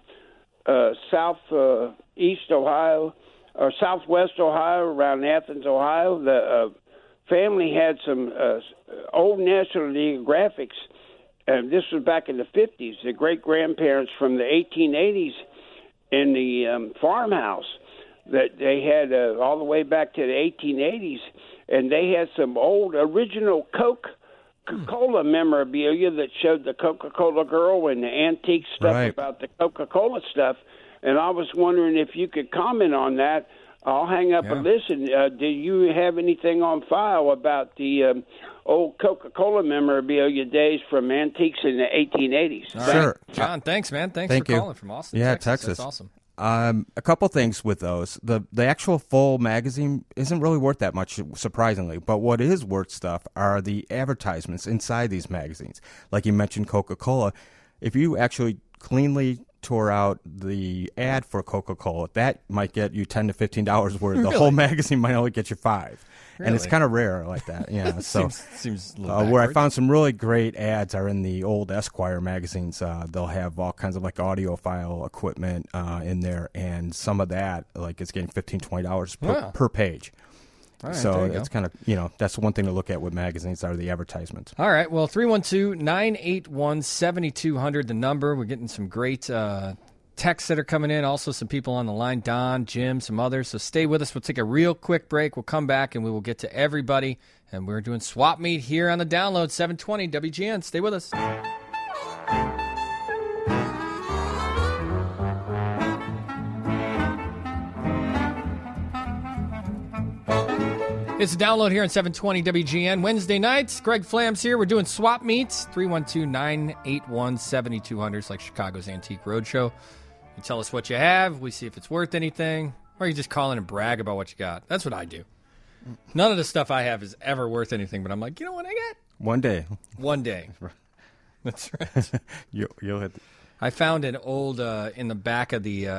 southeast Ohio or southwest Ohio, around Athens, Ohio, the family had some old National Geographics. This was back in the 50s. The great-grandparents from the 1880s in the farmhouse that they had all the way back to the 1880s, and they had some old original Coca-Cola memorabilia that showed the Coca-Cola girl and the antique stuff about the Coca-Cola stuff. And I was wondering if you could comment on that. I'll hang up and listen. Do you have anything on file about the old Coca-Cola memorabilia days from antiques in the 1880s? All right. Sure. John, thanks, man. Thanks for calling from Austin, Texas. That's awesome. A couple things with those. The actual full magazine isn't really worth that much, surprisingly. But what is worth stuff are the advertisements inside these magazines. Like you mentioned Coca-Cola. If you actually cleanly tore out the ad for Coca-Cola, that might get you $10 to $15 worth. The whole magazine might only get you $5. Really? And it's kind of rare like that. Yeah. So seems a little where I found some really great ads are in the old Esquire magazines. They'll have all kinds of like audiophile equipment in there, and some of that like is getting $15, $20 per page. Right, so it's kind of, that's one thing to look at with magazines are the advertisements. All right. Well, 312-981-7200, the number. We're getting some great texts that are coming in. Also, some people on the line, Don, Jim, some others. So stay with us. We'll take a real quick break. We'll come back, and we will get to everybody. And we're doing Swap Meet here on the Download, 720 WGN. Stay with us. It's a Download here on 720 WGN. Wednesday nights, Greg Flam's here. We're doing Swap Meets, 312-981-7200. It's like Chicago's Antique Roadshow. You tell us what you have. We see if it's worth anything. Or you just call in and brag about what you got. That's what I do. None of the stuff I have is ever worth anything, but I'm like, you know what I got? One day. One day. That's right. You'll hit. I found an old in the back of the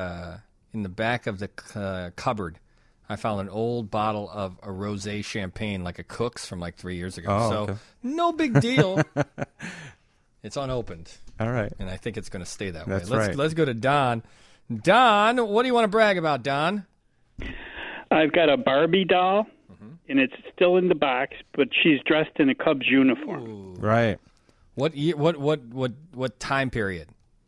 cupboard. I found an old bottle of a rosé champagne, like a Cook's from like 3 years ago. Okay. No big deal. It's unopened. All right. And I think it's going to stay that way. That's right. Let's go to Don. Don, what do you want to brag about, Don? I've got a Barbie doll, and it's still in the box, but she's dressed in a Cubs uniform. Ooh. Right. What time period?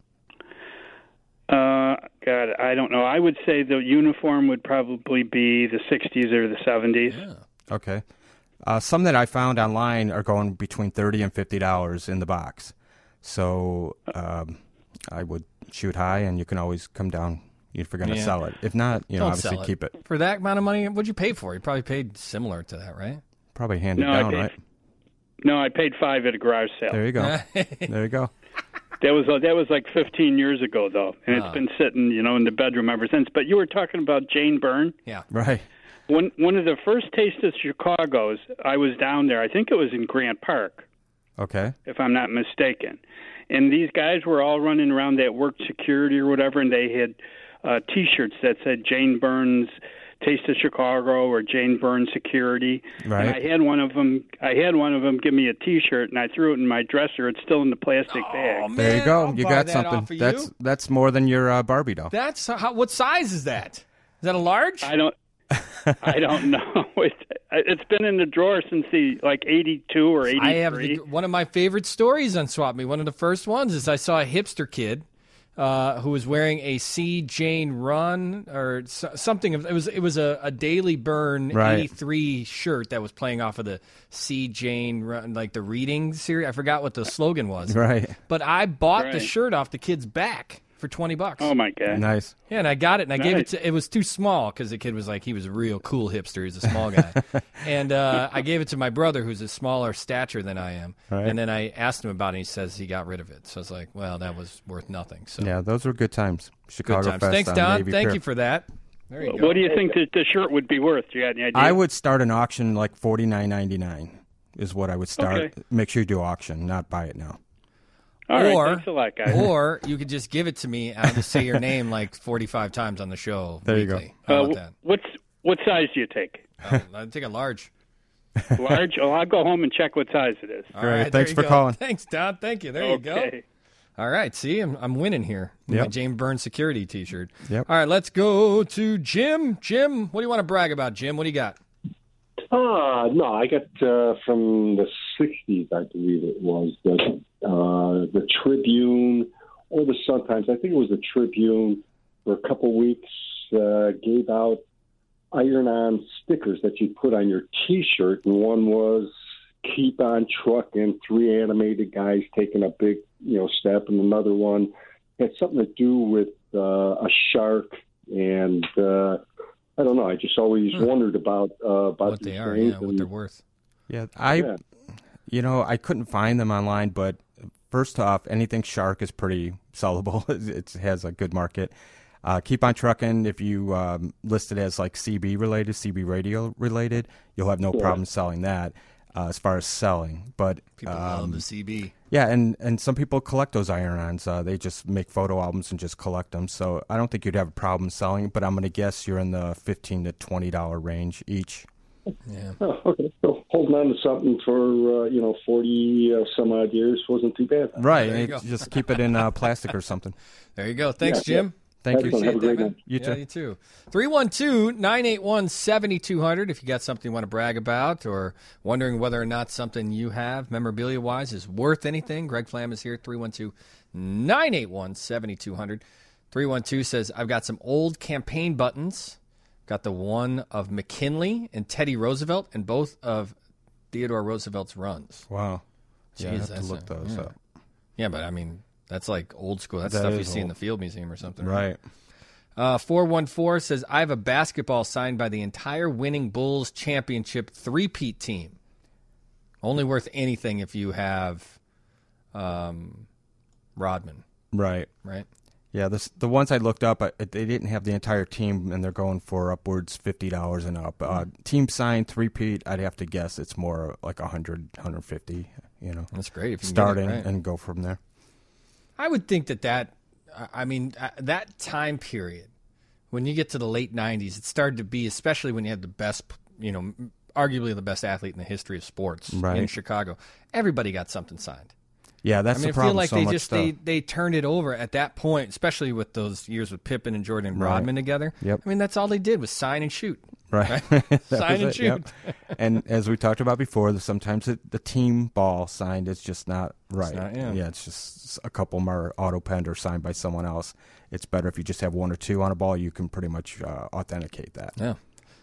God, I don't know. I would say the uniform would probably be the 60s or the 70s. Yeah. Okay. Some that I found online are going between $30 and $50 in the box. So I would shoot high, and you can always come down if you're going to sell it. If not, obviously keep it. For that amount of money, what'd you pay for it? You probably paid similar to that, right? Probably handed down, right? No, I paid $5 at a garage sale. There you go. There you go. That was like 15 years ago, though, and it's been sitting, in the bedroom ever since. But you were talking about Jane Byrne. Yeah. Right. One of the first Taste of Chicago's, I was down there. I think it was in Grant Park. Okay. If I'm not mistaken. And these guys were all running around that worked security or whatever, and they had T-shirts that said Jane Byrne's Taste of Chicago or Jane Byrne Security. Right. And I had one of them give me a T-shirt, and I threw it in my dresser. It's still in the plastic bag. Man, there you go. I'll you buy got that something. off of you. That's more than your Barbie doll. That's what size is that? Is that a large? I don't know. It's been in the drawer since the 82 or 83. I have one of my favorite stories on Swap Me. One of the first ones is I saw a hipster kid who was wearing a C. Jane Run or something. It was a Daily Burn 83 shirt that was playing off of the C. Jane Run, like the reading series. I forgot what the slogan was. Right. But I bought the shirt off the kid's back for $20. Oh my God! Nice. Yeah, and I got it, and I gave it to. It was too small because the kid was he was a real cool hipster. He's a small guy, and I gave it to my brother, who's a smaller stature than I am. Right. And then I asked him about it. And he says he got rid of it. So I was like, well, that was worth nothing. So yeah, those were good times. Chicago good times. Fest. Thanks, Don. Navy Thank Pier. you for that. There you go. What do you think that the shirt would be worth? Do you have any idea? I would start an auction like $49.99 is what I would start. Okay. Make sure you do auction, not buy it now. All right, thanks a lot, guys. Or you could just give it to me and I'll just say your name 45 times on the show. There weekly. you go. How about that? What size do you take? I'd take a large. Large? Oh, I'll go home and check what size it is. All right, thanks for calling. Thanks, Don. Thank you. There you go. All right, see, I'm winning here. With my Jane Byrne Security T-shirt. Yep. All right, let's go to Jim. Jim, what do you want to brag about, Jim? What do you got? No, I got from the 60s, I believe it was, the Tribune or the Sun-Times. I think it was the Tribune for a couple weeks gave out iron-on stickers that you put on your T-shirt, and one was "Keep on Trucking," 3 animated guys taking a big, step, and another one had something to do with a shark, and I don't know. I just always wondered about what these they are, things what they're worth. Yeah, I couldn't find them online, but first off, anything shark is pretty sellable. It has a good market. Keep on Trucking, if you list it as CB related, CB radio related, you'll have no problem selling that as far as selling. But people love the CB. Yeah, and some people collect those iron-ons. They just make photo albums and just collect them. So I don't think you'd have a problem selling, but I'm going to guess you're in the $15 to $20 range each. Yeah. Oh, okay. So holding on to something for 40 some odd years wasn't too bad. Right. Just keep it in plastic or something. There you go. Thanks, Jim. Thank you. Have a great night. You too. You too. 312-981-7200 if you got something you want to brag about or wondering whether or not something you have memorabilia-wise is worth anything. Greg Flam is here, 312-981-7200. 312 says, I've got some old campaign buttons. Got the one of McKinley and Teddy Roosevelt and both of Theodore Roosevelt's runs. Wow. Jeez, I have to look those up. Yeah, but I mean, that's like old school. That's stuff you see in the Field Museum or something. Right. 414 says, I have a basketball signed by the entire winning Bulls championship three-peat team. Only worth anything if you have Rodman. Right. Right? Yeah, the ones I looked up, they didn't have the entire team, and they're going for upwards $50 and up. Team signed three-peat, I'd have to guess it's more like 100, 150, That's great if you starting can get it right. and go from there. I would think that time period, when you get to the late 90s, it started to be, especially when you had the best, arguably the best athlete in the history of sports in Chicago, everybody got something signed. Yeah, that's the problem. I feel like they turned it over at that point, especially with those years with Pippen and Jordan and Rodman together. Yep. I mean, that's all they did was sign and shoot. Right. Sign and shoot. Yep. And as we talked about before, sometimes the team ball signed is just not right. It's just a couple more auto-penned or signed by someone else. It's better if you just have one or two on a ball. You can pretty much authenticate that. Yeah.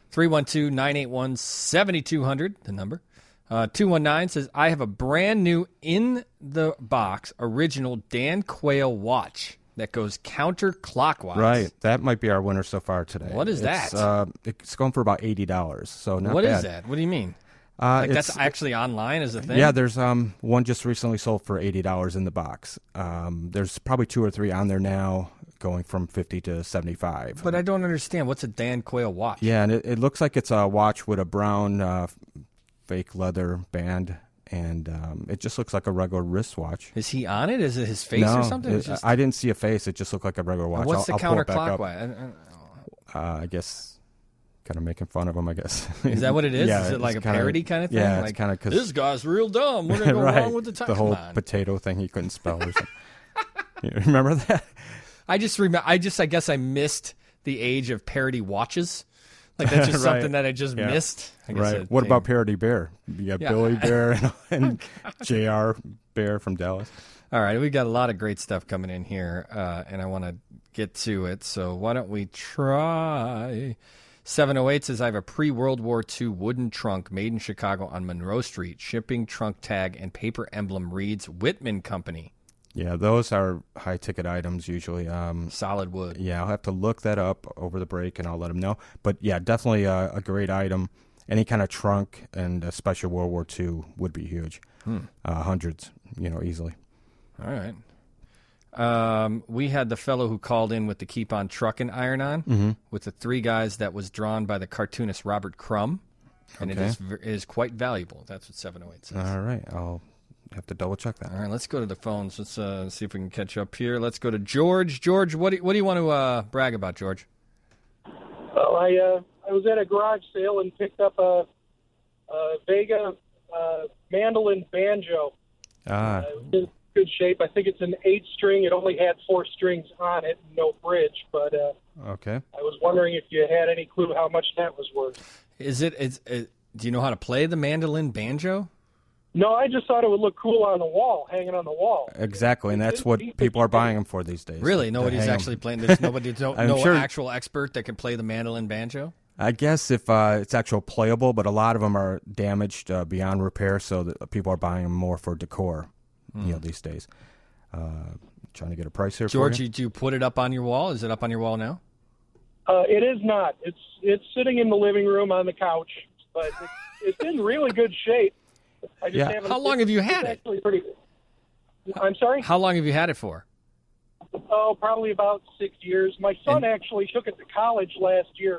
312-981-7200, the number. 219 says, I have a brand new in-the-box original Dan Quayle watch. that goes counterclockwise. Right. That might be our winner so far today. What is that? It's going for about $80, so not What bad. is that? What do you mean? That's actually online as a thing? Yeah, there's one just recently sold for $80 in the box. There's probably 2 or 3 on there now, going from $50 to $75. But I don't understand. What's a Dan Quayle watch? Yeah, and it looks like it's a watch with a brown fake leather band, and it just looks like a regular wristwatch. Is he on it? Is it his face or something? I didn't see a face. It just looked like a regular watch. What's the counterclockwise? I guess kind of making fun of him, I guess. Is that what it is? Yeah, is it like a parody kind of thing? Yeah, like, it's kind of because this guy's real dumb. We're gonna go right, wrong with the time. The whole potato thing he couldn't spell or something. You remember that? I guess I missed the age of parody watches. Like that's just right. something that I just missed. I guess right. What about Parody Bear? You got Billy Bear and J.R. Bear from Dallas. All right, we got a lot of great stuff coming in here, and I want to get to it. So why don't we try? 708 says, I have a pre-World War II wooden trunk made in Chicago on Monroe Street. Shipping, trunk tag, and paper emblem reads Whitman Company. Yeah, those are high-ticket items usually. Solid wood. Yeah, I'll have to look that up over the break, and I'll let them know. But, yeah, definitely a great item. Any kind of trunk, and especially World War II, would be huge. Hundreds, easily. All right. We had the fellow who called in with the Keep On Truckin' iron-on with the 3 guys that was drawn by the cartoonist Robert Crumb, and it is quite valuable. That's what 708 says. All right. I'll have to double-check that. All right, let's go to the phones. Let's see if we can catch up here. Let's go to George. George, what do you want to brag about, George? Well, I was at a garage sale and picked up a Vega mandolin banjo. In good shape. I think it's an 8-string. It only had 4 strings on it, no bridge. But okay. I was wondering if you had any clue how much that was worth. Do you know how to play the mandolin banjo? No, I just thought it would look cool on the wall, hanging on the wall. Exactly, and that's what people are buying them for these days. Really? Nobody's actually playing. There's nobody, no actual expert that can play the mandolin banjo? I guess if it's actual playable, but a lot of them are damaged beyond repair, so that people are buying them more for decor. These days. Trying to get a price here. George, for you. do you put it up on your wall? Is it up on your wall now? It is not. It's sitting in the living room on the couch, but it's in really good shape. I just haven't. How long have you had it? I'm sorry? How long have you had it for? Oh, probably about 6 years. My son actually took it to college last year.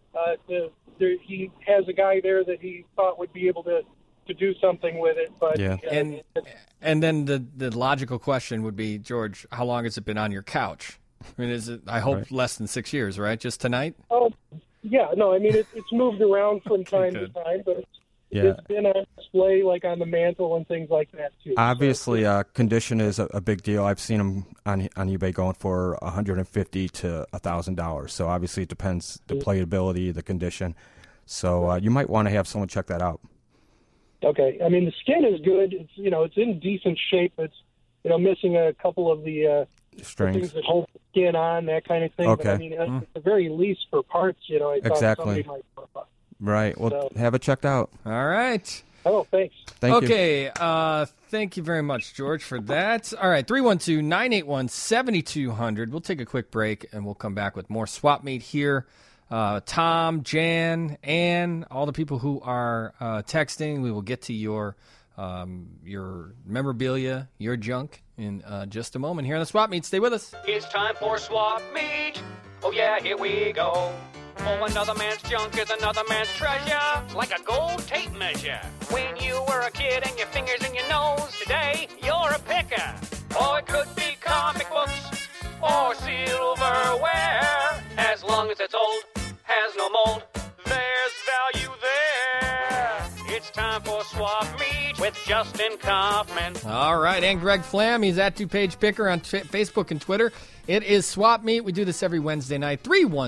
He has a guy there that he thought would be able to do something with it. But and then the logical question would be, George, how long has it been on your couch? I mean, is it? I hope less than 6 years, right? Just tonight? Oh, yeah. No, I mean it's moved around from time to time, but it's been on display, like on the mantle and things like that too. Obviously, condition is a big deal. I've seen them on eBay going for $150 to $1,000. So obviously, it depends the playability, the condition. So you might want to have someone check that out. Okay, I mean the skin is good. It's it's in decent shape. It's missing a couple of the things that hold the skin on, that kind of thing. Okay. But, I mean, at the very least for parts, I thought exactly. somebody might. Right. Well, have it checked out. All right. Oh, thanks. Thank you. Okay. Thank you very much, George, for that. All right. 312-981-7200. We'll take a quick break, and we'll come back with more Swap Meet here. Tom, Jan, Ann, all the people who are texting. We will get to your memorabilia, your junk, in just a moment here on the Swap Meet. Stay with us. It's time for Swap Meet. Oh, yeah, here we go. Oh, another man's junk is another man's treasure, like a gold tape measure. When you were a kid and your fingers in your nose, today you're a picker. Or it could be comic books or silverware. As long as it's old, has no mold, there's value there. It's time for Swap Meet with Justin Kaufman. All right, and Greg Flam. He's at DuPage Picker on Facebook and Twitter. It is Swap Meet. We do this every Wednesday night.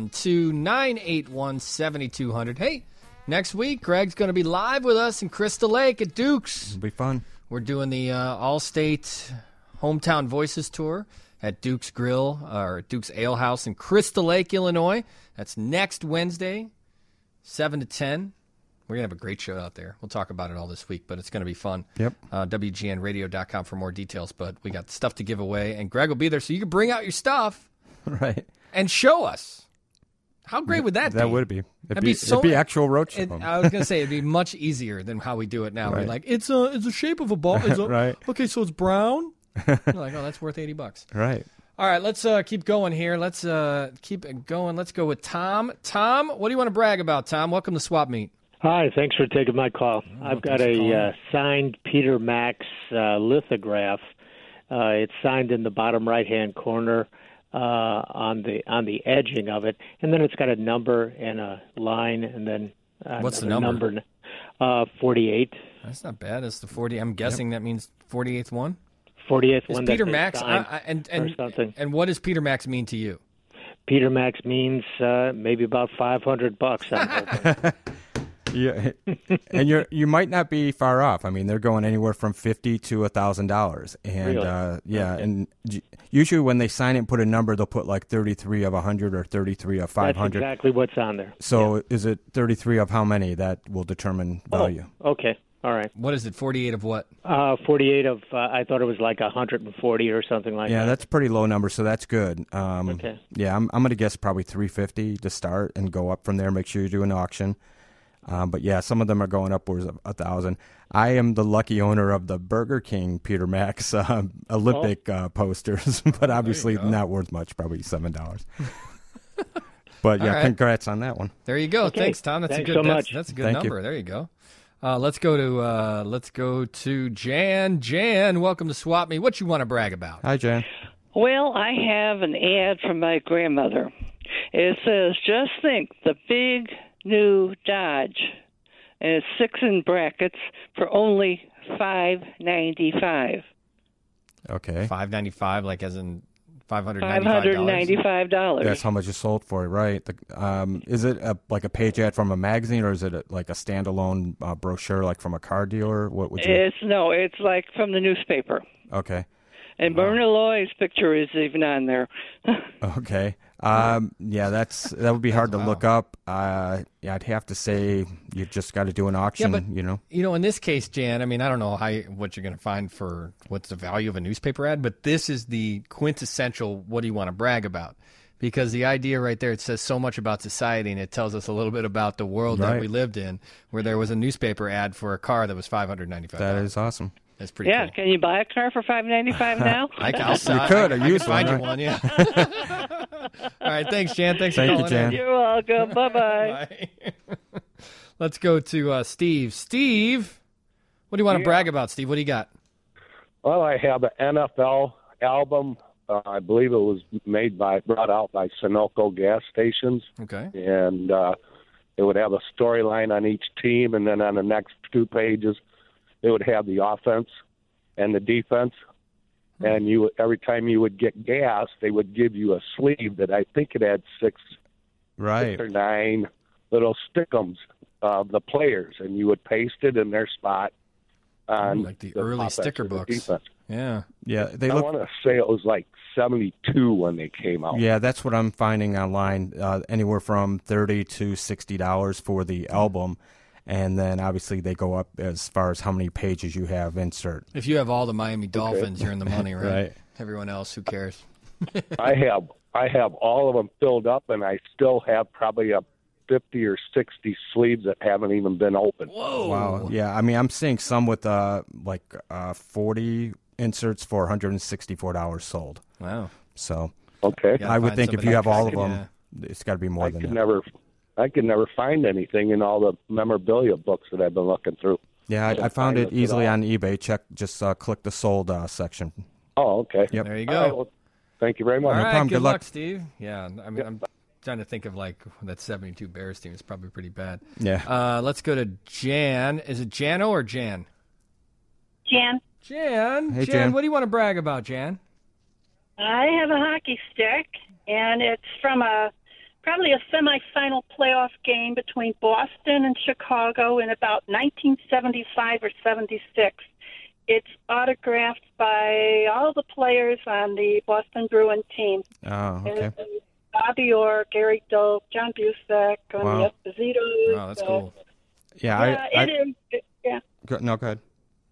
312-981-7200. Hey, next week, Greg's going to be live with us in Crystal Lake at Duke's. It'll be fun. We're doing the All-State Hometown Voices Tour at Duke's Grill, or Duke's Ale House in Crystal Lake, Illinois. That's next Wednesday, 7 to 10. We're going to have a great show out there. We'll talk about it all this week, but it's going to be fun. Yep. WGNradio.com for more details, but we got stuff to give away, and Greg will be there so you can bring out your stuff. Right. And show us. How great would that be? That would be. It'd be actual roadshow. I was going to say it'd be much easier than how we do it now. Right. We're like, it's the shape of a ball. Right. Okay, so it's brown. You're like, oh, that's worth $80. Right. All right, let's keep going here. Let's keep it going. Let's go with Tom. Tom, what do you want to brag about, Tom? Welcome to Swap Meet. Hi, thanks for taking my call. I've got a signed Peter Max lithograph. It's signed in the bottom right-hand corner on the edging of it, and then it's got a number and a line, and then what's the number? 48. That's not bad. It's the 40. I'm guessing that means 48th one. 48th is one. Peter Max, and what does Peter Max mean to you? Peter Max means maybe about $500. Yeah, and you might not be far off. I mean, they're going anywhere from $50 to $1,000, and really? Okay. And usually when they sign it and put a number, they'll put like 33 of 100 or 33 of 500. That's exactly what's on there. So is it 33 of how many that will determine value? Oh, okay. All right. What is it? 48 of what? 48 of, I thought it was like 140 or something like that. Yeah, that's a pretty low number, so that's good. Okay. Yeah, I'm going to guess probably 350 to start and go up from there. Make sure you do an auction. But yeah, some of them are going upwards of 1,000. I am the lucky owner of the Burger King Peter Max Olympic posters, but obviously not worth much, probably $7. But yeah, congrats on that one. There you go. Okay. Thanks, Tom. That's Thanks a good. so much. That's a good Thank number. you. There you go. Let's go to Jan. Jan, welcome to Swap Me. What you want to brag about? Hi, Jan. Well, I have an ad from my grandmother. It says, "Just think, the big new Dodge," and it's 6 in brackets, for only $595. Okay. $595, like as in $595. $595. That's how much it sold for, right? Is it like a page ad from a magazine, or is it like a standalone brochure, like from a car dealer? What would you? It's like from the newspaper. Okay. And Myrna Loy's picture is even on there. Okay. Yeah, that would be hard to look up. Yeah, I'd have to say you just got to do an auction. Yeah, but, in this case, Jan, I mean, I don't know what you're going to find for what's the value of a newspaper ad, but this is the quintessential. What do you want to brag about? Because the idea right there, it says so much about society, and it tells us a little bit about the world that we lived in, where there was a newspaper ad for a car that was $595. That is awesome. That's pretty cool. Yeah, can you buy a car for $595 now? I could find you one, yeah. All right, thanks, Jan. Thanks for calling Jan. in. You're welcome. Bye-bye. Let's go to Steve. Steve, what do you want to brag about, Steve? What do you got? Well, I have an NFL album. I believe it was brought out by Sunoco gas stations. Okay. And it would have a storyline on each team, and then on the next 2 pages, it would have the offense and the defense. And every time you would get gas, they would give you a sleeve that I think it had 6 or 9 little stickums of the players, and you would paste it in their spot on like the early sticker books. Defense. Yeah. I want to say it was like 72 when they came out. Yeah, that's what I'm finding online. Anywhere from $30 to $60 for the album. And then obviously they go up as far as how many pages you have insert. If you have all the Miami Dolphins, you're in the money, right? Right. Everyone else, who cares? I have all of them filled up, and I still have probably 50 or 60 sleeves that haven't even been opened. Whoa! Wow. Yeah, I mean, I'm seeing some with 40 inserts for $164 sold. Wow. So okay, I would think if you have all of them, it's got to be more than that. I could never find anything in all the memorabilia books that I've been looking through. Yeah, I found it easily on eBay. Just click the sold section. Oh, okay. Yep. There you go. All right, well, thank you very much. All right, problem. good Good luck, luck. Steve. Yeah, I mean, I'm trying to think of like that 72 Bears team is probably pretty bad. Yeah. Let's go to Jan. Is it Jano or Jan? Jan. Jan. Hey, Jan. What do you want to brag about, Jan? I have a hockey stick, and it's from probably a semifinal playoff game between Boston and Chicago in about 1975 or 76. It's autographed by all the players on the Boston Bruin team. Oh, okay. Bobby Orr, Gary Doak, John Busak, Wow. Esposito. Wow, that's cool. Yeah, it is. Yeah. Go ahead.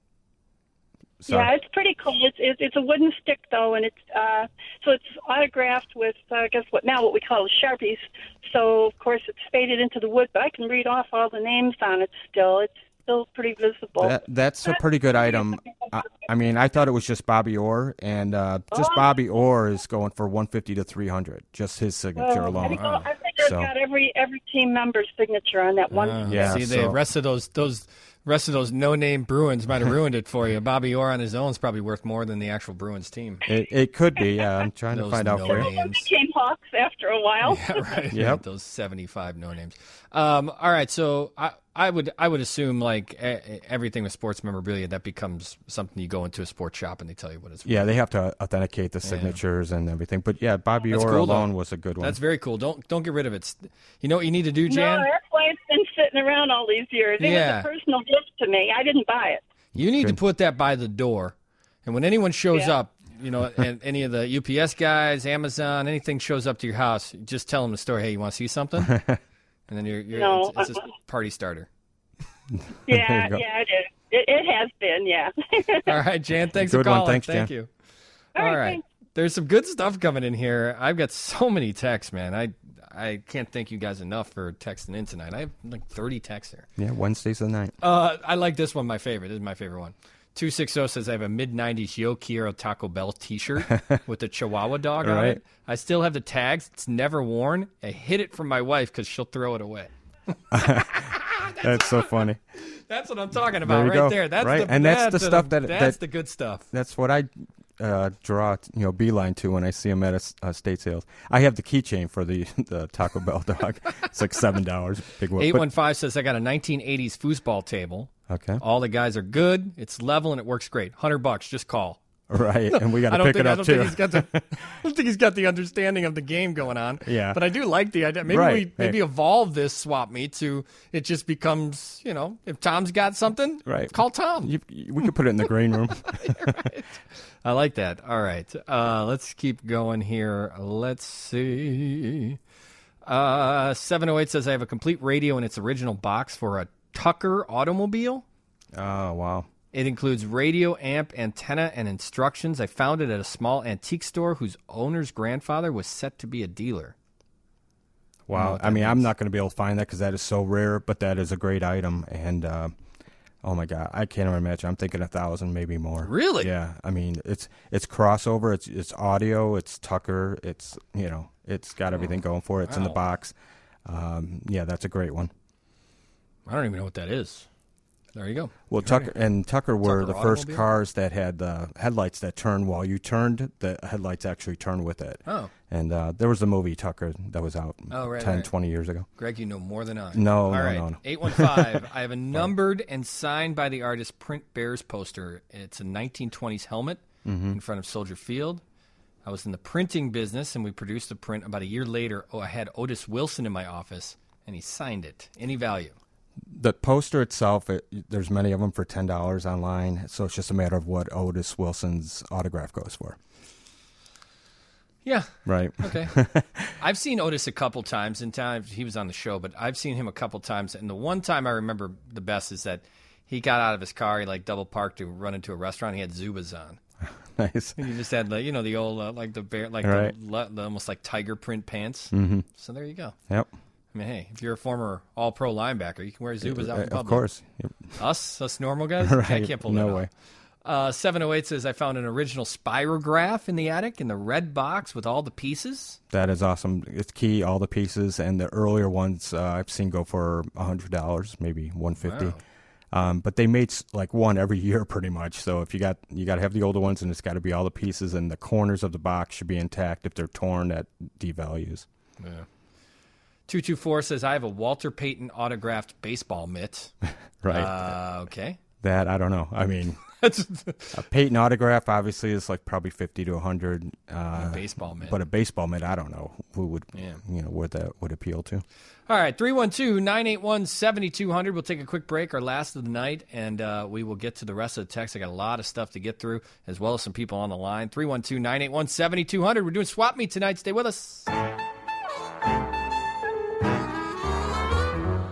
Sorry. Yeah, it's pretty cool. It's a wooden stick though, and it's so it's autographed with I guess what we call Sharpies. So of course it's faded into the wood, but I can read off all the names on it still. It's still pretty visible. That's a pretty good item. I mean, I thought it was just Bobby Orr, and just Bobby Orr is going for $150 to $300, just his signature alone. I think I've got every team member's signature on that one. Yeah. See, the rest of those no-name Bruins might have ruined it for you. Bobby Orr on his own is probably worth more than the actual Bruins team. It could be, yeah. I'm trying to find out for you. They became Hawks after a while. Yeah, right. Yep. Those 75 no-names. All right, so I would assume like everything with sports memorabilia, that becomes something you go into a sports shop and they tell you what it's worth. Yeah, they have to authenticate the signatures and everything. But yeah, Bobby Orr alone was a good one. That's very cool. Don't get rid of it. You know what you need to do, Jan? No, that's why it's been sitting around all these years. It was a personal gift to me. I didn't buy it. You need to put that by the door. And when anyone shows up, you know, and any of the UPS guys, Amazon, anything shows up to your house, just tell them the story. Hey, you want to see something? And then it's a party starter. Yeah, it is. It has been, yeah. All right, Jan, thanks for calling. Thank you. All right. There's some good stuff coming in here. I've got so many texts, man. I can't thank you guys enough for texting in tonight. I have like 30 texts here. Yeah, Wednesdays the night. I like this one, my favorite. This is my favorite one. 260 says I have a mid-90s Yo Quiero Taco Bell t-shirt with the Chihuahua dog on it. I still have the tags. It's never worn. I hid it from my wife because she'll throw it away. That's so funny. That's what I'm talking about right there. That's right. That's the stuff that's the good stuff. That's what I draw, beeline to when I see them at a state sales. I have the keychain for the Taco Bell dog. It's like $7. Big whoop. 815 says I got a 1980s foosball table. Okay. All the guys are good. It's level and it works great. $100. Just call. Right, and we got to pick it up too. I don't think he's got the understanding of the game going on. Yeah, but I do like the idea. Maybe we evolve this swap meet to it just becomes, if Tom's got something, call Tom. We could put it in the green room. Right. I like that. All right, let's keep going here. Let's see. 708 says I have a complete radio in its original box for a Tucker automobile. Oh wow. It includes radio, amp, antenna, and instructions. I found it at a small antique store whose owner's grandfather was set to be a dealer. Wow. I mean, I'm not going to be able to find that because that is so rare, but that is a great item. And, oh, my God, I can't even imagine. I'm thinking 1,000, maybe more. Really? Yeah. I mean, it's crossover. It's audio. It's Tucker. It's, it's got everything going for it. It's in the box. Yeah, that's a great one. I don't even know what that is. There you go. Well, Tucker were the first cars that had headlights that turned while you turned. The headlights actually turned with it. Oh. And there was a movie, Tucker, that was out 20 years ago. Greg, you know more than I. No. 815, I have a numbered and signed by the artist Print Bears poster. It's a 1920s helmet in front of Soldier Field. I was in the printing business, and we produced the print. About a year later, I had Otis Wilson in my office, and he signed it. Any value? The poster itself, there's many of them for $10 online, so it's just a matter of what Otis Wilson's autograph goes for. Yeah. Right. Okay. I've seen Otis a couple times, and he was on the show, but I've seen him a couple times, and the one time I remember the best is that he got out of his car, he double parked to run into a restaurant, he had Zubaz on. Nice. And he just had the old the bear, the almost like tiger print pants. Mm-hmm. So there you go. Yep. I mean, hey, if you're a former All-Pro linebacker, you can wear Zubaz out in public. Of course. Yep. Us normal guys? Right. I can't pull that No off. way. 708 says, I found an original Spirograph in the attic in the red box with all the pieces. That is awesome. It's key, all the pieces, and the earlier ones I've seen go for $100, maybe $150. Wow. But they made one every year pretty much. So if you got to have the older ones, and it's got to be all the pieces, and the corners of the box should be intact. If they're torn, that devalues. Yeah. 224 says, I have a Walter Payton autographed baseball mitt. Right. Okay. That, I don't know. I mean, a Payton autograph obviously is $50 to $100. A baseball mitt. But a baseball mitt, I don't know who would, what that would appeal to. All right, 312-981-7200. We'll take a quick break, our last of the night, and we will get to the rest of the text. I got a lot of stuff to get through, as well as some people on the line. 312-981-7200. We're doing Swap Meet tonight. Stay with us.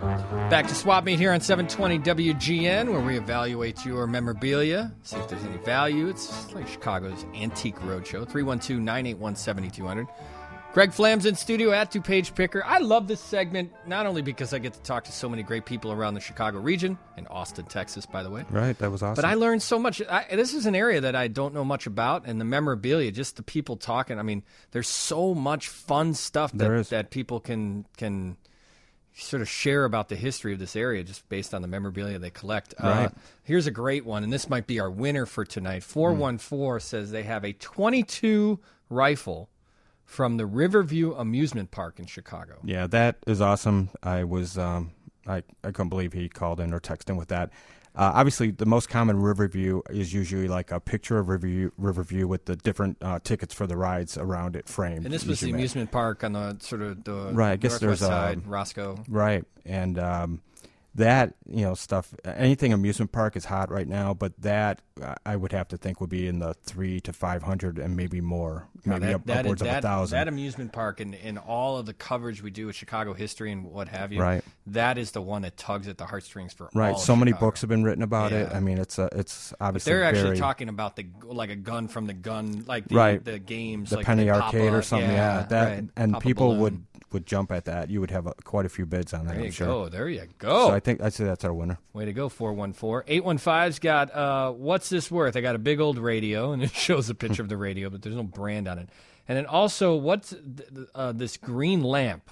Back to Swap Meet here on 720 WGN, where we evaluate your memorabilia, see if there's any value. It's like Chicago's Antique Roadshow, 312-981-7200. Greg Flam's in studio at DuPage Picker. I love this segment, not only because I get to talk to so many great people around the Chicago region, and Austin, Texas, by the way. Right, that was awesome. But I learned so much. This is an area that I don't know much about, and the memorabilia, just the people talking. I mean, there's so much fun stuff that people can sort of share about the history of this area just based on the memorabilia they collect. Right. Here's a great one, and this might be our winner for tonight. 414 says they have a .22 rifle from the Riverview Amusement Park in Chicago. Yeah, that is awesome. I was I couldn't believe he called in or texted in with that. Obviously, the most common Riverview is usually like a picture of Riverview with the different tickets for the rides around it framed. And this was the amusement park on the sort of the right. I guess northwest there's side, Roscoe. Right, and that stuff. Anything amusement park is hot right now, but that I would have to think would be in the 300 to 500 and maybe more, maybe upwards of 1,000. That amusement park and all of the coverage we do with Chicago history and what have you. Right. That is the one that tugs at the heartstrings for all of so many Chicago. books have been written about it. I mean, it's obviously. But they're actually talking about like a gun from the gun, like the games, the like Penny the Arcade Papa, or something. That and Papa people Balloon. would jump at that. You would have quite a few bids on that. There you go. So I'd say that's our winner. Way to go, 414. 815's got, what's this worth? I got a big old radio, and it shows a picture of the radio, but there's no brand on it. And then also, what's this green lamp?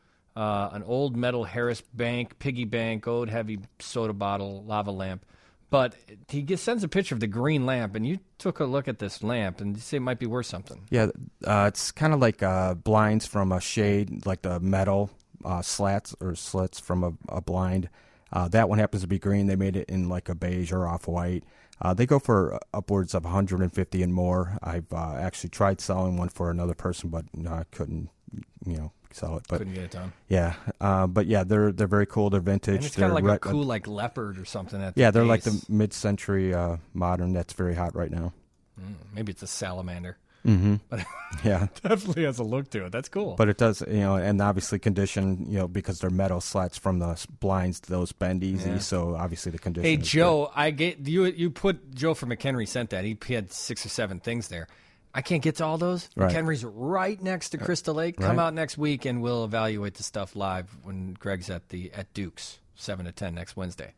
An old metal Harris Bank, piggy bank, old heavy soda bottle, lava lamp. But he sends a picture of the green lamp, and you took a look at this lamp, and you say it might be worth something. Yeah, it's kind of like blinds from a shade, like the metal slats or slits from a blind. That one happens to be green. They made it in like a beige or off-white. They go for upwards of $150 and more. I've actually tried selling one for another person, but I couldn't, sell it. But couldn't get it done. Yeah, but yeah, they're very cool. They're vintage. And it's kind of like a cool like leopard or something. They're base. like the mid-century modern. That's very hot right now. Maybe it's a salamander. Mm-hmm. But yeah, definitely has a look to it. That's cool. But it does, and obviously condition, because they're metal slats from the blinds, those bend easy. Yeah. So obviously the condition. Hey, is Joe, good. I get you put Joe from McHenry sent that. He had 6 or 7 things there. I can't get to all those. Right. McHenry's right next to Crystal Lake. Come out next week and we'll evaluate the stuff live when Greg's at Duke's 7 to 10 next Wednesday.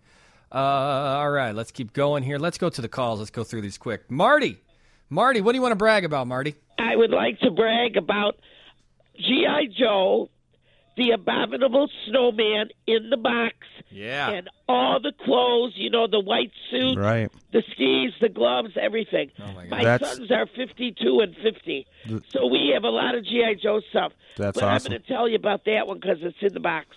All right, let's keep going here. Let's go to the calls. Let's go through these quick. Marty, what do you want to brag about, Marty? I would like to brag about G.I. Joe, the abominable snowman in the box. Yeah. And all the clothes, the white suit, right. the skis, the gloves, everything. Oh my God. My sons are 52 and 50. So we have a lot of G.I. Joe stuff. That's but awesome. I'm going to tell you about that one because it's in the box.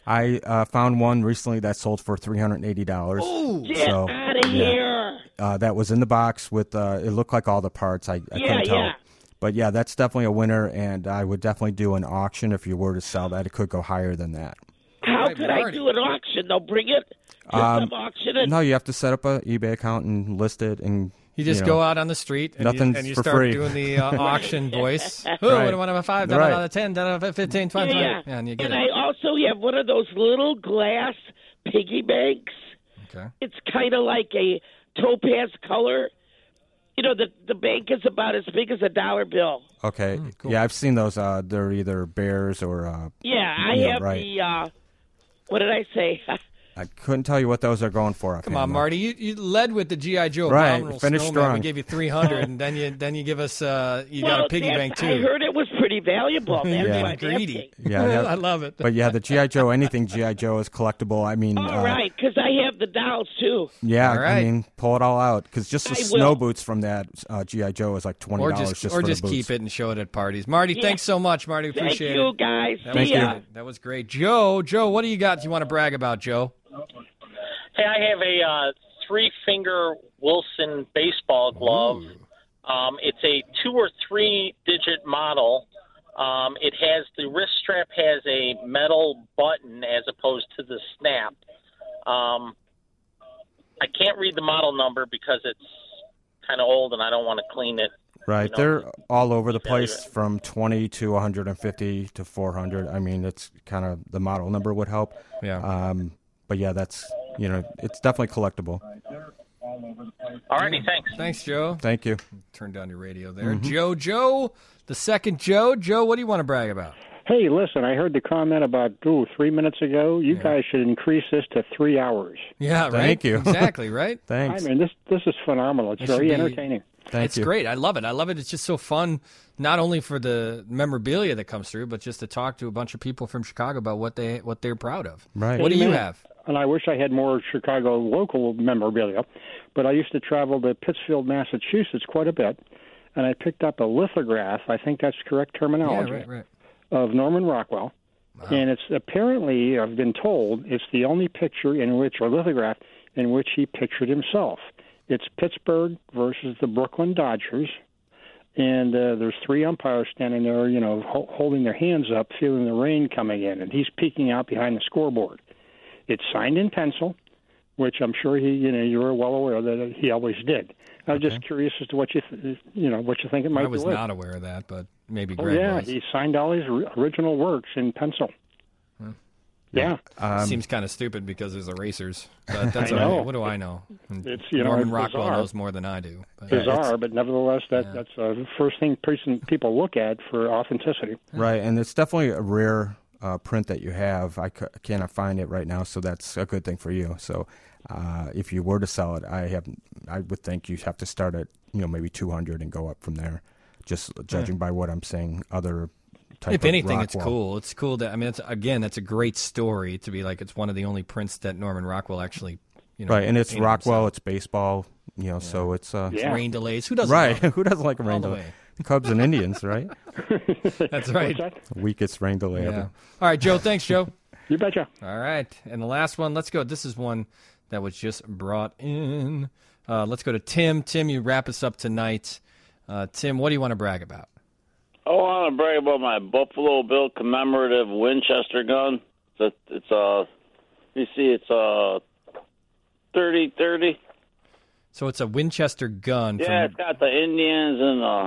I found one recently that sold for $380. Ooh, get out of here. That was in the box with, it looked like all the parts. I couldn't tell. Yeah. But yeah, that's definitely a winner, and I would definitely do an auction if you were to sell that. It could go higher than that. How could I do an auction? They'll bring it. Auction it. No, you have to set up an eBay account and list it, and you just go out on the street and you for start free. doing the auction voice. Right. What out of a 5, right. out of 10, out of 15, 20. Yeah. And you get and it. I also have one of those little glass piggy banks. Okay. It's kind of like a topaz color. The bank is about as big as a dollar bill. Okay. Cool. Yeah, I've seen those. They're either bears or. Yeah, I have the. What did I say? I couldn't tell you what those are going for. Come on, Marty. You led with the G.I. Joe. Right. Finish strong. We gave you 300, and then you give us got a piggy bank too. I heard it was pretty valuable. That's why greedy. Yeah, I love it. But yeah, the G.I. Joe, anything G.I. Joe is collectible. I mean, all right, because I have the dolls too. Yeah, all right. I mean, pull it all out because just the snow boots from that G.I. Joe is like $20 or for just the keep it and show it at parties. Marty, thanks so much, Marty. Appreciate it. Thank you, guys. Thank you. That was great, Joe. Joe, what do you got? You want to brag about, Joe? Hey, I have a 3-finger Wilson baseball glove. It's a 2 or 3 digit model. It has the wrist strap has a metal button as opposed to the snap. I can't read the model number because it's kind of old and I don't want to clean it. Right, they're all over the place from 20 to 150 to 400. I mean, it's kind of the model number would help. Yeah. But yeah, that's it's definitely collectible. Alrighty, thanks. Thanks, Joe. Thank you. Turn down your radio there. Joe, the second Joe. Joe, what do you want to brag about? Hey, listen, I heard the comment about 3 minutes ago. You guys should increase this to 3 hours. Yeah, right. Thank you. Exactly, right? Thanks. I mean, this is phenomenal. It's very entertaining. It's great. I love it. It's just so fun, not only for the memorabilia that comes through, but just to talk to a bunch of people from Chicago about what they're proud of. Right. What do you have? And I wish I had more Chicago local memorabilia, but I used to travel to Pittsfield, Massachusetts quite a bit, and I picked up a lithograph, I think that's correct terminology, right. of Norman Rockwell. Wow. And it's apparently, I've been told, it's the only picture or lithograph in which he pictured himself. It's Pittsburgh versus the Brooklyn Dodgers, and there's 3 umpires standing there, holding their hands up, feeling the rain coming in, and he's peeking out behind the scoreboard. It's signed in pencil, which I'm sure you're well aware that he always did. I was just curious as to what you think it might be. I was not aware of that, but maybe Greg was. He signed all his original works in pencil. Yeah. Seems kind of stupid because there's erasers, but that's all right. What do I know? Norman Rockwell knows more than I do. But bizarre, but nevertheless, that's the first thing people look at for authenticity. Right, and it's definitely a rare print that you have. I cannot find it right now, so that's a good thing for you. So if you were to sell it, I would think you'd have to start at maybe 200 and go up from there, just judging by what I'm saying. Other type if anything, Rockwell. It's cool. It's cool that that's a great story to be like it's one of the only prints that Norman Rockwell actually right, and it's Rockwell, himself. It's baseball, so it's rain delays. Who doesn't right? Who doesn't like a rain delay? Cubs and Indians, right? That's right. Weakest rain delay ever. All right, Joe. Thanks, Joe. You betcha. All right, and the last one. Let's go. This is one that was just brought in. Let's go to Tim. Tim, you wrap us up tonight. Tim, what do you want to brag about? I want to brag about my Buffalo Bill commemorative Winchester gun. It's 30-30. So it's a Winchester gun. Yeah, it's got the Indians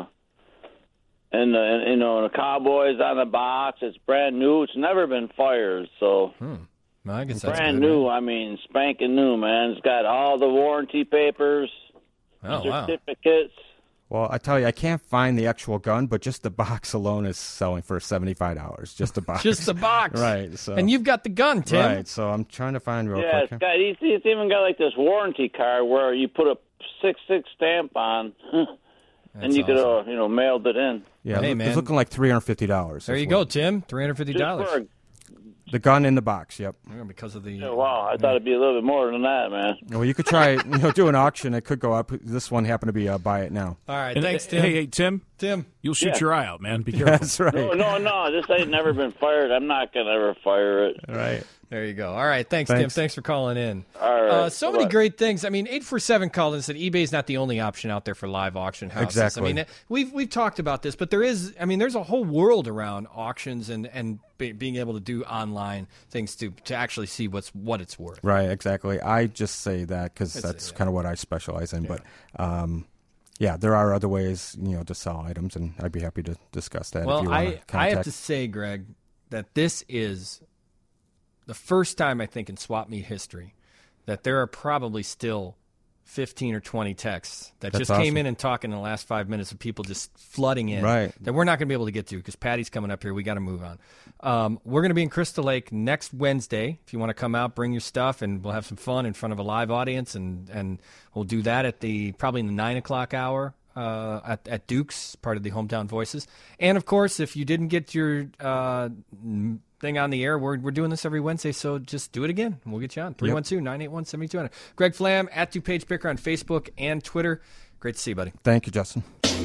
and the Cowboys on the box. It's brand new. It's never been fired, so I guess that's brand new. Right? I mean, spanking new, man. It's got all the warranty papers, certificates. Wow. Well, I tell you, I can't find the actual gun, but just the box alone is selling for $75. Just the box. Just the box. Right. So. And you've got the gun, Tim. Right. So I'm trying to find real quick. It's even got like this warranty card where you put a 6.6 stamp on, and you awesome. could mailed it in. Yeah, it's looking like $350. There you go, Tim. $350. The gun in the box, yep. Yeah, because of the... Yeah, wow, I thought it'd be a little bit more than that, man. Well, you could try, do an auction. It could go up. This one happened to be buy it now. All right, thanks, Tim. Hey, Tim. You'll shoot your eye out, man. Be careful. That's right. No, this ain't never been fired. I'm not going to ever fire it. Right. There you go. All right, thanks, Tim. Thanks for calling in. All right. So many great things. I mean, 847 called and said eBay's not the only option out there for live auction houses. Exactly. I mean, we've talked about this, but there's a whole world around auctions and being able to do online things to actually see what it's worth. Right, exactly. I just say that because that's kind of what I specialize in. Yeah. But there are other ways, to sell items, and I'd be happy to discuss that. Well, if you want to contact. I have to say, Greg, that this is the first time I think in Swap Meet history that there are probably still 15 or 20 texts that just came in and talking in the last 5 minutes of people just flooding in that we're not going to be able to get to because Patty's coming up here. We got to move on. We're going to be in Crystal Lake next Wednesday. If you want to come out, bring your stuff, and we'll have some fun in front of a live audience, and we'll do that at probably in the 9 o'clock hour at Duke's, part of the Hometown Voices. And, of course, if you didn't get your thing on the air, we're doing this every Wednesday, so just do it again, and we'll get you on. 312-981-7200. Greg Flam, at DuPage Picker on Facebook and Twitter. Great to see you, buddy. Thank you, Justin.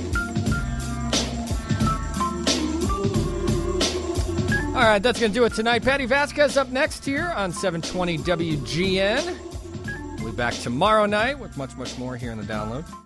All right, that's going to do it tonight. Patty Vasquez up next here on 720 WGN. We'll be back tomorrow night with much, much more here on the Download.